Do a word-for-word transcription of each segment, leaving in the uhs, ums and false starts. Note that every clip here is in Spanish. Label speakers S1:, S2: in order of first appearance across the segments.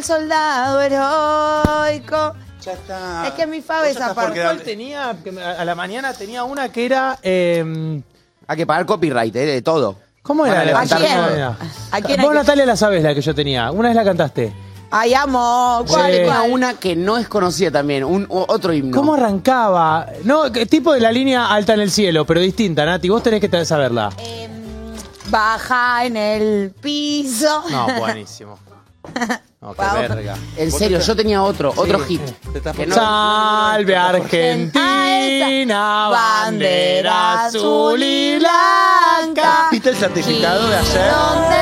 S1: soldado heroico.
S2: Ya está.
S1: Es que mi fave
S2: Vos
S1: esa
S2: ya estás
S1: parte.
S2: porque-
S3: ¿Cuál tenía? Que me- a la mañana tenía una que era... eh,
S4: Hay que pagar copyright, ¿eh? De todo.
S3: ¿Cómo era?
S4: Para
S3: la-
S4: levantar
S1: quién?
S3: ¿Cómo era?
S1: ¿A quién hay
S3: Vos,
S1: que-
S3: Natalia, la sabés la que yo tenía. Una vez la cantaste.
S1: Ay, amo.
S3: Sí.
S1: ¿Cuál,
S4: Tenía
S1: cuál?
S4: una que no es conocida también, un, o- otro himno.
S3: ¿Cómo arrancaba? No, que- tipo de la línea alta en el cielo, pero distinta, Nati. Vos tenés que saberla.
S1: Em, baja en el piso.
S3: No, buenísimo. No, qué
S1: Wow.
S3: verga.
S4: En serio, yo tenía otro, otro hit.
S2: Te estás
S4: Que no-
S3: Salve Argentina, bandera azul y blanca.
S2: ¿Viste el certificado de ayer?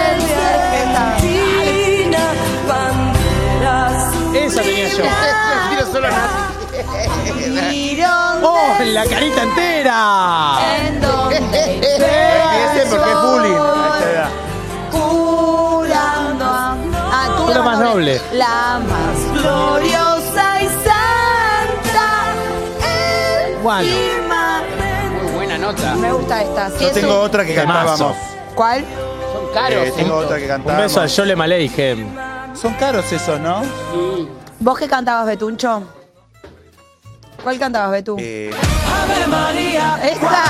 S3: Esa tenía yo.
S4: Quiero solo Nati.
S3: ¡Oh, en la carita entera!
S1: En donde
S2: Ese porque es bullying a esta edad.
S1: curando a- Ah, tú
S3: Tú la más noble.
S1: La más gloriosa y santa. El
S3: Bueno.
S1: firmamento.
S4: Muy buena nota.
S1: Me gusta esta. Sí,
S2: Yo
S1: es
S2: tengo
S1: un-
S2: otra que
S3: Temazo.
S2: cantábamos.
S1: ¿Cuál?
S4: Son caros.
S2: Eh, tengo otra que
S3: Un
S2: cantábamos.
S3: beso a Yole Maleijem.
S2: Son caros esos, ¿no?
S1: ¿Vos qué cantabas, Betuncho? ¿Cuál cantabas, Betú?
S2: Eh,
S1: ¡Esta!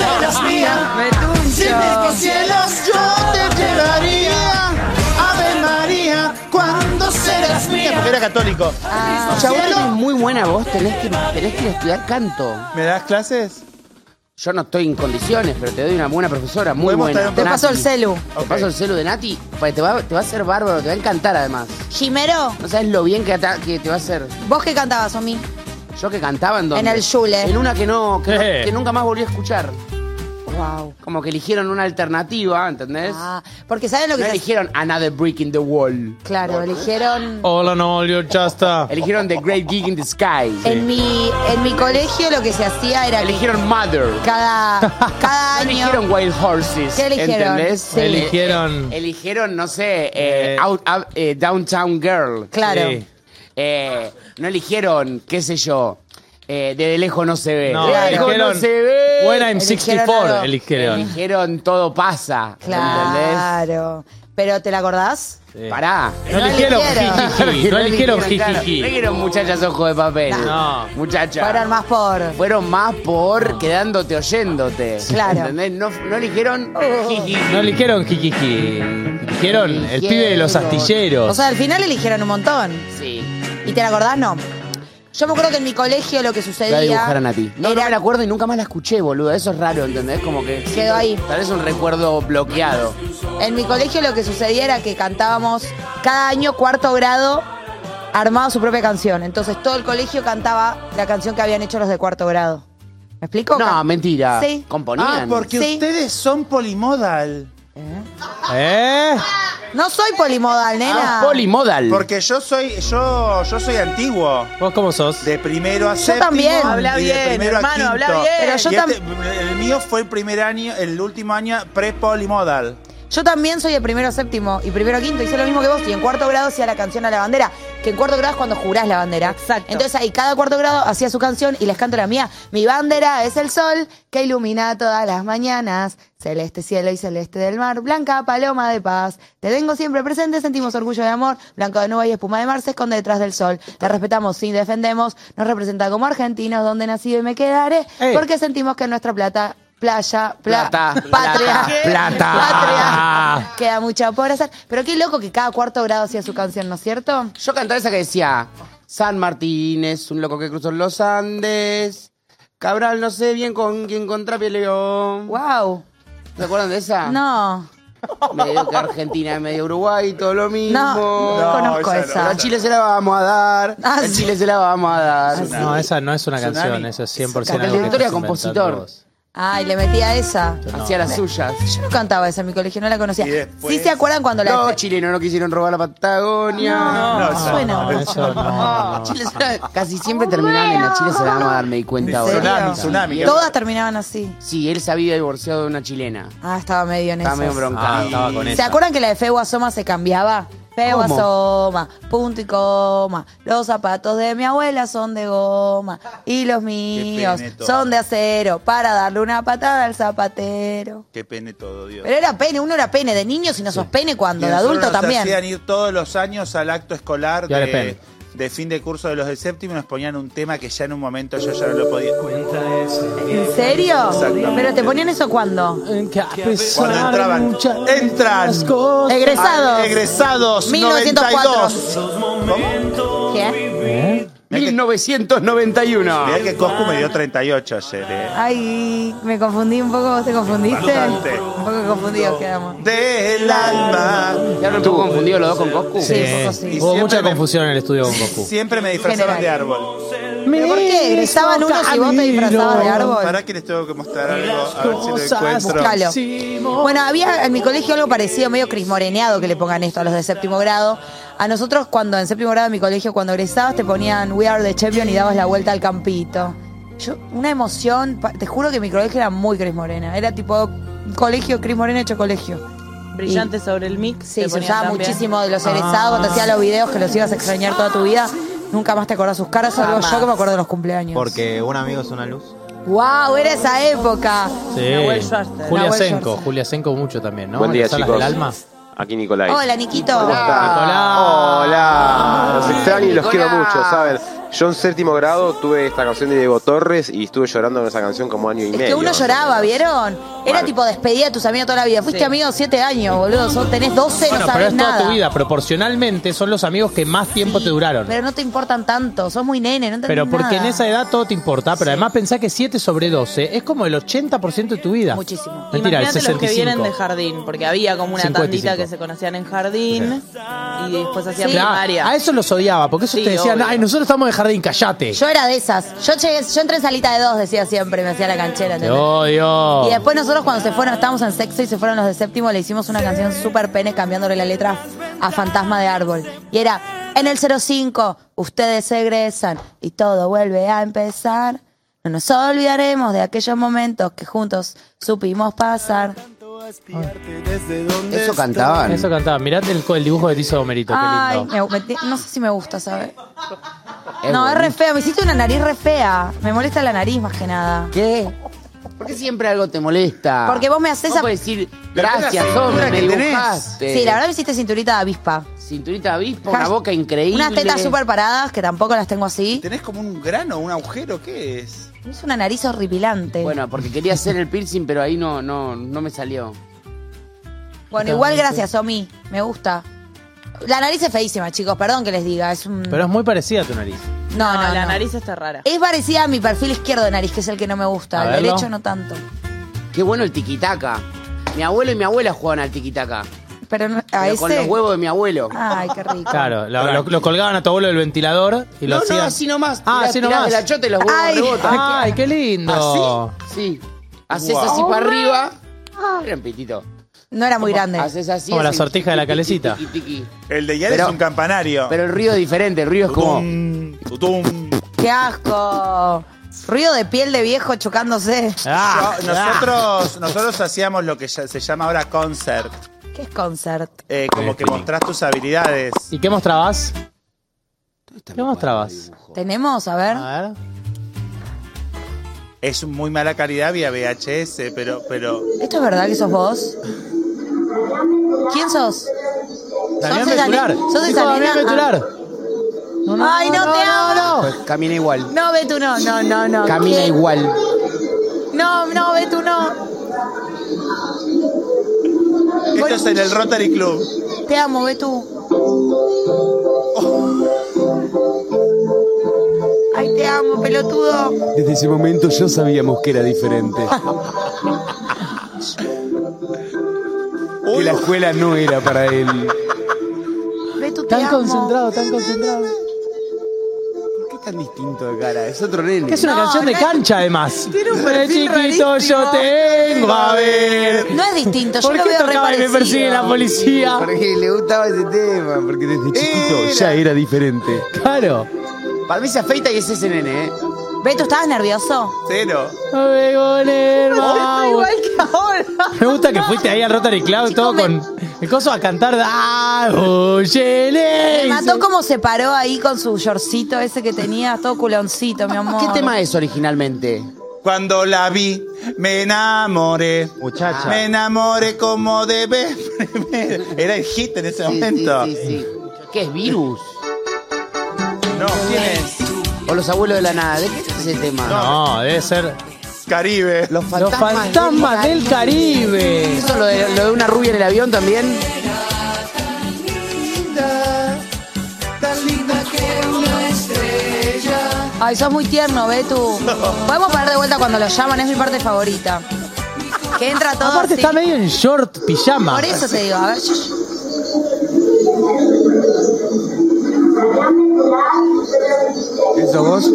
S1: Betuncho.
S2: cielos yo te llevaría. Ave María, cuando serás mía. Porque era católico.
S1: Ah,
S4: Ya vos tenés muy buena voz, tenés que, tenés que ir a estudiar canto.
S2: ¿Me das clases?
S4: Yo no estoy en condiciones, pero te doy una buena profesora, muy
S2: Podemos
S4: buena.
S2: traer un
S1: te
S4: Nati.
S1: paso el celu.
S4: Te
S2: Ok.
S4: paso el celu de Nati, pues te va, te va a hacer bárbaro, te va a encantar además.
S1: Jimero,
S4: No sabes lo bien que, te- que te va a hacer.
S1: ¿vos qué cantabas, Omi?
S4: Yo que cantaba en donde.
S1: En el Yule.
S4: En una que no, que, no-
S3: Eh.
S4: que nunca más volví a escuchar.
S1: Wow.
S4: Como que eligieron una alternativa, ¿entendés?
S1: Ah, porque ¿saben lo que
S4: No
S1: se
S4: eligieron Another Brick in the Wall.
S1: Claro, eligieron...
S3: All in all, you're just a...
S4: Eligieron The Great Gig in the Sky.
S1: En mi, en mi colegio lo que se hacía era que
S4: Eligieron Mother.
S1: cada, cada
S4: No
S1: año...
S4: eligieron Wild Horses.
S1: ¿Qué eligieron?
S4: ¿Entendés?
S1: Sí.
S3: Eligieron...
S4: Eligieron, no sé, eh,
S3: Eh.
S4: out- out- eh, Downtown Girl.
S1: Claro.
S3: Sí.
S4: Eh, no eligieron, qué sé yo, eh, de lejos no se ve.
S3: No,
S4: de lejos
S3: eligieron
S4: no se ve.
S3: When I'm
S1: Eligieron
S3: sixty four,
S1: algo.
S3: eligieron.
S4: Eligieron todo pasa. ¿Entendés?
S1: Claro. ¿Pero te la acordás?
S3: Sí.
S4: Pará.
S3: No
S1: No
S3: eligieron
S1: eligieron.
S3: jijiji, no eligieron
S4: claro. No
S3: jijiji.
S4: eligieron muchachas ojos de papel.
S3: No.
S4: Muchachas.
S1: Fueron más por...
S4: Fueron más por quedándote oyéndote.
S1: Claro.
S4: ¿Entendés? No, no eligieron jiji.
S3: No eligieron jijiji. Eligieron el pibe de los astilleros.
S1: O sea, al final eligieron un montón.
S4: Sí.
S1: ¿Y te la acordás? No. Yo me acuerdo que en mi colegio lo que sucedía...
S4: Voy a dibujar a Nati. No, no
S1: era-
S4: me la acuerdo y nunca más la escuché, boludo. Eso es raro, ¿entendés? Como que...
S1: Quedó ahí.
S4: Tal vez un recuerdo bloqueado.
S1: En mi colegio lo que sucedía era que cantábamos cada año, cuarto grado, armaba su propia canción. Entonces todo el colegio cantaba la canción que habían hecho los de cuarto grado. ¿Me explico?
S4: No, mentira.
S1: Sí.
S4: Componían.
S2: Ah, porque
S1: Sí.
S2: ustedes son polimodal.
S3: ¿Eh?
S1: No soy polimodal, nena.
S4: Ah, polimodal.
S2: Porque yo soy, yo, yo soy antiguo.
S3: ¿Vos cómo sos?
S2: De primero a
S1: Yo
S2: séptimo.
S1: también.
S5: Habla
S2: y de
S5: bien,
S2: primero a
S5: hermano,
S2: quinto.
S5: habla bien.
S1: Pero yo
S2: Y
S1: tam-
S2: este- el mío fue el primer año, el último año pre-polimodal.
S1: Yo también soy de primero a séptimo y primero a quinto. Hice lo mismo que vos. Y en cuarto grado hacía la canción a la bandera. Que en cuarto grado es cuando jurás la bandera.
S5: Exacto.
S1: Entonces ahí cada cuarto grado hacía su canción y les canto la mía. Mi bandera es el sol que ilumina todas las mañanas. Celeste cielo y celeste del mar. Blanca paloma de paz. Te tengo siempre presente, sentimos orgullo de amor. Blanco de nube y espuma de mar se esconde detrás del sol. Te respetamos y defendemos. Nos representa como argentinos donde nací y me quedaré.
S3: Ey.
S1: Porque sentimos que nuestra plata... Playa, pla-
S4: Plata,
S1: patria,
S4: plata, plata.
S1: patria. Queda mucho por hacer. Pero qué loco que cada cuarto grado hacía su canción, ¿no es cierto?
S4: Yo cantaba esa que decía... San Martín es un loco que cruzó los Andes. Cabral no sé bien con quién contrapeleó.
S1: Wow.
S4: ¿Se acuerdan de esa?
S1: No,
S4: Medio que Argentina, medio Uruguay, todo lo mismo.
S1: no, no, conozco
S2: esa no.
S1: esa.
S4: Pero a Chile se la vamos a dar.
S1: Ah,
S4: a
S1: sí.
S4: Chile se la vamos a dar.
S3: No, esa no es una
S2: Tsunami.
S3: canción, eso es cien por ciento
S4: Porque
S3: algo
S4: el
S3: que
S4: director era
S3: estás
S4: compositor.
S3: inventando vos.
S1: Ay, le metía esa.
S4: Hacía las suyas.
S1: Yo no cantaba esa en mi colegio, no la conocía.
S2: Y después-
S1: ¿Sí se acuerdan cuando la...
S4: Los chilenos no quisieron robar la Patagonia.
S1: No,
S2: No,
S1: no
S2: esa
S1: suena.
S3: No, eso no, no.
S4: Chile se la- casi siempre terminaban en la Chile se la vamos a dar, me di cuenta ahora.
S2: Tsunami, tsunami.
S1: Todas terminaban así.
S4: Sí, él se había divorciado de una chilena.
S1: Ah, estaba medio en
S4: Estaba
S1: eso.
S4: medio bronca.
S3: Ah, estaba con
S1: ¿Se
S3: esa.
S1: acuerdan que la de Febo Asoma se cambiaba? Feo
S4: ¿Cómo?
S1: asoma, punto y coma. Los zapatos de mi abuela son de goma y los míos
S2: pene todo.
S1: son de acero para darle una patada al zapatero.
S2: Qué pene todo, Dios.
S1: Pero era pene, uno era pene de niño, si no sos pene cuando,
S2: Y
S1: de
S2: a nosotros
S1: adulto
S2: nos
S1: también.
S2: hacían ir todos los años al acto escolar
S3: Y ahora es
S2: de,
S3: pene.
S2: de fin de curso de los de séptimo y nos ponían un tema que ya en un momento yo ya no lo podía.
S1: ¿En serio?
S2: Exactamente.
S1: ¿Pero te ponían eso cuándo?
S2: Cuando entraban, entran
S1: Egresados.
S2: a- egresados
S1: mil novecientos cuatro.
S2: noventa y dos.
S1: ¿Qué?
S4: mil novecientos noventa y uno.
S2: Mirá que Coscu me dio treinta y ocho ayer. eh.
S1: Ay, me confundí un poco, ¿vos te confundiste?
S2: Bastante.
S1: Un poco confundidos quedamos.
S2: Del alma.
S4: ¿Ya no estuvo confundido los dos con Coscu?
S1: Sí, un poco sí.
S2: Y
S3: Hubo
S2: siempre
S3: mucha
S2: me-
S3: confusión en el estudio con Goku.
S2: Siempre me disfrazaban
S1: General.
S2: de árbol.
S1: ¿Pero por qué? ¿Egresaban unos y vos te disfrazabas de árbol?
S2: ¿Para que les tengo que mostrar algo? A ver si lo encuentro.
S1: Buscalo. Bueno, había en mi colegio algo parecido, medio crismoreneado que le pongan esto a los de séptimo grado. A nosotros, cuando en séptimo grado en mi colegio, cuando egresabas, te ponían We Are the Champion y dabas la vuelta al campito. Yo, una emoción, pa- te juro que mi colegio era muy crismorena. Era tipo colegio, crismorena hecho colegio.
S5: Brillante sobre el mix.
S1: Sí,
S5: te
S1: se
S5: ponían
S1: usaba
S5: también.
S1: muchísimo de los egresados, cuando te hacías los videos que los ibas a extrañar toda tu vida. Nunca más te acordás sus caras, salvo
S5: Jamás.
S1: yo que me acuerdo de los cumpleaños.
S6: Porque un amigo es una luz.
S1: ¡Wow! Era esa época.
S3: Sí.
S5: Nahuel Schwarzer.
S3: Julia
S1: Nahuel
S3: Senko,
S1: Schwarzer.
S3: Julia Senko mucho también, ¿no?
S7: Buen día,
S3: Las alas
S7: chicos.
S3: del alma.
S7: Aquí Nicolai.
S1: Hola, Niquito.
S3: Nicolás.
S7: Hola. Los extraño y los quiero
S4: Nicolás.
S7: mucho, ¿saben? Yo en séptimo grado tuve esta canción de Diego Torres y estuve llorando con esa canción como año y
S1: Es
S7: medio.
S1: que uno lloraba, ¿vieron? Era
S7: Bueno.
S1: tipo despedida de tus amigos toda la vida. Fuiste
S5: Sí.
S1: amigo siete años, boludo. Sos- tenés doce,
S3: Bueno,
S1: no
S3: pero
S1: sabés
S3: es toda
S1: nada.
S3: tu vida. Proporcionalmente son los amigos que más tiempo te duraron.
S1: Pero no te importan tanto. Sos muy nene, no entendés
S3: Pero porque
S1: nada.
S3: en esa edad todo te importa, pero además pensá que siete sobre doce es como el ochenta por ciento de tu vida.
S1: Muchísimo.
S3: Mentira, el
S5: Imagínate los que
S3: sesenta y cinco.
S5: vienen de jardín, porque había como una
S3: cincuenta y cinco.
S5: tandita que se conocían en jardín y después hacían
S1: Sí.
S3: Claro,
S5: primaria.
S3: a eso los odiaba, porque esos
S5: Sí,
S3: te decían,
S5: obvio.
S3: ay, nosotros estamos de jardín, callate.
S1: Yo era de esas. Yo, llegué, yo entré en salita de dos, decía siempre. Me hacía la canchera.
S3: Te
S1: ¿entendés?
S3: odio.
S1: Y después nosotros cuando se fueron, estábamos en sexto y se fueron los de séptimo, le hicimos una canción súper pene cambiándole la letra a Fantasma de Árbol. Y era, en el cero cinco, ustedes egresan y todo vuelve a empezar. No nos olvidaremos de aquellos momentos que juntos supimos pasar.
S4: Eso cantaban.
S3: Eso cantaba. Mirate el, el dibujo que te hizo Homerito, qué
S1: Ay,
S3: lindo.
S1: me- me- no sé si me gusta, ¿sabes?
S4: Es
S1: No, es
S4: bonito.
S1: re fea. Me hiciste una nariz re fea. Me molesta la nariz más que nada.
S4: ¿Qué? ¿Por qué siempre algo te molesta?
S1: Porque vos me haces
S4: Vos
S1: a-
S4: podés decir,
S2: Pero
S4: gracias,
S2: es la cintura
S4: hombre, me
S2: que tenés.
S4: dibujaste.
S1: Sí, la verdad me hiciste cinturita de avispa.
S4: Cinturita de avispa, una boca increíble.
S1: Unas tetas súper paradas, que tampoco las tengo así.
S2: ¿Tenés como un grano, un agujero? ¿Qué es?
S1: Me hizo una nariz horripilante. Bueno,
S4: Bueno, porque quería hacer el piercing, pero ahí no, no, no me salió.
S1: igual gracias, Omi. Me gusta. La nariz es feísima, chicos. Perdón que les diga. Es un...
S3: Pero es muy parecida a tu nariz.
S1: no, no,
S5: la
S1: no.
S5: nariz está rara.
S1: Es parecida a mi perfil izquierdo de nariz, que es el que no me gusta.
S3: A
S1: El
S3: verlo.
S1: derecho no tanto.
S4: Qué bueno el tiquitaca. Mi abuelo y mi abuela jugaban al tiquitaca.
S1: Pero no- a
S4: Pero con
S1: ese...
S4: los huevos de mi abuelo.
S1: Ay, qué rico.
S3: Claro, lo, lo- lo colgaban a tu abuelo del ventilador y lo
S4: no,
S3: hacían.
S4: no, así nomás.
S3: Ah,
S4: Tirás-
S3: así
S4: tirás
S3: nomás.
S4: de la chota y los huevos
S1: Ay.
S4: rebotan.
S3: Ay, qué lindo.
S4: Sí. Haces
S2: Wow.
S4: así para arriba. Era un pitito.
S1: No era muy grande.
S4: Haces así.
S3: Como la
S4: haces
S3: sortija de la
S4: tiqui,
S3: calecita.
S4: tiqui, tiqui, tiqui.
S2: El de Yale
S4: Pero-
S2: es un campanario.
S4: Pero el ruido es diferente. El ruido es como.
S2: Tutum, tutum.
S1: ¡Qué asco! Ruido de piel de viejo chocándose.
S3: Ah,
S2: Yo- nosotros, nosotros hacíamos lo que ya- se llama ahora concert.
S1: ¿Qué es concert?
S2: Eh, como que mostrás tus habilidades.
S3: ¿Y qué mostrabas? ¿Qué mostrabas?
S1: ¿Tenemos? A ver.
S3: A ver.
S2: Es muy mala calidad vía V H S, pero, pero
S1: ¿Esto es verdad que sos vos? ¿Quién sos?
S3: Damián
S1: ¿Sos esa
S3: Betular.
S1: ne- sos
S3: Dijo
S1: esa
S3: Damián
S1: nena?
S3: Betular.
S1: Ay, no, te amo.
S4: Pues camina igual.
S1: No, Betu, no, no, no, no.
S4: Camina
S1: ¿Qué?
S4: igual.
S1: No, no, Betu, no.
S2: esto es en el Rotary Club.
S1: Te amo, Betu. Ay, te amo, pelotudo.
S8: Desde ese momento ya sabíamos que era diferente. Que la escuela no era para él.
S1: Betu, te
S3: Tan
S1: amo.
S3: concentrado, tan concentrado.
S4: ¿Por qué tan distinto de cara? Es otro nene.
S3: Que es una
S1: No,
S3: canción de
S1: no es-
S3: cancha, además.
S5: Tiene un
S3: De
S5: perfil
S3: chiquito yo
S5: rarísimo.
S3: tengo a ver.
S1: No es distinto, yo
S3: ¿Por
S1: lo
S3: qué
S1: veo re
S3: tocaba y me
S1: parecido.
S3: persigue la policía?
S4: Porque le gustaba ese tema.
S8: Porque desde chiquito ya era diferente.
S3: Claro.
S4: Para mí se afeita y es ese nene, ¿eh?
S1: Beto, ¿estabas nervioso?
S2: Cero.
S1: Está igual que ahora.
S3: Me gusta que fuiste ahí al Rotary Club
S1: Chicos,
S3: todo
S1: me-
S3: con el coso a cantar. ¡Ah, oye,
S1: Me mató como se paró ahí con su shortcito ese que tenía, todo culoncito, mi amor.
S4: ¿Qué tema es originalmente?
S2: Cuando la vi, me enamoré.
S4: Muchacha.
S2: Me enamoré como debe. Era el hit en ese
S4: Sí,
S2: momento.
S4: sí, sí, sí. ¿Qué es Virus?
S2: No, ¿quién es?
S4: ¿O Los Abuelos de la Nada? ¿De qué es ese tema?
S3: No, debe ser
S2: Caribe.
S4: Los
S3: Los
S4: fantasmas,
S3: fantasmas del Caribe.
S4: ¿Eso lo de, lo de una rubia en el avión también?
S1: Ay, sos muy tierno, Beto. Podemos parar de vuelta cuando lo llaman, es mi parte favorita. Que entra todo
S3: Aparte
S1: así.
S3: está medio en short, pijama.
S1: Por eso te digo, a ver. yo- yo-
S4: ¿Eso vos?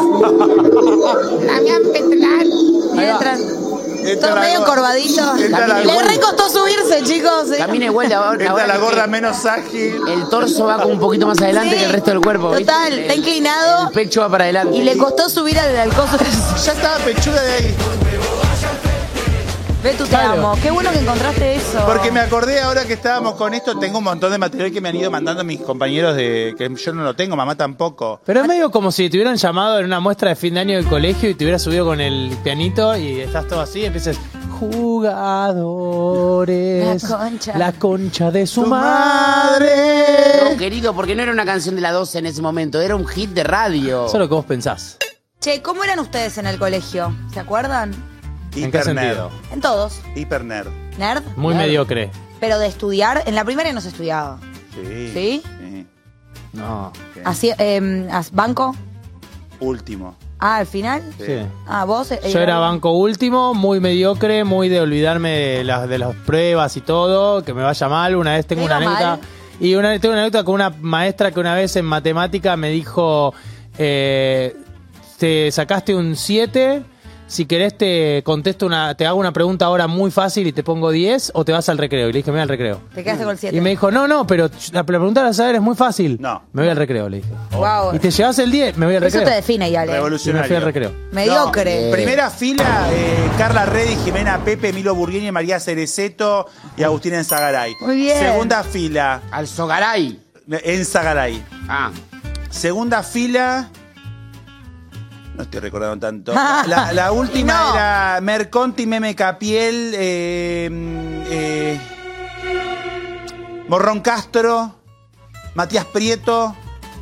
S1: Y entran.
S2: Entra
S1: Todo
S2: la
S1: medio
S2: go-
S1: encorvadito.
S2: Entra la
S1: Le
S2: gorda-
S1: recostó subirse, chicos. ¿eh?
S4: Camina igual de ahora.
S2: Entra
S4: ahora
S2: la
S4: que
S2: gorda menos ágil.
S4: El torso va como un poquito más adelante
S1: Sí.
S4: que el resto del cuerpo. ¿viste?
S1: Total, está
S4: El-
S1: inclinado.
S4: El pecho va para adelante.
S1: Y le costó subir al, al coso.
S2: Ya estaba pechuda de ahí.
S1: Beto, te
S3: Claro.
S1: amo. Qué bueno que encontraste eso.
S2: Porque me acordé ahora que estábamos con esto, tengo un montón de material que me han ido mandando mis compañeros de que yo no lo tengo, mamá tampoco.
S3: Pero es medio como si te hubieran llamado en una muestra de fin de año del colegio y te hubieras subido con el pianito y estás todo así y empiezas jugadores.
S1: La concha.
S3: La concha de su
S2: Tu
S3: madre.
S4: No, querido, porque no era una canción de la doce en ese momento, era un hit de radio.
S3: Eso es lo que vos pensás.
S1: Che, ¿cómo eran ustedes en el colegio? ¿Se acuerdan?
S3: ¿En qué
S2: Hiper nerd.
S3: sentido?
S1: En todos.
S2: Hiper nerd.
S1: ¿Nerd?
S3: Muy
S4: Claro.
S3: mediocre.
S1: Pero de estudiar, en la primaria no se estudiaba.
S2: Sí.
S1: ¿Sí?
S2: Sí.
S3: No.
S2: Ok.
S1: Así, eh, as- ¿banco?
S2: Último.
S1: Ah, al final.
S3: Sí.
S1: Ah, vos. eh,
S3: Yo era banco último, muy mediocre, muy de olvidarme de las, de las pruebas y todo, que me vaya mal. Una vez tengo
S1: ¿Te
S3: una
S1: iba
S3: anécdota.
S1: mal?
S3: Y una, tengo una anécdota con una maestra que una vez en matemática me dijo: eh, te sacaste un siete. Si querés te contesto una, te hago una pregunta ahora muy fácil y te pongo diez o te vas al recreo. Y le dije, me voy al recreo.
S1: Te quedaste con el siete.
S3: Y me dijo, no, no, pero la, la pregunta a saber es muy fácil.
S2: No.
S3: Me voy al recreo, le dije.
S1: Wow.
S3: Y te llevas el diez, me voy al
S1: Eso
S3: recreo.
S1: te define, Yale.
S3: Y me fui
S2: Revolucionario.
S3: al recreo.
S1: Mediocre.
S2: No, primera fila, eh, Carla Reddy, Jimena Pepe, Milo Burguini, María Cereceto y Agustín Enzagaray.
S1: Muy bien.
S2: Segunda fila,
S4: Al Sogaray.
S2: Enzagaray.
S4: Ah,
S2: Segunda fila. No estoy recordando tanto. La, la última
S1: No.
S2: era Merconti, Meme Capiel, eh, eh, Morrón Castro, Matías Prieto.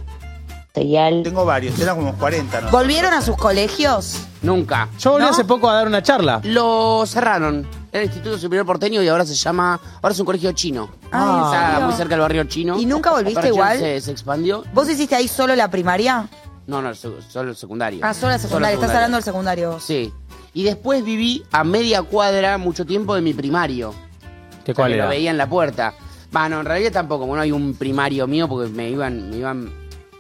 S2: Tengo varios, eran como cuarenta, ¿no?
S1: ¿Volvieron a sus colegios?
S4: nunca.
S3: Yo volví
S1: ¿No?
S3: hace poco a dar una charla.
S4: Lo cerraron. Era el Instituto Superior Porteño y ahora se llama. Ahora es un colegio chino.
S1: Ay,
S4: Está
S1: ¿en serio?
S4: muy cerca del barrio chino.
S1: ¿Y nunca volviste
S4: El barrio chino
S1: igual?
S4: Se, se expandió.
S1: ¿Vos hiciste ahí solo la primaria?
S4: No, no, so- solo el secundario.
S1: Ah, solo la secundaria. Estás hablando del secundario vos.
S4: Sí. Y después viví a media cuadra mucho tiempo de mi primario.
S3: ¿Qué
S4: O sea,
S3: cuál
S4: que
S3: era?
S4: Lo veía en la puerta. Bueno, en realidad tampoco, bueno, hay un primario mío porque me iban, me iban.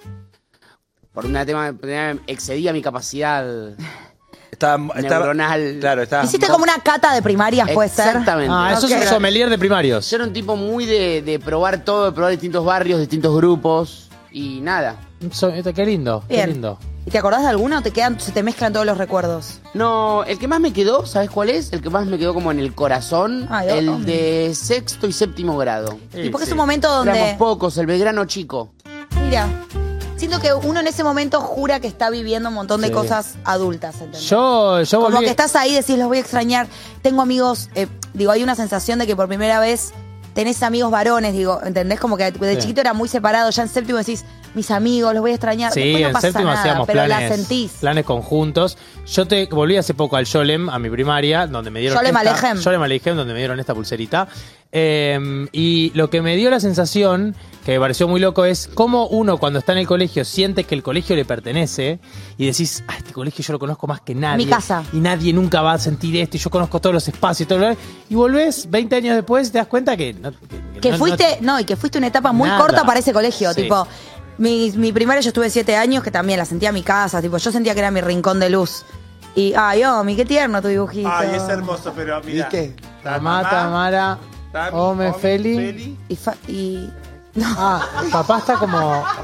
S4: Por un tema, excedía mi capacidad
S2: Estaba, estaba-
S4: neuronal.
S2: Claro, estaba.
S1: ¿Hiciste como una cata de primarias, puede ser?
S4: Exactamente.
S3: Ah, eso
S1: Ok.
S3: es un sommelier de primarios.
S4: Yo era un tipo muy de, de probar todo, de probar distintos barrios, distintos grupos y nada.
S3: So- Qué lindo, qué
S1: Bien.
S3: lindo.
S1: ¿Y te acordás de alguno o te quedan, se te mezclan todos los recuerdos?
S4: No, el que más me quedó, ¿sabes cuál es? El que más me quedó como en el corazón,
S1: Ay,
S4: el
S1: hombre.
S4: de sexto y séptimo grado.
S1: y porque es un momento donde...
S4: Éramos pocos, el Belgrano chico.
S1: Mira, siento que uno en ese momento jura que está viviendo un montón de
S3: Sí.
S1: cosas adultas, ¿entendés?
S3: Yo, yo
S1: Como
S3: volví.
S1: que estás ahí, decís, los voy a extrañar. Tengo amigos, eh, digo, hay una sensación de que por primera vez tenés amigos varones, digo, ¿entendés? Como que de
S3: Sí.
S1: chiquito era muy separado, ya en séptimo decís, mis amigos, los voy a extrañar.
S3: Sí,
S1: Después no
S3: en
S1: pasa
S3: séptimo
S1: nada,
S3: hacíamos
S1: pero
S3: planes,
S1: la sentís.
S3: planes conjuntos. Yo te volví hace poco al Yolem, a mi primaria, donde me dieron
S1: Yolem
S3: esta,
S1: Alejem.
S3: Yolem Alejem, donde me dieron esta pulserita. Eh, y lo que me dio la sensación, que me pareció muy loco, es cómo uno cuando está en el colegio siente que el colegio le pertenece y decís, ah, este colegio yo lo conozco más que nadie.
S1: Mi casa.
S3: Y nadie nunca va a sentir esto y yo conozco todos los espacios y todo lo y volvés veinte años después y te das cuenta que... no- que-
S1: Que
S3: no-
S1: fuiste, no, y que fuiste una etapa muy
S3: Nada.
S1: corta para ese colegio,
S3: Sí.
S1: tipo, mi, mi primaria yo estuve siete años, que también la sentía mi casa, tipo, yo sentía que era mi rincón de luz. Y, ay, Omi, qué tierno tu dibujito.
S2: Ay, es hermoso, pero mira.
S4: ¿Viste?
S3: Tamá, Tamara,
S2: Tami,
S3: Ome,
S2: Omi,
S3: Feli.
S2: Feli.
S1: Y, fa- y- no.
S3: Ah, papá está como...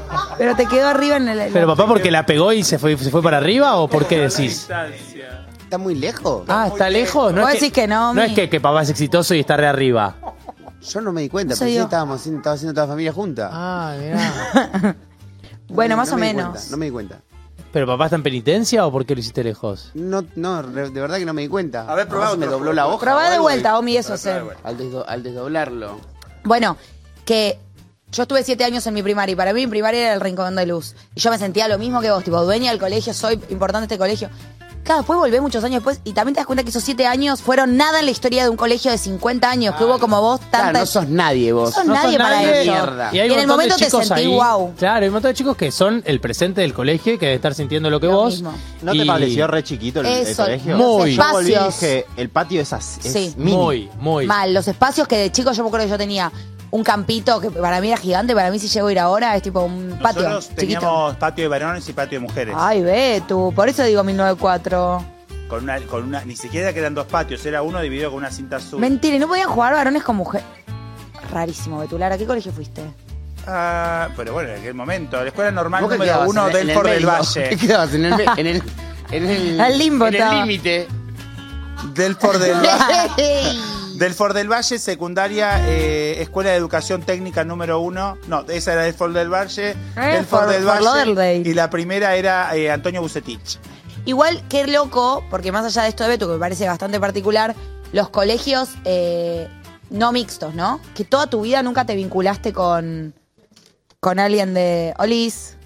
S1: Pero te quedó arriba en el...
S3: Pero papá, ¿porque la pegó y se fue, se fue para arriba o por qué decís?
S4: ¿Está muy lejos?
S3: Ah, ¿está lejos?
S1: Vos decís que no,
S3: No
S1: mi.
S3: es que, que papá es exitoso y está re arriba.
S4: Yo no me di cuenta,
S1: No soy
S4: pensé que
S1: yo.
S4: estábamos haciendo, estaba haciendo toda la familia junta.
S3: Ah, mirá.
S1: Bueno,
S4: No
S1: más
S4: me
S1: o
S4: di
S1: menos.
S4: cuenta, no me di cuenta.
S3: ¿Pero papá está en penitencia o por qué lo hiciste lejos?
S4: No, no, re- de verdad que no me di cuenta.
S2: A ver, probá
S4: Capaz se me
S2: otro
S4: dobló
S2: juego.
S4: la hoja.
S1: Probá
S4: o
S1: de
S4: algo
S1: vuelta, Omi, eso sé.
S4: Al, desdo- al desdoblarlo.
S1: Bueno, que yo estuve siete años en mi primaria y para mí mi primaria era el rincón de luz. Y yo me sentía lo mismo que vos, tipo, dueña del colegio, soy importante este colegio. Claro, después volví muchos años después y también te das cuenta que esos siete años fueron nada en la historia de un colegio de cincuenta años, que hubo como vos
S4: Claro,
S1: tantas...
S4: no sos nadie vos.
S1: sos
S3: No
S1: nadie
S3: sos
S1: para
S3: nadie.
S1: ellos.
S4: Mierda.
S3: Y, hay
S1: Y
S3: un
S1: en el
S3: montón de
S1: momento te
S3: chicos
S1: sentí
S3: ahí-
S1: guau.
S3: Claro, hay un montón de chicos que son el presente del colegio y que debe estar sintiendo lo que
S1: Lo
S3: vos.
S1: mismo.
S2: ¿No te
S3: Y-
S2: pareció re chiquito el, el
S1: Eso,
S2: colegio?
S3: Muy.
S2: Yo volví y
S1: espacios.
S2: dije, el patio es así. Es
S1: Sí.
S2: mini.
S3: Muy, muy.
S1: Mal, los espacios que de chico yo me acuerdo que yo tenía un campito que para mí era gigante, para mí si llego a ir ahora es tipo un patio
S6: Nosotros
S1: chiquito.
S6: teníamos patio de varones y patio de mujeres.
S1: Ay, ve tú, por eso digo mil novecientos noventa y cuatro.
S6: Con una, con una, ni siquiera que eran dos patios, era uno dividido con una cinta azul.
S1: Mentira, ¿y no podían jugar varones con mujeres? Rarísimo, Betular. ¿A qué colegio fuiste?
S6: Ah, pero bueno, en aquel momento. La escuela normal
S4: ¿Vos qué
S6: número
S4: quedabas
S6: uno
S4: en el- en
S6: del
S4: el
S6: Ford del
S4: medio?
S6: Valle.
S4: ¿Qué quedabas en el me- en el en el
S1: Al limbo
S4: en el
S1: estaba.
S4: límite?
S6: Del Ford del Valle. Del Ford del Valle, secundaria, eh, Escuela de Educación Técnica número uno. No, esa era del Ford del Valle. del Ford
S1: Ford-
S6: del
S1: Fort
S6: Valle.
S1: Lauderdale.
S6: Y la primera era eh, Antonio Bucetich.
S1: Igual, qué loco, porque más allá de esto de Beto, que me parece bastante particular, los colegios eh, no mixtos, ¿no? Que toda tu vida nunca te vinculaste con, con alguien de Olis.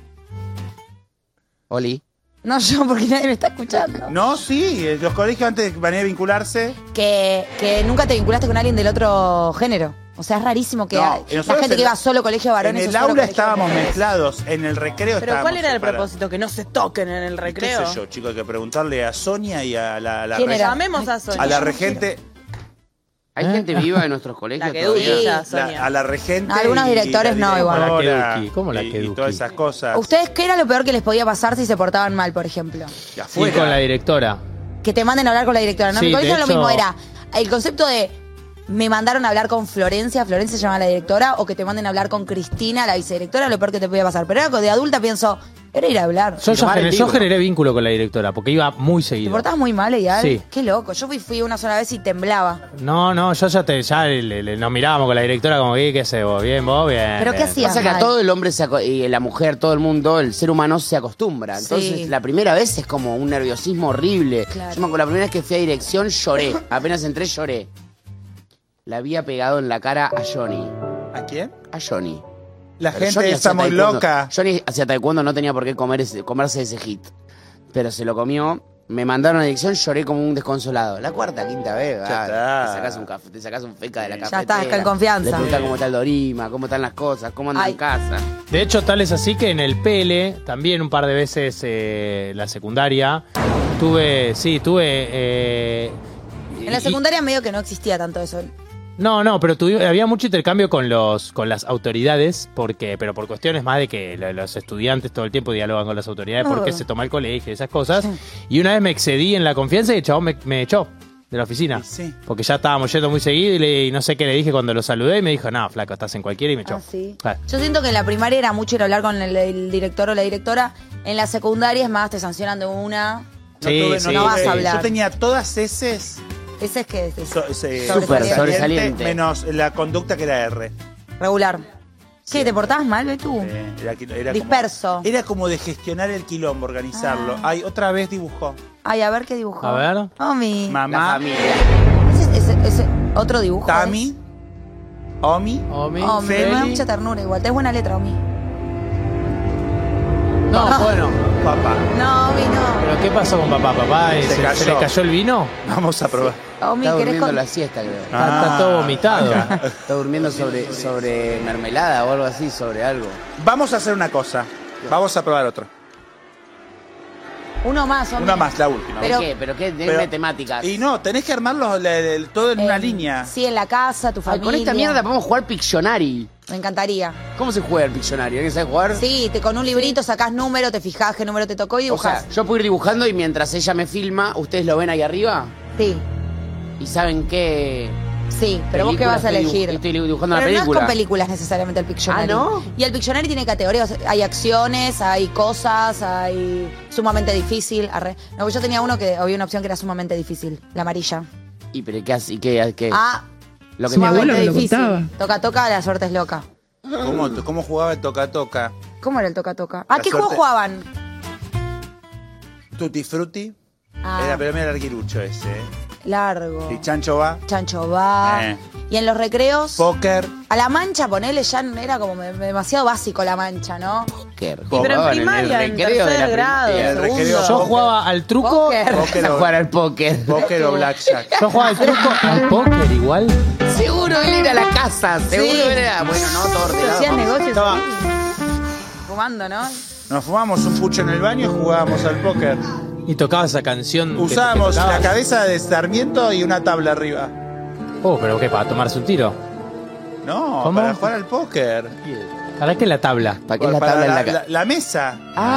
S4: Oli.
S1: No yo, porque nadie me está escuchando.
S6: No, sí, eh, los colegios antes de venir a vincularse.
S1: Que, que nunca te vinculaste con alguien del otro género. O sea, es rarísimo que
S6: No,
S1: hay-
S6: y
S1: la
S6: nosotros
S1: gente
S6: en
S1: que
S6: la-
S1: va solo colegio de varones
S6: En
S1: o
S6: el
S1: solo
S6: aula
S1: colegio de
S6: estábamos
S1: mujeres.
S6: mezclados, en el recreo
S5: Pero
S6: estábamos
S5: ¿cuál era el
S6: separados.
S5: propósito? Que no se toquen en el
S6: ¿Qué
S5: recreo.
S6: sé yo, chicos? Hay que preguntarle a Sonia y a la, la
S1: ¿Quién
S6: reg-
S1: era?
S5: Llamemos a Sonia.
S6: a la regente.
S4: ¿Hay gente viva en nuestros colegios
S5: La que
S4: todavía?
S5: ducha,
S6: la-
S5: Sonia.
S6: a la regente.
S1: Algunos
S6: y
S1: directores
S6: la
S1: no, igual.
S3: Como la
S6: directora
S3: Keduki, ¿cómo la
S6: y- y,
S3: Keduki?
S6: todas esas cosas.
S1: ¿Ustedes qué era lo peor que les podía pasar si se portaban mal, por ejemplo?
S6: De
S3: Sí,
S6: afuera.
S3: con la directora.
S1: Que te manden a hablar con la directora. No,
S3: Sí,
S1: mi colegio
S3: de
S1: lo mismo
S3: hecho-
S1: era el concepto de me mandaron a hablar con Florencia, Florencia se llama la directora, o que te manden a hablar con Cristina, la vicedirectora, lo peor que te podía pasar. Pero era de adulta pienso, era ir a hablar.
S3: Yo, ya
S4: tomar el
S3: gener- yo
S4: libro.
S3: generé vínculo con la directora porque iba muy
S1: ¿Te
S3: seguido.
S1: portabas muy mal, Eyal?
S3: Sí.
S1: Qué loco. Yo fui, fui una sola vez y temblaba.
S3: No, no, yo ya te, ya le- le- nos mirábamos con la directora como que, ¿qué sé vos? Bien, vos, bien.
S1: ¿Pero qué
S3: bien.
S1: hacías?
S4: Pasa que a
S1: mal.
S4: todo el hombre se aco- y la mujer, todo el mundo, el ser humano se acostumbra. Entonces,
S1: Sí.
S4: la primera vez es como un nerviosismo horrible.
S1: Claro.
S4: Yo me acuerdo, la primera vez que fui a dirección lloré. Apenas entré, lloré. Le había pegado en la cara a Johnny.
S6: ¿A quién?
S4: A Johnny.
S6: La
S4: Pero
S6: gente
S4: Johnny
S6: está
S4: hacía
S6: muy
S4: taekwondo.
S6: loca.
S4: Johnny hacia taekwondo no tenía por qué comer ese- comerse ese hit. Pero se lo comió. Me mandaron a dirección, lloré como un desconsolado. La cuarta, quinta vez,
S6: Ya
S4: ah,
S6: está.
S4: te sacás un café, te sacás un feca de la
S1: Ya
S4: cafetera.
S1: estás en confianza.
S4: Le preguntás cómo está el Dorima, cómo están las cosas, cómo andan
S1: Ay.
S4: en casa.
S3: De hecho, tal es así que en el P L, también un par de veces eh, la secundaria, tuve, sí, tuve... eh,
S1: En la
S3: y-
S1: secundaria medio que no existía tanto eso.
S3: No, no, pero tuvi- había mucho intercambio con los con las autoridades, porque pero por cuestiones más de que lo- los estudiantes todo el tiempo dialogan con las autoridades,
S1: No.
S3: porque se toma el colegio y esas cosas. Y una vez me excedí en la confianza y el chabón me, me echó de la oficina.
S6: Y sí.
S3: Porque ya estábamos yendo muy seguido y, le- y no sé qué le dije cuando lo saludé y me dijo, no, flaco, estás en cualquiera y me echó.
S1: Ah, sí.
S3: Claro.
S1: Yo siento que en la primaria era mucho ir a hablar con el, el director o la directora. En la secundaria es más, te sancionan de una.
S6: No
S3: Sí,
S6: tuve-
S3: sí.
S1: No vas a
S6: tuve-
S1: hablar.
S6: Yo tenía todas heces
S1: Ese es que es
S6: so- se-
S1: Súper
S4: sobresaliente.
S6: menos la conducta que era R.
S1: regular. ¿Qué? ¿Te portabas mal, Betu?
S6: Eh, era, qui- era
S1: Disperso.
S6: Como, era como de gestionar el quilombo, organizarlo.
S1: Ah.
S6: Ay, otra vez dibujó.
S1: Ay, a ver qué dibujó.
S3: A ver.
S1: Omi.
S4: La
S6: Mamá,
S4: familia.
S1: Ese, ese- ese otro dibujo.
S6: Tami, Omi.
S3: Omi,
S1: ¿es? Omi, me da
S3: Feli.
S1: mucha ternura igual. Tenés buena letra, Omi.
S3: No, bueno.
S6: Papá.
S1: No, Omi, no.
S3: ¿Pero qué pasó con papá? ¿Papá eh,
S6: Se
S3: se,
S6: cayó.
S3: se le cayó el vino?
S6: Vamos a probar.
S1: Omi,
S4: Está
S1: ¿querés
S4: durmiendo
S1: con...
S4: la siesta, creo.
S3: Está,
S6: Ah,
S3: está todo vomitado.
S6: acá.
S4: Está durmiendo sobre, sobre mermelada o algo así, sobre algo.
S6: Vamos a hacer una cosa. Vamos a probar otro.
S1: Uno más, Omi.
S6: Una más, la última.
S1: Pero-
S4: ¿Pero qué? ¿Pero qué? Denme
S6: Pero-
S4: temáticas.
S6: Y no, tenés que armarlo la- la- todo en una
S1: En-
S6: línea.
S1: Sí, en la casa, tu
S4: Ay,
S1: familia.
S4: con esta mierda podemos jugar Pictionary.
S1: Me encantaría.
S4: ¿Cómo se juega el Pictionary? ¿Alguien sabe jugar?
S1: Sí, te, con un librito sacás número, te fijás qué número te tocó y
S4: O sea,
S1: dibujás.
S4: yo puedo ir dibujando y mientras ella me filma, ¿ustedes lo ven ahí arriba?
S1: Sí.
S4: ¿Y saben qué,
S1: Sí, pero vos qué vas a
S4: Película, estoy
S1: elegir.
S4: dibu- Estoy dibujando
S1: Pero
S4: una
S1: no es
S4: película.
S1: con películas necesariamente el Pictionary.
S4: Ah, ¿no?
S1: Y el Pictionary tiene categorías. Hay acciones, hay cosas, hay sumamente difícil. Arre. No, yo tenía uno que había una opción que era sumamente difícil, la amarilla.
S4: ¿Y pero qué hace? ¿Y qué? qué?
S1: Ah,
S4: Lo que
S9: Mi
S4: te-
S9: abuelo
S1: sumamente
S9: me lo
S1: difícil.
S9: contaba.
S1: Toca toca, la suerte es loca.
S6: ¿Cómo, ¿Cómo jugaba el toca-toca?
S1: ¿Cómo era el toca toca? ¿A
S6: La
S1: qué juego
S6: suerte-
S1: jugaban?
S6: Tutti Frutti.
S1: Ah,
S6: Era, pero mira el arguirucho ese, ¿eh?
S1: largo.
S6: Y Chancho va.
S1: Chancho va.
S6: Eh.
S1: Y en los recreos,
S6: Póker.
S1: a la mancha, ponele, ya era como me- demasiado básico la mancha, ¿no?
S4: ¿Qué?
S5: Pero en
S4: Jugaban
S5: primaria,
S4: el
S5: en
S4: recreo de la
S5: tercer grado,
S4: prim-
S6: el
S5: segundo.
S6: recreo.
S3: Yo jugaba al truco.
S1: Póker.
S6: Póker
S4: A
S6: o,
S4: jugar al póker.
S6: póker o blackjack.
S3: Yo jugaba al truco al póker igual.
S4: Seguro él era a la casa. Seguro
S1: Sí.
S4: él era. Bueno, no, todo ordenado.
S1: Hacían negocios
S6: Estaba-
S1: así, fumando, ¿no?
S6: Nos fumamos un pucho en el baño y jugábamos al póker.
S3: Y tocaba esa canción. que-
S6: Usábamos
S3: que tocaba.
S6: la cabeza de Sarmiento y una tabla arriba.
S3: Oh, pero ¿qué? ¿Para tomarse un tiro?
S6: No,
S3: ¿Cómo?
S6: para jugar al póker.
S3: ¿Para qué la tabla?
S4: ¿Para qué la
S6: Para
S4: tabla en la
S6: la,
S4: casa?
S6: la- la mesa.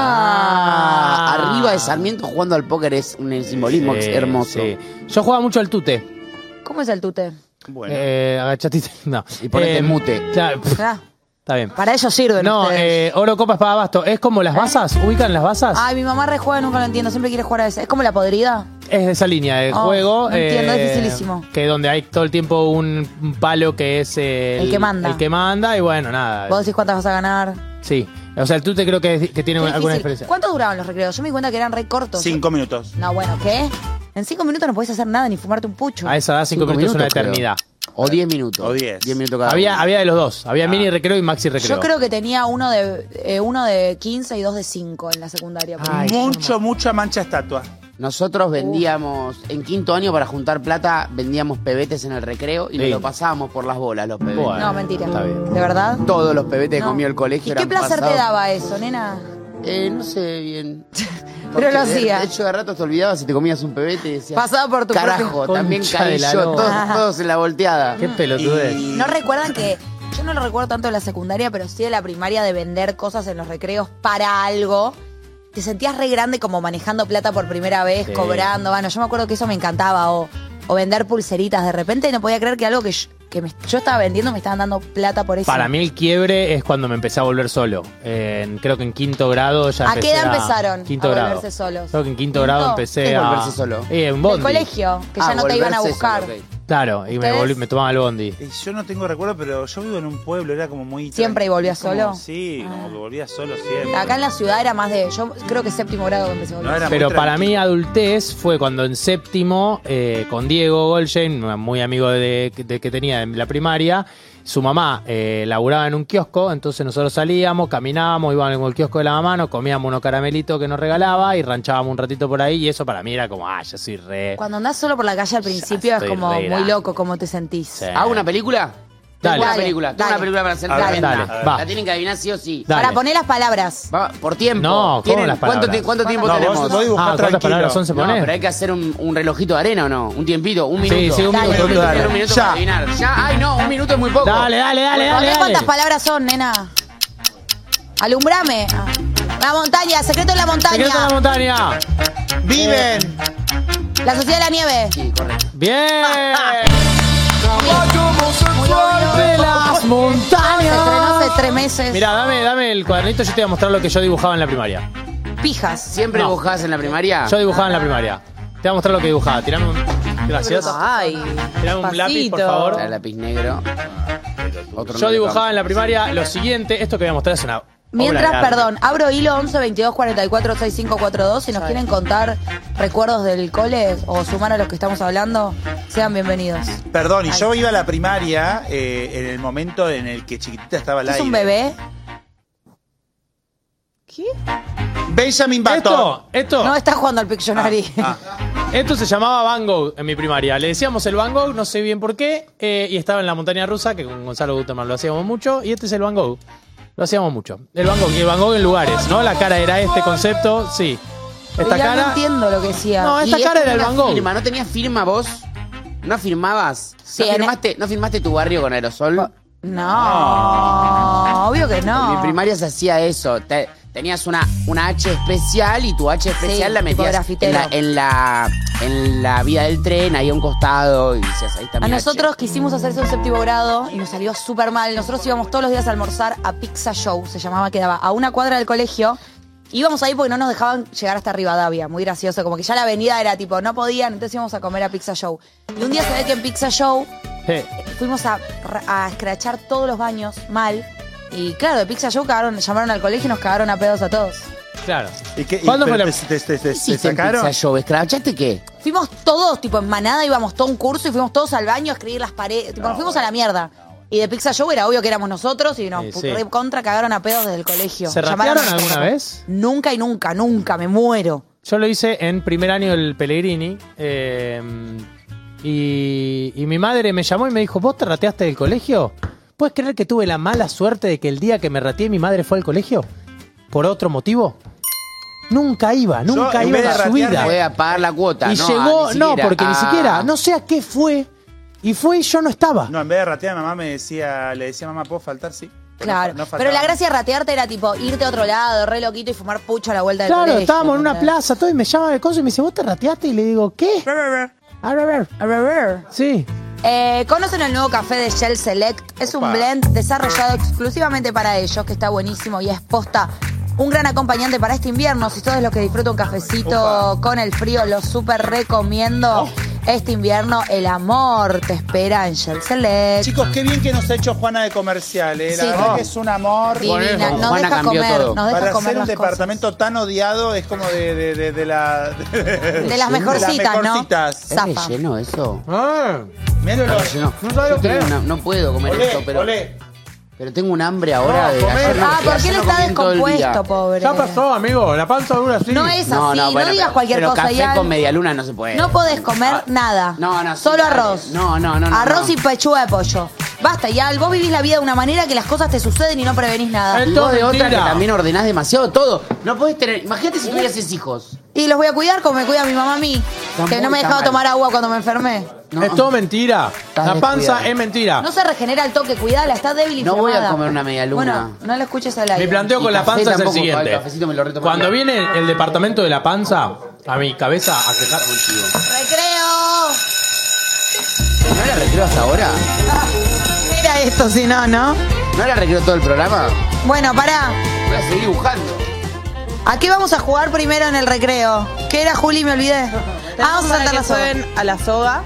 S4: Ah, arriba de Sarmiento jugando al póker es un simbolismo
S3: Sí,
S4: hermoso.
S3: sí. Yo jugaba mucho al tute.
S1: ¿Cómo es el tute?
S6: Bueno.
S3: Eh, agachatite. No.
S4: Y ponete
S3: Eh,
S4: mute.
S3: Claro, pf,
S1: Ah,
S3: está bien.
S1: para ellos sirven
S3: No,
S1: ustedes.
S3: eh, oro, copa, espada, basto. ¿Es como las basas? ¿Ubican las basas?
S1: Ay, mi mamá rejuega, nunca lo entiendo. Siempre quiere jugar a esa. ¿Es como la podrida?
S3: Es de esa línea de
S1: Oh,
S3: juego.
S1: no entiendo, es dificilísimo.
S3: Que donde hay todo el tiempo un un palo que es el,
S1: El que manda.
S3: El que manda y bueno, nada.
S1: Vos decís cuántas vas a ganar.
S3: Sí. O sea, el tute creo que, que tiene
S1: Qué
S3: alguna
S1: difícil.
S3: diferencia.
S1: ¿Cuánto duraban los recreos? Yo me di cuenta que eran re cortos.
S6: Cinco minutos.
S1: No, bueno, ¿qué? En cinco minutos no podés hacer nada ni fumarte un pucho.
S3: A esa edad, cinco,
S4: Cinco
S3: minutos es una
S4: minutos, creo.
S3: eternidad.
S4: O diez minutos.
S6: O diez.
S4: Diez minutos cada
S3: Había,
S4: uno.
S3: había de los dos. Había mini recreo y maxi recreo.
S1: Yo creo que tenía uno de eh, uno de quince y dos de cinco en la secundaria.
S3: Ay,
S6: Mucho, mucha mancha estatua.
S4: Nosotros vendíamos, en quinto año para juntar plata, vendíamos pebetes en el recreo y nos
S3: Sí.
S4: lo pasábamos por las bolas los pebetes.
S3: Bueno.
S1: No, mentira.
S3: Está bien.
S1: ¿De verdad?
S4: Todos los pebetes que
S1: No.
S4: comió el colegio
S1: ¿Y
S4: eran
S1: qué placer
S4: pasados-
S1: te daba eso, nena?
S4: Eh, no sé bien.
S1: Pero lo
S4: Porque de-
S1: hacía.
S4: De hecho, de rato te olvidabas si te comías un pebete y decías...
S1: Pasaba por tu
S4: Carajo,
S1: propio-
S4: también
S3: Concha
S4: caí
S3: de la
S4: yo,
S3: lora.
S4: todos, todos en la volteada.
S3: Qué pelotudez.
S6: Y-
S1: ¿No recuerdan que yo no lo recuerdo tanto de la secundaria, pero sí de la primaria de vender cosas en los recreos para algo? Te sentías re grande como manejando plata por primera vez,
S3: Sí.
S1: cobrando. Bueno, yo me acuerdo que eso me encantaba. O, o vender pulseritas. De repente no podía creer que algo que yo, que me- yo estaba vendiendo me estaban dando plata por eso.
S3: Para mí el quiebre es cuando me empecé a volver solo. En- creo que en quinto grado ya
S1: ¿A
S3: empecé
S1: qué edad empezaron
S3: Quinto
S1: a
S3: grado.
S1: volverse solos?
S3: Creo que en quinto
S1: ¿Quinto?
S3: grado empecé
S4: ¿Qué es
S3: a...
S4: volverse solo?
S3: Eh, en
S1: Del
S3: bondi.
S1: colegio, que ya
S4: Ah,
S1: no te iban a
S4: volverse
S1: buscar.
S4: solo, ok.
S3: Claro, y me,
S1: ¿Ustedes?
S3: volví, me tomaba el bondi.
S6: Eh, Yo no tengo recuerdo, pero yo vivo en un pueblo, era como muy...
S1: ¿Siempre
S6: tranqui-
S1: volvías
S6: como-
S1: solo?
S6: Sí,
S1: Ah.
S6: como que volvía solo siempre.
S1: Acá en la ciudad era más de. Yo creo que séptimo grado que empecé a volver.
S6: No, era muy
S3: Pero para
S6: tranquilo.
S3: mí adultez fue cuando en séptimo, eh, con Diego Goldstein, muy amigo de, de que tenía en la primaria, su mamá eh, laburaba en un kiosco, entonces nosotros salíamos, caminábamos, íbamos en el kiosco de la mamá, nos comíamos unos caramelitos que nos regalaba y ranchábamos un ratito por ahí y eso para mí era como, ah, yo soy re...
S1: Cuando andás solo por la calle al principio es
S3: estoy
S1: como
S3: re
S1: muy
S3: grande.
S1: loco cómo te sentís.
S3: Sí.
S4: ¿Hago una película?
S3: Dale.
S4: Tengo una
S1: Dale,
S4: película, tengo
S1: dale.
S4: una película para hacer
S6: A ver,
S4: tremenda.
S3: dale, va.
S4: La tienen que adivinar sí o sí.
S3: Dale.
S1: Para poner las palabras.
S4: Va, por tiempo.
S3: No, ¿cómo
S4: ¿Tienen-
S3: las
S4: ¿Cuánto,
S3: palabras?
S4: ti- cuánto tiempo
S6: No,
S4: tenemos?
S6: vos, vos dibujá
S3: Ah, ¿cuántas
S6: tranquilo.
S3: palabras son se
S4: No,
S3: pone?
S4: pero hay que hacer un, un relojito de arena o no. Un tiempito, un
S3: Sí,
S4: minuto.
S3: sí, un
S1: Dale.
S3: minuto, un
S4: Tienen
S3: minuto.
S4: un minuto
S6: Ya.
S4: para adivinar. Ya, ay no, un minuto es muy poco.
S3: Dale, dale, dale, dale,
S1: Poné
S3: dale.
S1: cuántas palabras son, nena. Alumbrame. Ah. La montaña, secreto de la montaña.
S3: Secreto de la montaña.
S6: ¡Viven!
S1: La sociedad de la nieve.
S4: Sí, correcto.
S3: Bien.
S1: Muy obvio.
S3: De las
S1: Se estrenó
S3: montañas.
S1: hace tres meses.
S3: Mira, dame, dame el cuadernito, yo te voy a mostrar lo que yo dibujaba en la primaria.
S1: Pijas.
S4: ¿Siempre
S3: No.
S4: dibujabas en la primaria?
S3: Yo dibujaba en la primaria. Te voy a mostrar lo que dibujaba. Tirame un... Gracias.
S5: Ay,
S3: Tirame un lápiz, por
S5: pasito.
S3: favor.
S4: El lápiz negro. Otro
S3: Yo
S4: no
S3: dibujaba
S4: le
S3: en la primaria lo siguiente. Esto que voy a mostrar es una... obra
S1: Mientras,
S3: de arte.
S1: perdón, abro hilo once veintidós cuarenta y cuatro sesenta y cinco cuarenta y dos. Si nos quieren contar recuerdos del cole o sumar a los que estamos hablando, sean bienvenidos.
S6: Perdón, y
S1: Ay.
S6: yo iba a la primaria eh, en el momento en el que chiquitita estaba al
S1: ¿Es
S6: aire.
S1: un bebé?
S5: ¿Qué?
S6: Benjamin Button.
S3: Esto, esto,
S1: No está jugando al Pictionary.
S6: Ah,
S3: esto se llamaba Van Gogh en mi primaria. Le decíamos el Van Gogh, no sé bien por qué, eh, y estaba en la montaña rusa, que con Gonzalo Guterman lo hacíamos mucho, y este es el Van Gogh. Lo hacíamos mucho. El Van Gogh, y el Van Gogh en lugares, ¿no? La cara era este concepto, sí. Esta
S1: Mirá, no
S3: cara...
S1: entiendo lo que decía.
S3: No,
S4: Y
S3: esta
S4: esto
S3: cara era el
S4: una
S3: Van Gogh.
S4: Firma. ¿No tenías firma vos? ¿No firmabas?
S1: Sí,
S4: ¿No,
S1: en-
S4: firmaste, ¿No firmaste tu barrio con aerosol?
S1: No, obvio que
S4: En
S1: no.
S4: mi primaria se hacía eso. Te- tenías una, una H especial y tu H especial
S1: Sí,
S4: la
S1: tipo
S4: metías en
S1: grafitero.
S4: la, en, la, en la vía del tren, ahí a un costado, y decías, ahí está mi
S1: A
S4: H.
S1: nosotros quisimos hacerse un séptimo grado y nos salió súper mal. Nosotros íbamos todos los días a almorzar a Pizza Show, se llamaba, quedaba a una cuadra del colegio. Íbamos ahí porque no nos dejaban llegar hasta Rivadavia, muy gracioso, como que ya la avenida era tipo, no podían, entonces íbamos a comer a Pizza Show. Y un día se ve que en Pizza Show
S3: Sí.
S1: fuimos a, a escrachar todos los baños mal. Y claro, de Pizza Show cagaron, llamaron al colegio y nos cagaron a pedos a todos.
S3: Claro.
S6: ¿Y qué?
S3: ¿Cuándo
S6: y,
S3: fue
S6: pero
S3: la-
S6: te, te, te, te-
S4: ¿Qué
S6: te
S4: hiciste en
S6: sacaron?
S4: Pizza Show? ¿Escrachaste qué?
S1: Fuimos todos, tipo en manada, íbamos todo un curso y fuimos todos al baño a escribir las paredes. Tipo, nos fuimos a la mierda. Y de Pizza Show era obvio que éramos nosotros y nos
S3: Sí, sí.
S1: re contra cagaron a pedos desde el colegio.
S3: ¿Se
S1: Llamaron
S3: ratearon
S1: a-
S3: alguna vez?
S1: Nunca y nunca, nunca, me muero.
S3: Yo lo hice en primer año del Pellegrini. eh, y, y mi madre me llamó y me dijo, ¿vos te rateaste del colegio? ¿Puedes creer que tuve la mala suerte de que el día que me rateé mi madre fue al colegio? ¿Por otro motivo? Nunca iba, nunca
S6: en
S3: iba
S6: vez
S3: en
S6: de
S3: su
S6: ratearme-
S3: vida.
S4: Voy a pagar la cuota.
S3: Y
S4: no,
S3: llegó,
S4: ni
S3: no,
S4: siquiera.
S3: porque ni
S4: Ah.
S3: siquiera, no sé a qué fue. Y fue y yo no estaba.
S6: No, en vez de ratear, mamá me decía, le decía, mamá, ¿puedo faltar? Sí.
S1: Claro.
S6: No, no
S1: Pero
S6: faltaba.
S1: la gracia de ratearte era tipo irte a otro lado, re loquito y fumar pucho a la vuelta del
S3: Claro,
S1: colegio.
S3: estábamos en una
S1: ¿entendés?
S3: plaza, todo, y me llama de coso y me dice, ¿vos te rateaste? Y le digo, ¿qué? A ver, a ver.
S1: A ver, a ver.
S3: Sí.
S1: Eh, ¿Conocen el nuevo café de Shell Select? Es un
S6: Opa.
S1: blend desarrollado exclusivamente para ellos, que está buenísimo y es posta. Un gran acompañante para este invierno. Si sos de los que disfruta un cafecito
S6: Opa.
S1: con el frío, lo súper recomiendo. Este invierno, el amor te espera en Shell Select.
S6: Chicos, qué bien que nos ha hecho Juana de comercial, ¿eh? La
S1: Sí.
S6: verdad que es un amor.
S1: Divina,
S4: Con
S1: nos
S4: Juana
S1: deja
S4: cambió
S1: comer,
S4: todo.
S1: nos deja
S6: Para
S1: comer
S6: ser un
S1: las
S6: departamento
S1: cosas.
S6: tan odiado es como de, de, de, de la... De,
S1: De las mejorcitas, ¿no?
S6: mejorcitas.
S4: ¿Es
S1: Zafa.
S4: relleno eso?
S3: Ah,
S6: Mirá lo-
S4: Relleno.
S3: No sabía
S4: Yo
S3: lo que
S4: tengo
S3: era.
S4: una- no puedo comer esto,
S6: Olé,
S4: pero,
S6: olé.
S4: pero tengo un hambre ahora de
S3: comer.
S4: ayer no-
S1: Ah,
S4: de
S1: porque
S4: ayer
S1: él
S4: no
S1: está
S4: comí en todo el día.
S1: descompuesto, pobre.
S3: ya pasó, amigo. La panza dura así.
S1: No es así, no,
S4: bueno,
S1: digas
S4: pero-
S1: cualquier
S4: pero
S1: cosa.
S4: café
S1: ya.
S4: con media luna no se puede.
S1: No podés comer nada.
S4: No, no, sí,
S1: Solo
S4: dale.
S1: arroz.
S4: No, no, no, no,
S1: Arroz
S4: no.
S1: y pechuga de pollo. Basta, ya. Vos vivís la vida de una manera que las cosas te suceden y no prevenís nada.
S3: Eh,
S4: Y
S3: todo
S4: vos de otra que
S3: mentira.
S4: también ordenás demasiado todo. No podés tener. Imagínate si tuvieras hijos.
S1: Y los voy a cuidar como me cuida mi mamá a mí.
S4: Está
S1: Que
S4: muy-
S1: no me
S4: está
S1: dejaba
S4: mal.
S1: tomar agua cuando me enfermé.
S4: No,
S3: Es todo mentira.
S4: Estás
S3: La panza
S4: descuidado.
S3: es mentira.
S1: No se regenera el toque, cuidala, está débil y
S4: No voy a
S1: inflamada.
S4: comer una media luna.
S1: Bueno, no lo escuches al aire.
S3: Mi planteo
S4: Y
S3: con la
S4: café
S3: panza es el
S4: tampoco, el
S3: siguiente.
S4: cafecito me lo retomo.
S3: Cuando viene el departamento de la panza, a mi cabeza a quejar.
S1: ¡Recreo!
S4: ¿No era recreo hasta ahora?
S1: Mira esto, si no, ¿no?
S4: ¿No era recreo todo el programa?
S1: Bueno, pará.
S4: Voy a seguir dibujando.
S1: ¿A qué vamos a jugar primero en el recreo? ¿Qué era, Juli? Me olvidé. Ah, vamos a
S5: para
S1: saltar
S5: que
S1: la soga.
S5: jueguen a la soga.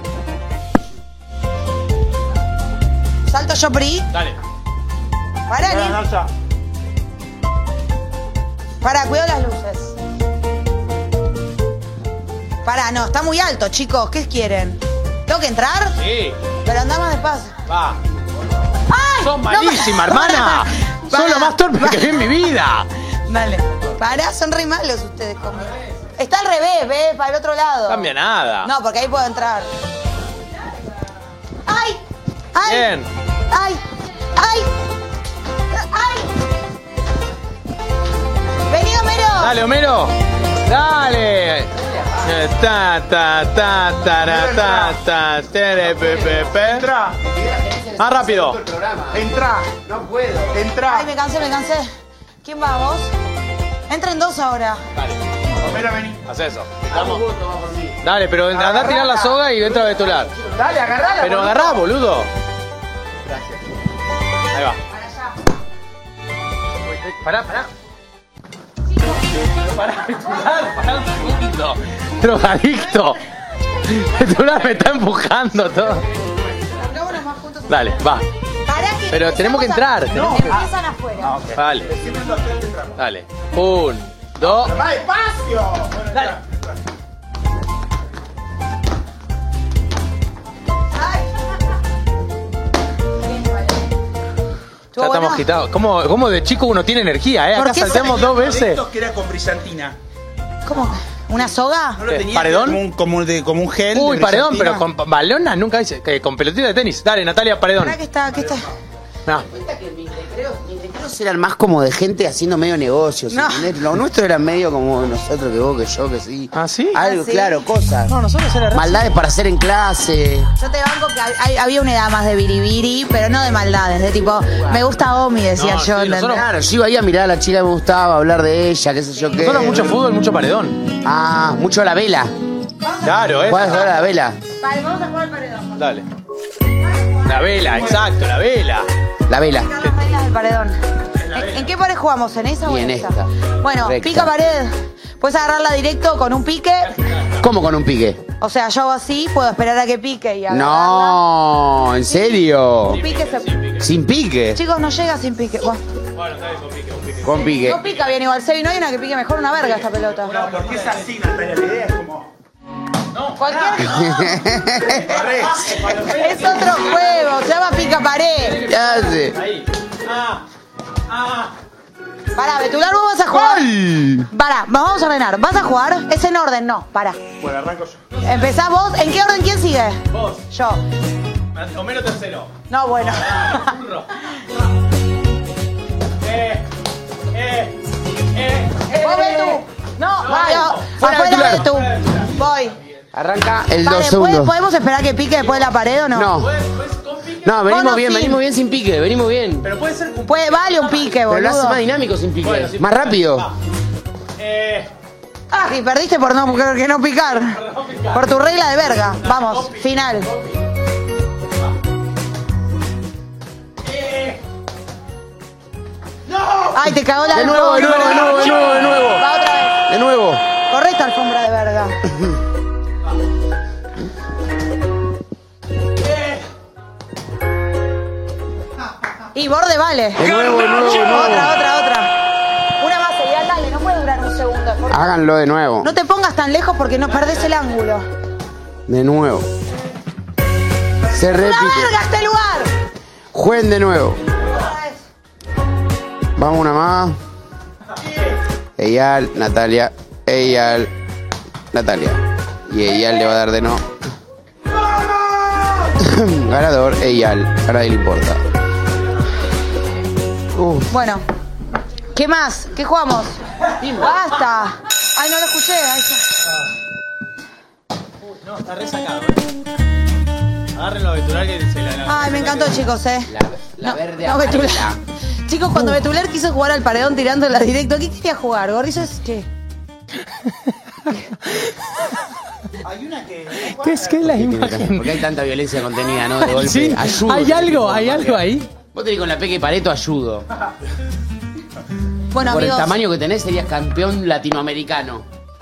S1: Salto yo, Pri.
S3: Dale.
S1: Pará, Ni. Pará, cuidado las luces. Pará, no, está muy alto, chicos. ¿Qué quieren? ¿Tengo que entrar?
S3: Sí.
S1: Pero andá más despacio.
S3: Va.
S1: ¡Ay!
S3: Sos
S1: No,
S3: malísima,
S1: pará.
S3: hermana.
S1: Pará.
S3: Sos lo más torpe que vi en mi vida.
S1: Dale. Pará, son re malos ustedes conmigo. Está al revés, ¿ves? Para el otro lado.
S3: Cambia nada.
S1: No, porque ahí puedo entrar. ¡Ay! ¡Ay!
S3: Bien.
S1: ¡Ay! ¡Ay! ¡Ay! ¡Vení, Homero!
S3: Dale, Homero. Dale. Eh, Ta, ta, ta, tara, ta, ta, tere, pe, pe, pe.
S6: Entra,
S3: Más rápido.
S6: entra,
S4: No puedo.
S6: entra.
S1: Ay, me cansé, me cansé. ¿Quién va, vos? Entren dos ahora.
S6: Homero, vení.
S3: Haz eso. Vamos. Dale, pero andá a tirar la soga y entra a vetular.
S6: Dale, agarrala.
S3: Pero
S6: boludo.
S3: agarrá, boludo. Ahí va. Pará, pará. Pará, vetular, pará un segundo. Drogadicto. Vetular me está empujando todo.
S1: Pongámonos más juntos.
S3: Dale, va.
S1: Pará que
S3: Pero tenemos que
S1: empezamos a-
S3: entrar, tenemos que-
S1: Empiezan afuera.
S3: Dale. Dale. Un, dos.
S6: ¡Más despacio! Bueno,
S3: Dale.
S6: entra.
S3: Ya
S1: ¿Estuvo
S3: estamos
S1: bueno?
S3: agitados. ¿Cómo, ¿Cómo de chico uno tiene energía, eh?
S1: ¿Por
S3: Acá
S1: qué
S3: saltamos
S1: se-
S3: dos veces.
S6: Esto que era con brillantina.
S1: ¿Cómo? ¿Una soga?
S6: ¿No lo
S3: ¿Qué,
S6: tenías
S3: paredón?
S6: Como un, como, un- de, como un gel.
S3: Uy,
S6: de
S3: paredón, pero
S6: brillantina?
S3: con balonas nunca dice. que Con pelotita de tenis. Dale, Natalia, paredón.
S1: Pará que está, que está.
S3: No.
S4: Que mis recreos, mis recreos eran más como de gente haciendo medio negocios.
S1: No.
S4: ¿entendés? Lo nuestro era medio como nosotros, que vos, que yo, que sí.
S3: ¿Ah, sí?
S4: Algo,
S1: ¿Ah, sí?
S4: claro, cosas.
S3: No, nosotros era re-
S4: Maldades para hacer en clase.
S1: Yo te banco que hay- había una edad más de biribiri, pero no de maldades, de tipo, me gusta Omi, decía
S3: No,
S1: yo.
S3: sí,
S1: ¿entendés?
S3: nosotros-
S4: Claro, yo iba ahí a mirar a la chica que me gustaba, hablar de ella, qué sé yo qué.
S3: Nosotros mucho fútbol, mucho paredón.
S4: Ah, mucho la vela.
S3: Claro, ¿eh?
S4: ¿Cuál es ahora la vela?
S1: Vale, vamos a jugar al paredón.
S3: Dale. La vela, exacto, la vela.
S4: La vela.
S1: Las reglas del paredón. ¿En, ¿En qué pared jugamos? ¿En esa o
S4: Y
S1: en
S4: en
S1: esta?
S4: esta.
S1: Bueno,
S4: Recta.
S1: pica pared. Puedes agarrarla directo con un pique.
S4: ¿Cómo con un pique?
S1: O sea, yo hago así, puedo esperar a que pique y agarrarla.
S4: No, ¿en serio?
S1: Un pique se...
S4: ¿Sin pique?
S1: Chicos, no llega sin pique. Bueno,
S4: Con pique.
S1: no pica bien igual, Sebi. No hay una que pique mejor una verga esta pelota.
S6: No, porque es así, Natalia. La idea es como.
S1: Cualquier...
S6: Corres.
S1: Es otro juego, se llama pica pared.
S4: ¿Qué hace?
S1: Pará, Betular, vos vas a jugar.
S4: ¡Ay!
S1: Pará, nos vamos a ordenar. ¿Vas a jugar? Es en orden, no, pará.
S6: Bueno, arranco yo.
S1: Empezás vos. ¿En qué orden quién sigue?
S3: Vos.
S1: Yo.
S3: Homero tercero.
S1: No, bueno.
S3: Burro. Eh, eh, eh, eh.
S1: Vos ves tú. No,
S4: No,
S1: Mario.
S4: fuera
S1: Afuera
S4: Betular.
S1: ves tú. Voy.
S4: Arranca el
S1: Vale,
S4: dos
S1: ¿puede-
S4: segundos.
S1: ¿podemos esperar que pique después de la pared o no?
S4: No. No, venimos
S1: Bueno,
S4: bien,
S1: sí.
S4: venimos bien sin pique, venimos bien.
S3: Pero puede ser un...
S1: Puede, vale un pique,
S4: Pero lo hace
S1: boludo.
S4: más dinámico sin pique.
S3: Bueno, sí.
S4: Más rápido.
S3: Va. Eh,
S1: Ah, y perdiste por no, por que no picar. Por tu regla de verga. Vamos, final. Ay, te cagó la
S4: De nuevo, de nuevo, de nuevo, de nuevo, de nuevo.
S1: Va otra vez.
S4: De nuevo.
S1: Corre esta alfombra de verga. Y borde vale.
S4: De nuevo, de nuevo, de nuevo.
S1: Otra, otra, otra. Una más seguida, dale, no puede durar un segundo. por-
S4: Háganlo de nuevo.
S1: No te pongas tan lejos porque no perdés el ángulo.
S4: De nuevo. Se
S1: ¡Una
S4: repite.
S1: verga este lugar!
S4: Jueguen de nuevo. Vamos una más. Eyal, Natalia. Eyal, Natalia. Y Eyal le va a dar de no. Ganador, Eyal. A nadie le importa. Uf.
S1: Bueno, ¿qué más? ¿Qué jugamos? ¡Basta! Ay, no lo escuché. Ay, ya.
S3: no, está resacado. Agárrenlo a Betular que se la...
S1: Ay, me encantó, chicos, eh.
S4: La, la
S1: No,
S4: verde
S1: no, Betular.
S4: amarela.
S1: Chicos, cuando Betular quiso jugar al paredón tirándola directo, ¿qué quería jugar? ¿Gorrizo es qué?
S6: Hay una que.
S3: ¿Qué es que es la
S4: Porque
S3: imagen?
S4: hay tanta violencia contenida, ¿no? De golpe.
S3: Sí,
S4: Ayudo.
S3: hay algo, hay algo ahí.
S4: Vos tenés con la Peque Pareto, ayudo.
S1: Bueno,
S4: Por
S1: amigos.
S4: el tamaño que tenés serías campeón latinoamericano.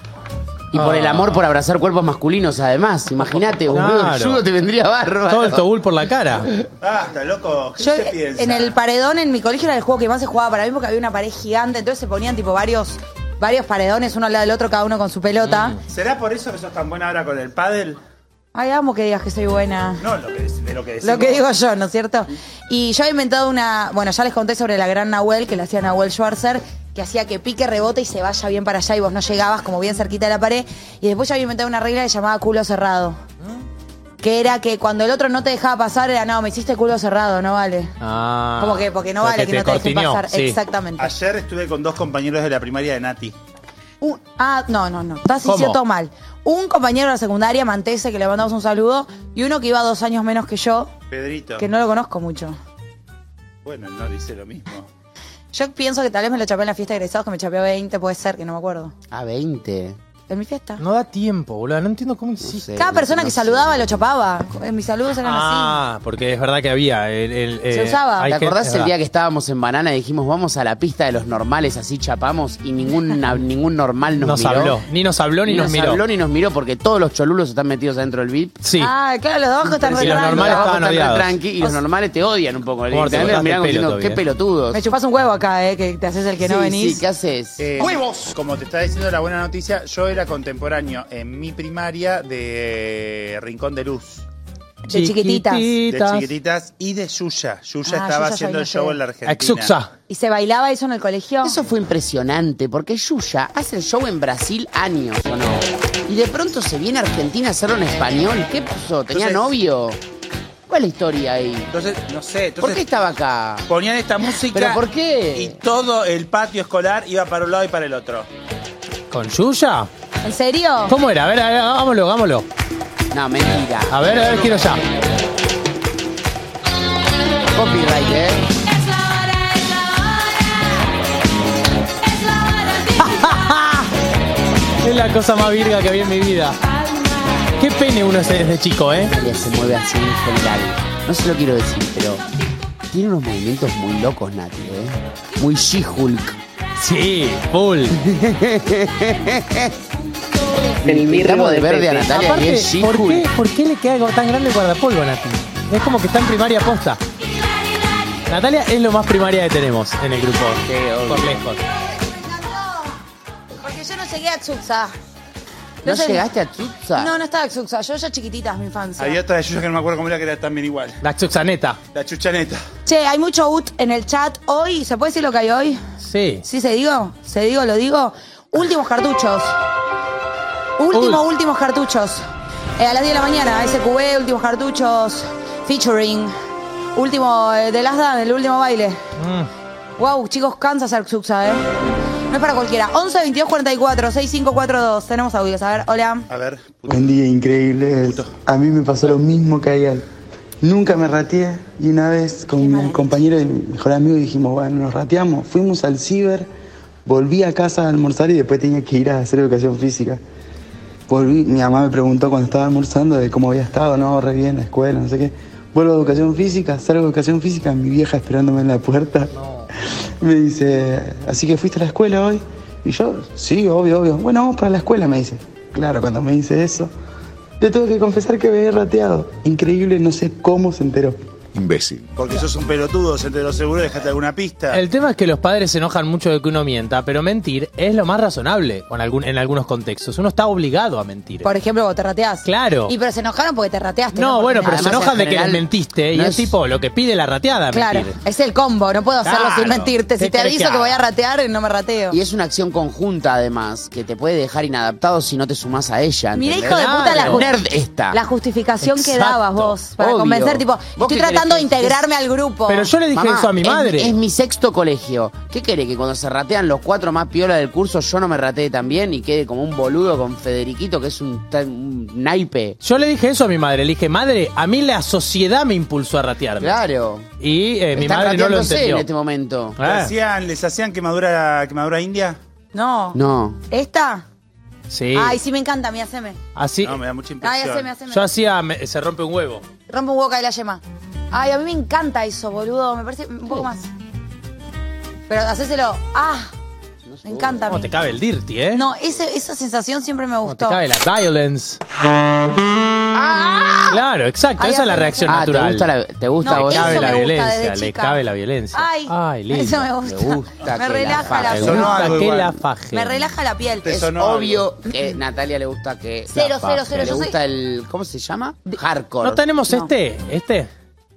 S4: Y por
S3: Ah.
S4: el amor por abrazar cuerpos masculinos, además. Imagínate, boludo,
S3: Claro.
S4: ayudo te vendría bárbaro.
S3: Todo el tobul por la cara.
S6: Basta, loco. ¿Qué
S1: Yo,
S6: se piensa?
S1: en el paredón, en mi colegio, era el juego que más se jugaba para mí porque había una pared gigante, entonces se ponían tipo varios, varios paredones, uno al lado del otro, cada uno con su pelota.
S6: ¿Será por eso que sos tan buena ahora con el pádel?
S1: Ay, amo que digas que soy buena.
S6: No, lo que, de lo que decimos.
S1: Lo que digo yo, ¿no es cierto? Y yo he inventado una... Bueno, ya les conté sobre la gran Nahuel, que la hacía Nahuel Schwarzer, que hacía que pique, rebote y se vaya bien para allá y vos no llegabas como bien cerquita de la pared. Y después yo había inventado una regla que se llamaba culo cerrado. Que era que cuando el otro no te dejaba pasar, era, no, me hiciste culo cerrado, no vale.
S3: Ah,
S1: Como que, porque no
S3: lo
S1: vale que, no te dejen
S3: cortineó,
S1: pasar.
S3: sí.
S1: Exactamente.
S6: Ayer estuve con dos compañeros de la primaria de Nati.
S1: Un- ah, no, no, no. Estás
S3: ¿Cómo?
S1: diciendo todo mal. Un compañero de la secundaria, Mantese, que le mandamos un saludo, y uno que iba dos años menos que yo,
S6: Pedrito.
S1: que no lo conozco mucho.
S6: Bueno, no dice lo mismo.
S1: Yo pienso que tal vez me lo chapé en la fiesta de egresados, que me chapeó veinte, puede ser, que no me acuerdo.
S4: A veinte.
S1: En mi fiesta.
S3: No da tiempo, boludo. No entiendo cómo
S4: No
S3: hiciste.
S4: sé,
S1: Cada
S4: no-
S1: persona
S4: no
S1: que
S4: sé.
S1: saludaba lo chapaba. En mis saludos eran
S3: Ah, porque es verdad que había. El, el,
S1: Se
S3: eh,
S1: usaba.
S3: hay
S4: ¿Te
S3: gente-
S4: acordás
S3: es
S4: el día
S3: verdad.
S4: que estábamos en Banana y dijimos vamos a la pista de los normales, así chapamos y ningún, ningún normal nos,
S3: Nos
S4: miró?
S3: habló. Ni nos habló ni,
S4: Ni
S3: nos,
S4: nos
S3: miró.
S4: habló ni nos miró porque todos los cholulos están metidos adentro del V I P.
S3: Sí.
S1: así. Ah, claro, los de abajo están
S3: Y
S1: re
S3: los
S1: tranquilos.
S3: normales
S4: Abajo
S3: estaban
S4: están re
S3: odiados.
S4: tranqui y los normales te odian un poco.
S3: Como te
S4: Directamente nos
S3: cortaste
S4: miran
S3: el
S4: como
S3: pelo
S4: diciendo,
S3: todavía.
S4: qué pelotudos.
S1: Me chupas un huevo acá, eh, que te haces el que no
S4: Sí,
S1: venís.
S4: sí, ¿qué haces?
S6: Eh, Como te está diciendo la buena noticia, yo era contemporáneo en mi primaria de Rincón de Luz,
S1: De chiquititas.
S6: de chiquititas y de Yuya. Yuya
S1: Ah,
S6: estaba
S1: Yuya
S6: haciendo el
S1: ya
S6: show
S1: vino
S6: en la Argentina.
S3: Exuxa.
S1: ¿Y se bailaba eso en el colegio?
S4: Eso fue impresionante, porque Yuya hace el show en Brasil años, ¿o no? Y de pronto se viene a Argentina a hacerlo en español. ¿Qué pasó? ¿Tenía
S6: Entonces-
S4: novio? ¿Cuál es la historia ahí?
S6: Entonces, no sé,
S4: ¿Por qué
S6: entonces
S4: estaba acá?
S6: ponían esta música.
S4: ¿Pero por qué?
S6: Y todo el patio escolar iba para un lado y para el otro.
S3: ¿Con Yuya?
S1: ¿En serio?
S3: ¿Cómo era? A ver, a ver, hagámoslo, hagámoslo.
S4: No, mentira.
S3: A ver, a ver, quiero ya.
S4: Copyright, ¿eh?
S3: Es la cosa más virga que vi en mi vida. pene uno es desde chico, ¿eh?
S4: Natalia se mueve así en general. No se lo quiero decir, pero tiene unos movimientos muy locos, Nati, ¿eh? Muy She-Hulk.
S3: Sí, full.
S4: El mirramo de verde a Natalia y
S3: Aparte,
S4: es
S3: ¿por qué,
S4: She-Hulk.
S3: ¿por qué le queda algo tan grande el guardapolvo a Nati? Es como que está en primaria posta. Natalia es lo más primaria que tenemos en el grupo.
S4: Sí, obvio.
S3: Por lejos.
S1: Porque yo no llegué a Xuxa.
S4: ¿No
S1: sé-
S4: llegaste a Tutsa?
S1: No, no estaba Xuxa. Yo ya chiquitita es mi infancia.
S6: Había otra de Yuya que no me acuerdo cómo era, que era también igual.
S3: La chuxaneta.
S6: La chuchaneta.
S1: Che, hay mucho ut en el chat hoy. ¿Se puede decir lo que hay hoy?
S3: Sí.
S1: ¿Sí se digo? ¿Se digo, lo digo? Últimos cartuchos. Últimos,
S3: Uy.
S1: últimos cartuchos. Eh, a las diez de la mañana, S Q B, últimos cartuchos. Featuring. Último, eh, de Last Dance, el último baile.
S3: Mm.
S1: Wow, chicos, cansa ser Xuxa, ¿eh? No es para cualquiera. once, veintidós, cuarenta y cuatro, sesenta y cinco cuarenta y dos. Tenemos audios. A ver, hola.
S6: A ver.
S2: Buen día, increíble. A mí me pasó lo mismo que a él. Nunca me rateé y una vez con mi compañero y mi mejor amigo dijimos, bueno, nos rateamos. Fuimos al ciber, volví a casa a almorzar y después tenía que ir a hacer educación física. Volví, mi mamá me preguntó cuando estaba almorzando de cómo había estado, no, re bien, la escuela, no sé qué. Vuelvo a educación física, salgo de educación física, mi vieja esperándome en la puerta. Me dice, ¿así que fuiste a la escuela hoy? Y yo, sí, obvio, obvio. Bueno, vamos para la escuela, me dice. Claro, cuando me dice eso, le tengo que confesar que me había rateado. Increíble, no sé cómo se enteró.
S9: Imbécil.
S6: Porque sos un pelotudo, se te lo seguro, dejate alguna pista.
S3: El tema es que los padres se enojan mucho de que uno mienta, pero mentir es lo más razonable con algún, en algunos contextos. Uno está obligado a mentir.
S1: Por ejemplo, vos te rateás.
S3: Claro.
S1: Y pero se enojaron porque te rateaste.
S3: No,
S1: porque
S3: bueno,
S1: nada.
S3: pero se
S4: Además,
S3: enojan
S4: en
S3: de que les
S4: general,
S3: mentiste y
S4: no
S3: es,
S4: es-
S3: tipo lo que pide la rateada,
S1: Claro,
S3: mentir.
S1: es el combo, no puedo hacerlo
S3: Claro.
S1: sin mentirte. Si
S3: ¿Qué
S1: te
S3: querés
S1: aviso
S3: que
S1: que voy a
S3: haga?
S1: ratear, no me rateo.
S4: Y es una acción conjunta, además, que te puede dejar inadaptado si no te sumás a ella.
S1: Mira,
S4: ¿entendés?
S1: hijo de puta, la,
S3: Claro.
S4: Nerd esta.
S1: la justificación que
S3: Exacto.
S1: dabas vos para
S4: Obvio.
S1: convencer, tipo,
S4: ¿Vos
S1: estoy
S4: qué
S1: tratando de
S4: querés que-
S1: integrarme al grupo.
S3: Pero yo le dije
S4: Mamá,
S3: eso a mi
S4: es-
S3: madre.
S4: Es, mi sexto colegio. ¿Qué querés? Que cuando se ratean los cuatro más piola del curso, yo no me ratee también y quede como un boludo con Federiquito, que es un, ta- un naipe.
S3: Yo le dije eso a mi madre. Le dije, madre, a mí la sociedad me impulsó a ratearme.
S4: Claro.
S3: Y eh, mi
S4: Están
S3: madre no lo
S4: rateándose
S3: entendió.
S4: en este momento.
S6: ¿Les
S3: Ah,
S6: hacían, ¿Les hacían quemadura, quemadura india?
S1: No.
S4: No.
S1: ¿Esta?
S3: sí.
S1: Ay, sí me encanta, mi haceme.
S3: Así.
S6: No, me da mucha
S1: Ay,
S6: impresión.
S1: haceme, haceme.
S3: Yo hacía, me- se rompe un huevo.
S1: Rompe un huevo, cae la yema. Ay, a mí me encanta eso, boludo. Me parece un poco más. Pero hacéselo. Ah, me encanta a
S3: ¿Cómo
S1: mí.
S3: te cabe el dirty, eh?
S1: No, ese, esa sensación siempre me
S3: ¿Cómo te
S1: gustó.
S3: cabe la violence? Claro, exacto.
S1: Ay,
S3: esa es la
S1: hace-
S3: reacción
S4: Ah, ¿te
S3: natural.
S4: gusta la, te gusta
S1: No,
S4: a vos?
S1: eso
S3: cabe
S1: me
S3: la
S1: gusta
S3: violencia,
S1: desde
S3: le
S1: chica.
S3: cabe la violencia.
S1: Ay,
S3: lindo.
S1: eso me gusta.
S4: Me gusta
S1: Me
S4: que
S1: relaja
S4: la
S1: la
S3: Me
S6: Sonó
S1: piel.
S3: gusta
S6: algo
S3: que
S6: igual.
S3: la faje.
S1: Me relaja la piel.
S6: Te
S4: Es
S6: sonó
S4: obvio que a Natalia le gusta que...
S1: Cero, cero, cero.
S4: Le
S1: Yo soy.
S4: gusta el... ¿Cómo se llama? Hardcore.
S3: ¿No tenemos
S1: No.
S3: este? ¿Este?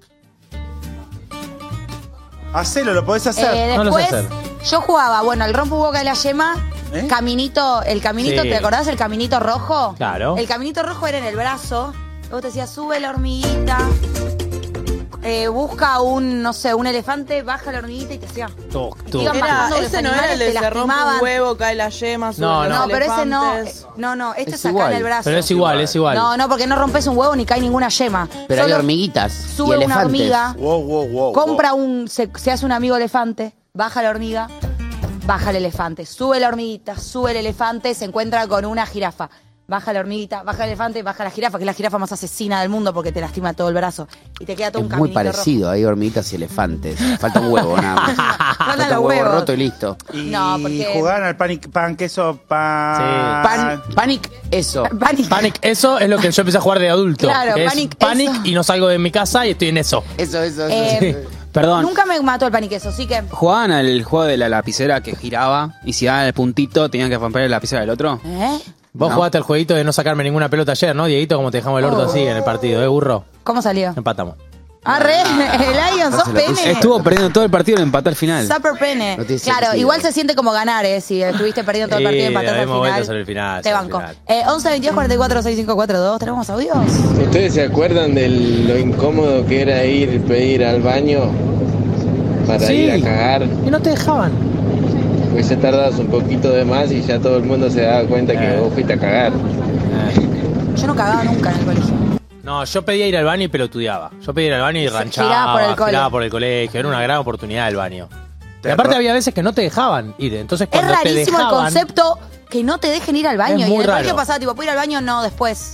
S6: Hacelo, lo podés hacer.
S1: Eh,
S3: No lo sé
S1: después, yo jugaba, bueno, el rompo boca y la yema.
S6: ¿Eh?
S1: Caminito, el caminito,
S3: Sí.
S1: ¿te acordás? El caminito rojo.
S3: Claro.
S1: El caminito rojo era en el brazo. Luego te decía, sube la hormiguita. Eh, busca un, no sé, un elefante, baja la hormiguita y te hacía.
S3: Toc, toc.
S1: Iban
S5: Era,
S1: bajando los
S5: ese no era el
S1: animales,
S5: de
S1: te
S5: se rompe un
S1: lastimaban.
S5: huevo, cae la yema, sube
S3: No,
S5: los
S1: No, pero ese no.
S5: elefantes.
S1: eh, No, no, este
S4: Es
S1: es acá
S4: igual.
S1: en el brazo.
S3: Pero es igual, es igual.
S1: No, no, porque no rompes un huevo ni cae ninguna yema.
S4: Pero hay
S1: Solo
S4: hormiguitas
S1: Sube
S4: y
S1: una
S4: elefantes.
S1: hormiga.
S6: Wow, wow, wow.
S1: Compra un, se, se hace un amigo elefante, baja la hormiga, baja el elefante, sube la hormiguita, sube el elefante, se encuentra con una jirafa. Baja la hormiguita, baja el elefante, baja la jirafa, que es la jirafa más asesina del mundo porque te lastima todo el brazo. Y te queda todo un
S4: Es muy
S1: caminito
S4: parecido, hay hormiguitas y elefantes. Falta un huevo, nada más.
S1: Faltan
S4: Falta
S1: los
S4: un huevo
S1: huevos.
S4: roto y listo.
S6: Y
S1: No, porque-
S6: jugaban al panic, pan, queso, pan.
S4: Pan, panic, eso.
S1: rojo. Panic.
S3: Panic, eso es lo que yo empecé a jugar de adulto.
S1: Claro,
S3: que es
S1: Panic,
S3: Panic
S1: eso.
S3: y no salgo de mi casa y estoy en eso.
S4: Eso, eso, eso.
S1: Eh,
S8: Perdón.
S1: Nunca me mató el paniqueso, así que.
S8: ¿Jugaban al juego de la lapicera que giraba y si daban el puntito tenían que romper la lapicera del otro?
S1: ¿Eh?
S3: Vos
S8: No.
S3: jugaste al jueguito de no sacarme ninguna pelota ayer, ¿no, Dieguito? Como te dejamos el orto
S1: Oh.
S3: así en el partido, ¿eh, burro?
S1: ¿Cómo salió?
S3: Empatamos.
S1: Arre, el Lion, sos
S4: se lo puse.
S1: pene.
S8: Estuvo perdiendo todo el partido y empató al final.
S1: Super pene.
S4: No tiene
S1: Claro,
S4: sentido.
S1: igual se siente como ganar, ¿eh? Si estuviste perdiendo todo el
S3: Sí,
S1: partido y empataste al
S3: hemos
S1: final.
S3: vuelto sobre el final,
S1: Te
S3: sobre el
S1: banco.
S3: final.
S1: Eh, once, veintidós, cuarenta y cuatro, sesenta y cinco cuarenta y dos. ¿Tenemos audios?
S10: ¿Ustedes se acuerdan de lo incómodo que era ir y pedir al baño para
S3: Sí.
S10: ir a cagar?
S3: Y no te dejaban.
S10: Pues ya tardabas un poquito de más y ya todo el mundo se daba cuenta que
S3: Eh.
S10: vos fuiste a cagar.
S1: Yo no cagaba nunca en el colegio.
S3: No, yo pedía ir al baño y pelotudeaba. Yo pedía ir al baño y ranchaba,
S1: giraba por el cole.
S3: giraba por el colegio. Era una gran oportunidad el baño. Y
S6: Te
S3: aparte
S6: ro-
S3: había veces que no te dejaban ir. Entonces
S1: Es
S3: cuando te
S1: rarísimo
S3: dejaban,
S1: el concepto que no te dejen ir al baño.
S3: Es
S1: Y en
S3: muy
S1: el colegio
S3: raro.
S1: pasaba, tipo, ¿puedo ir al baño? No, después.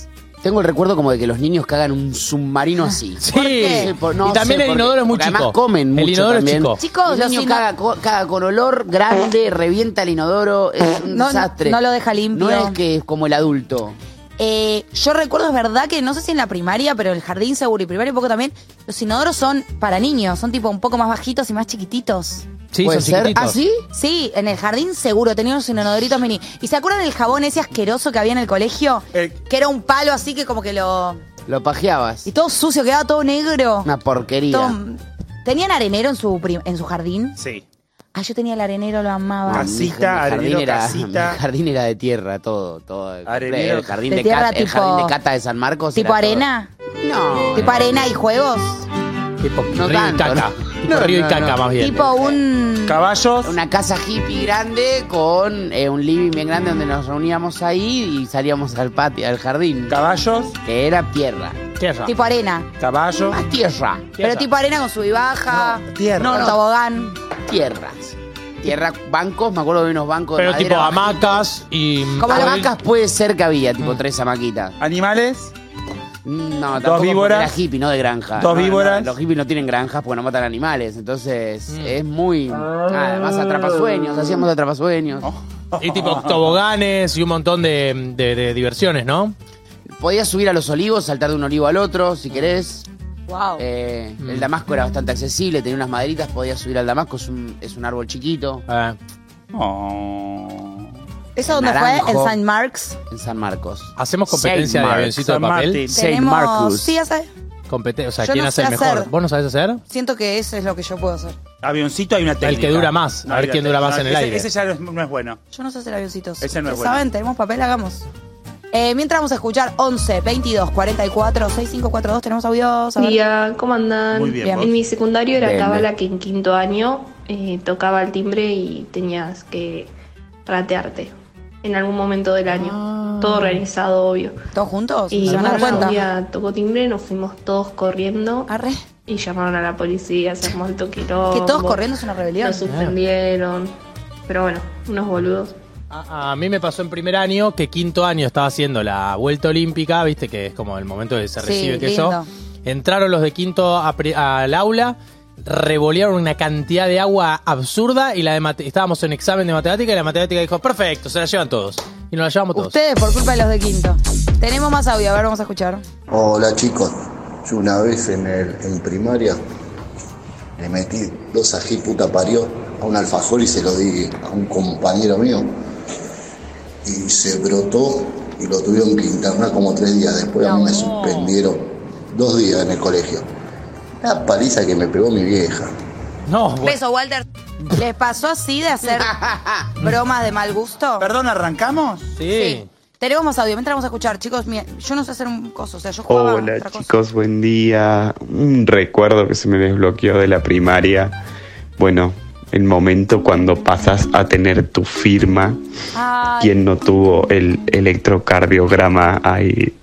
S4: Tengo el recuerdo como de que los niños cagan un submarino así.
S3: Sí.
S4: ¿Por qué? Por- no
S3: y también
S4: sé,
S3: el
S4: porque-
S3: inodoro es muy
S4: porque
S3: chico.
S4: Además comen
S3: El
S4: mucho
S3: inodoro es
S4: también.
S3: chico.
S1: Chicos,
S4: el
S1: los
S4: niño
S1: ino-
S4: caga, co- caga con olor grande, revienta el inodoro, es un
S1: No,
S4: desastre.
S1: no lo deja limpio.
S4: No es que es como el adulto.
S1: Eh, yo recuerdo, es verdad que no sé si en la primaria, pero en el jardín seguro y primaria un poco también, los inodoros son para niños, son tipo un poco más bajitos y más chiquititos.
S3: Sí,
S4: ¿Puede
S3: son
S4: ser?
S3: chiquititos.
S4: ¿Ah, sí?
S1: Sí, en el jardín seguro, tenía unos inodoritos mini. ¿Y se acuerdan del jabón ese asqueroso que había en el colegio?
S6: El-
S1: Que era un palo así que como que lo...
S4: Lo pajeabas.
S1: Y todo sucio, quedaba todo negro.
S4: Una porquería.
S1: Todo- ¿Tenían arenero en su, prim- en su jardín?
S6: Sí.
S1: Ah, yo tenía el arenero, lo amaba.
S6: Casita,
S4: Mi jardín
S6: arenero,
S4: era,
S6: casita.
S4: mi jardín era de tierra, todo, todo.
S6: Arenero.
S4: el jardín
S1: De
S4: de,
S1: tierra
S4: Cata, el
S1: tipo-
S4: jardín de Cata de San Marcos.
S1: ¿Tipo
S4: era todo-
S1: arena?
S4: No.
S1: ¿Tipo arena y juegos?
S3: Tipo
S4: No
S3: río
S4: tanto,
S3: y caca.
S4: no.
S3: Tipo
S4: No,
S3: río
S4: no,
S3: y caca,
S4: no.
S3: más bien.
S1: Tipo un...
S6: Caballos.
S4: Una casa hippie grande con eh, un living bien grande donde nos reuníamos ahí y salíamos al patio, al jardín.
S6: Caballos.
S4: Que era tierra.
S3: Tierra.
S1: Tipo arena.
S6: Caballos.
S4: Más tierra.
S1: Pero tipo arena con sub y baja.
S6: No, tierra.
S1: Con
S4: No, no.
S1: tobogán.
S4: Tierra. Tierra, bancos, me acuerdo de unos bancos
S3: Pero
S4: de
S3: tipo
S4: madera.
S3: hamacas y...
S1: Como la
S4: Hamacas puede ser que había, tipo tres hamaquitas.
S6: Animales.
S4: No, tampoco
S6: víboras.
S4: porque era hippie, no de granja.
S6: Dos
S4: No, no,
S6: víboras.
S4: los hippies no tienen granjas porque no matan animales. Entonces es muy... Además atrapasueños, hacíamos atrapasueños.
S3: Y tipo toboganes y un montón de, de- de diversiones, ¿no?
S4: Podías subir a los olivos, saltar de un olivo al otro si querés.
S1: Wow.
S4: Eh, El damasco era bastante accesible, tenía unas maderitas, podías subir al damasco, es un, es un árbol chiquito.
S3: Eh,
S6: Oh.
S1: ¿Eso dónde
S4: naranjo.
S1: fue? ¿En Saint Mark's?
S4: En San Marcos.
S3: ¿Hacemos competencia
S4: Saint
S3: de
S4: Mark,
S3: avioncito de
S6: San
S3: papel?
S6: Martín.
S4: Saint
S1: Tenemos...
S4: Marcus.
S1: Sí, hace...
S3: Compete- o sea,
S1: Yo
S3: ¿quién
S1: no
S3: hace el
S1: sé
S3: mejor?
S1: hacer.
S3: ¿Vos no sabés hacer?
S1: Siento que eso es lo que yo puedo hacer.
S6: Avioncito hay una técnica.
S3: que dura más, a ver
S6: hay
S3: quién
S6: una
S3: dura
S6: técnica.
S3: más en el
S6: ese-
S3: aire.
S6: Ese ya no es, no es bueno.
S1: Yo no sé hacer avioncitos.
S6: Ese no es
S1: ¿Ustedes
S6: bueno.
S1: ¿Saben? Tenemos papel, hagamos. Eh, mientras vamos a escuchar once, veintidós, cuarenta y cuatro, sesenta y cinco cuarenta y dos, tenemos audios. A ver.
S9: Día, ¿cómo andan?
S6: Muy bien,
S1: Bien.
S6: vos.
S9: En mi secundario era
S4: Bien,
S9: Tabala
S4: bien.
S9: que en quinto año eh, tocaba el timbre y tenías que ratearte en algún momento del año. Todo organizado, obvio.
S1: ¿Todos juntos?
S9: Y
S1: ¿Se van a dar
S9: bueno, un
S1: cuenta?
S9: día tocó timbre, nos fuimos todos corriendo
S1: Arre.
S9: y llamaron a la policía, se armó el toquilombo.
S1: Que todos corriendo es una rebelión.
S9: Nos suspendieron. Pero bueno, unos boludos.
S3: A, a mí me pasó en primer año que quinto año estaba haciendo la vuelta olímpica, viste que es como el momento que se
S1: Sí,
S3: recibe que
S1: lindo.
S3: yo. Entraron los de quinto a pri- al aula, revolearon una cantidad de agua absurda y la de mate- estábamos en examen de matemática y la matemática dijo, perfecto, se la llevan todos. Y nos la llevamos todos.
S1: Ustedes por culpa de los de quinto. Tenemos más audio, a ver, vamos a escuchar.
S11: Hola chicos, yo una vez en, el, en primaria le metí dos ají puta parió a un alfajor y se lo di a un compañero mío y se brotó y lo tuvieron que internar como tres días. Después a mí me suspendieron dos días en el colegio. La paliza que me pegó mi vieja.
S3: No, bueno.
S1: Beso, Walter. ¿Les pasó así de hacer bromas de mal gusto?
S6: Perdón, ¿arrancamos?
S3: Sí.
S1: Tenemos más audio. Mientras vamos a escuchar, chicos, mira, yo no sé hacer un coso, o sea, yo jugaba
S12: Hola
S1: otra cosa.
S12: chicos, buen día. Un recuerdo que se me desbloqueó de la primaria. Bueno, el momento cuando pasas a tener tu firma.
S1: Ay,
S12: ¿Quién no tuvo el electrocardiograma ahí?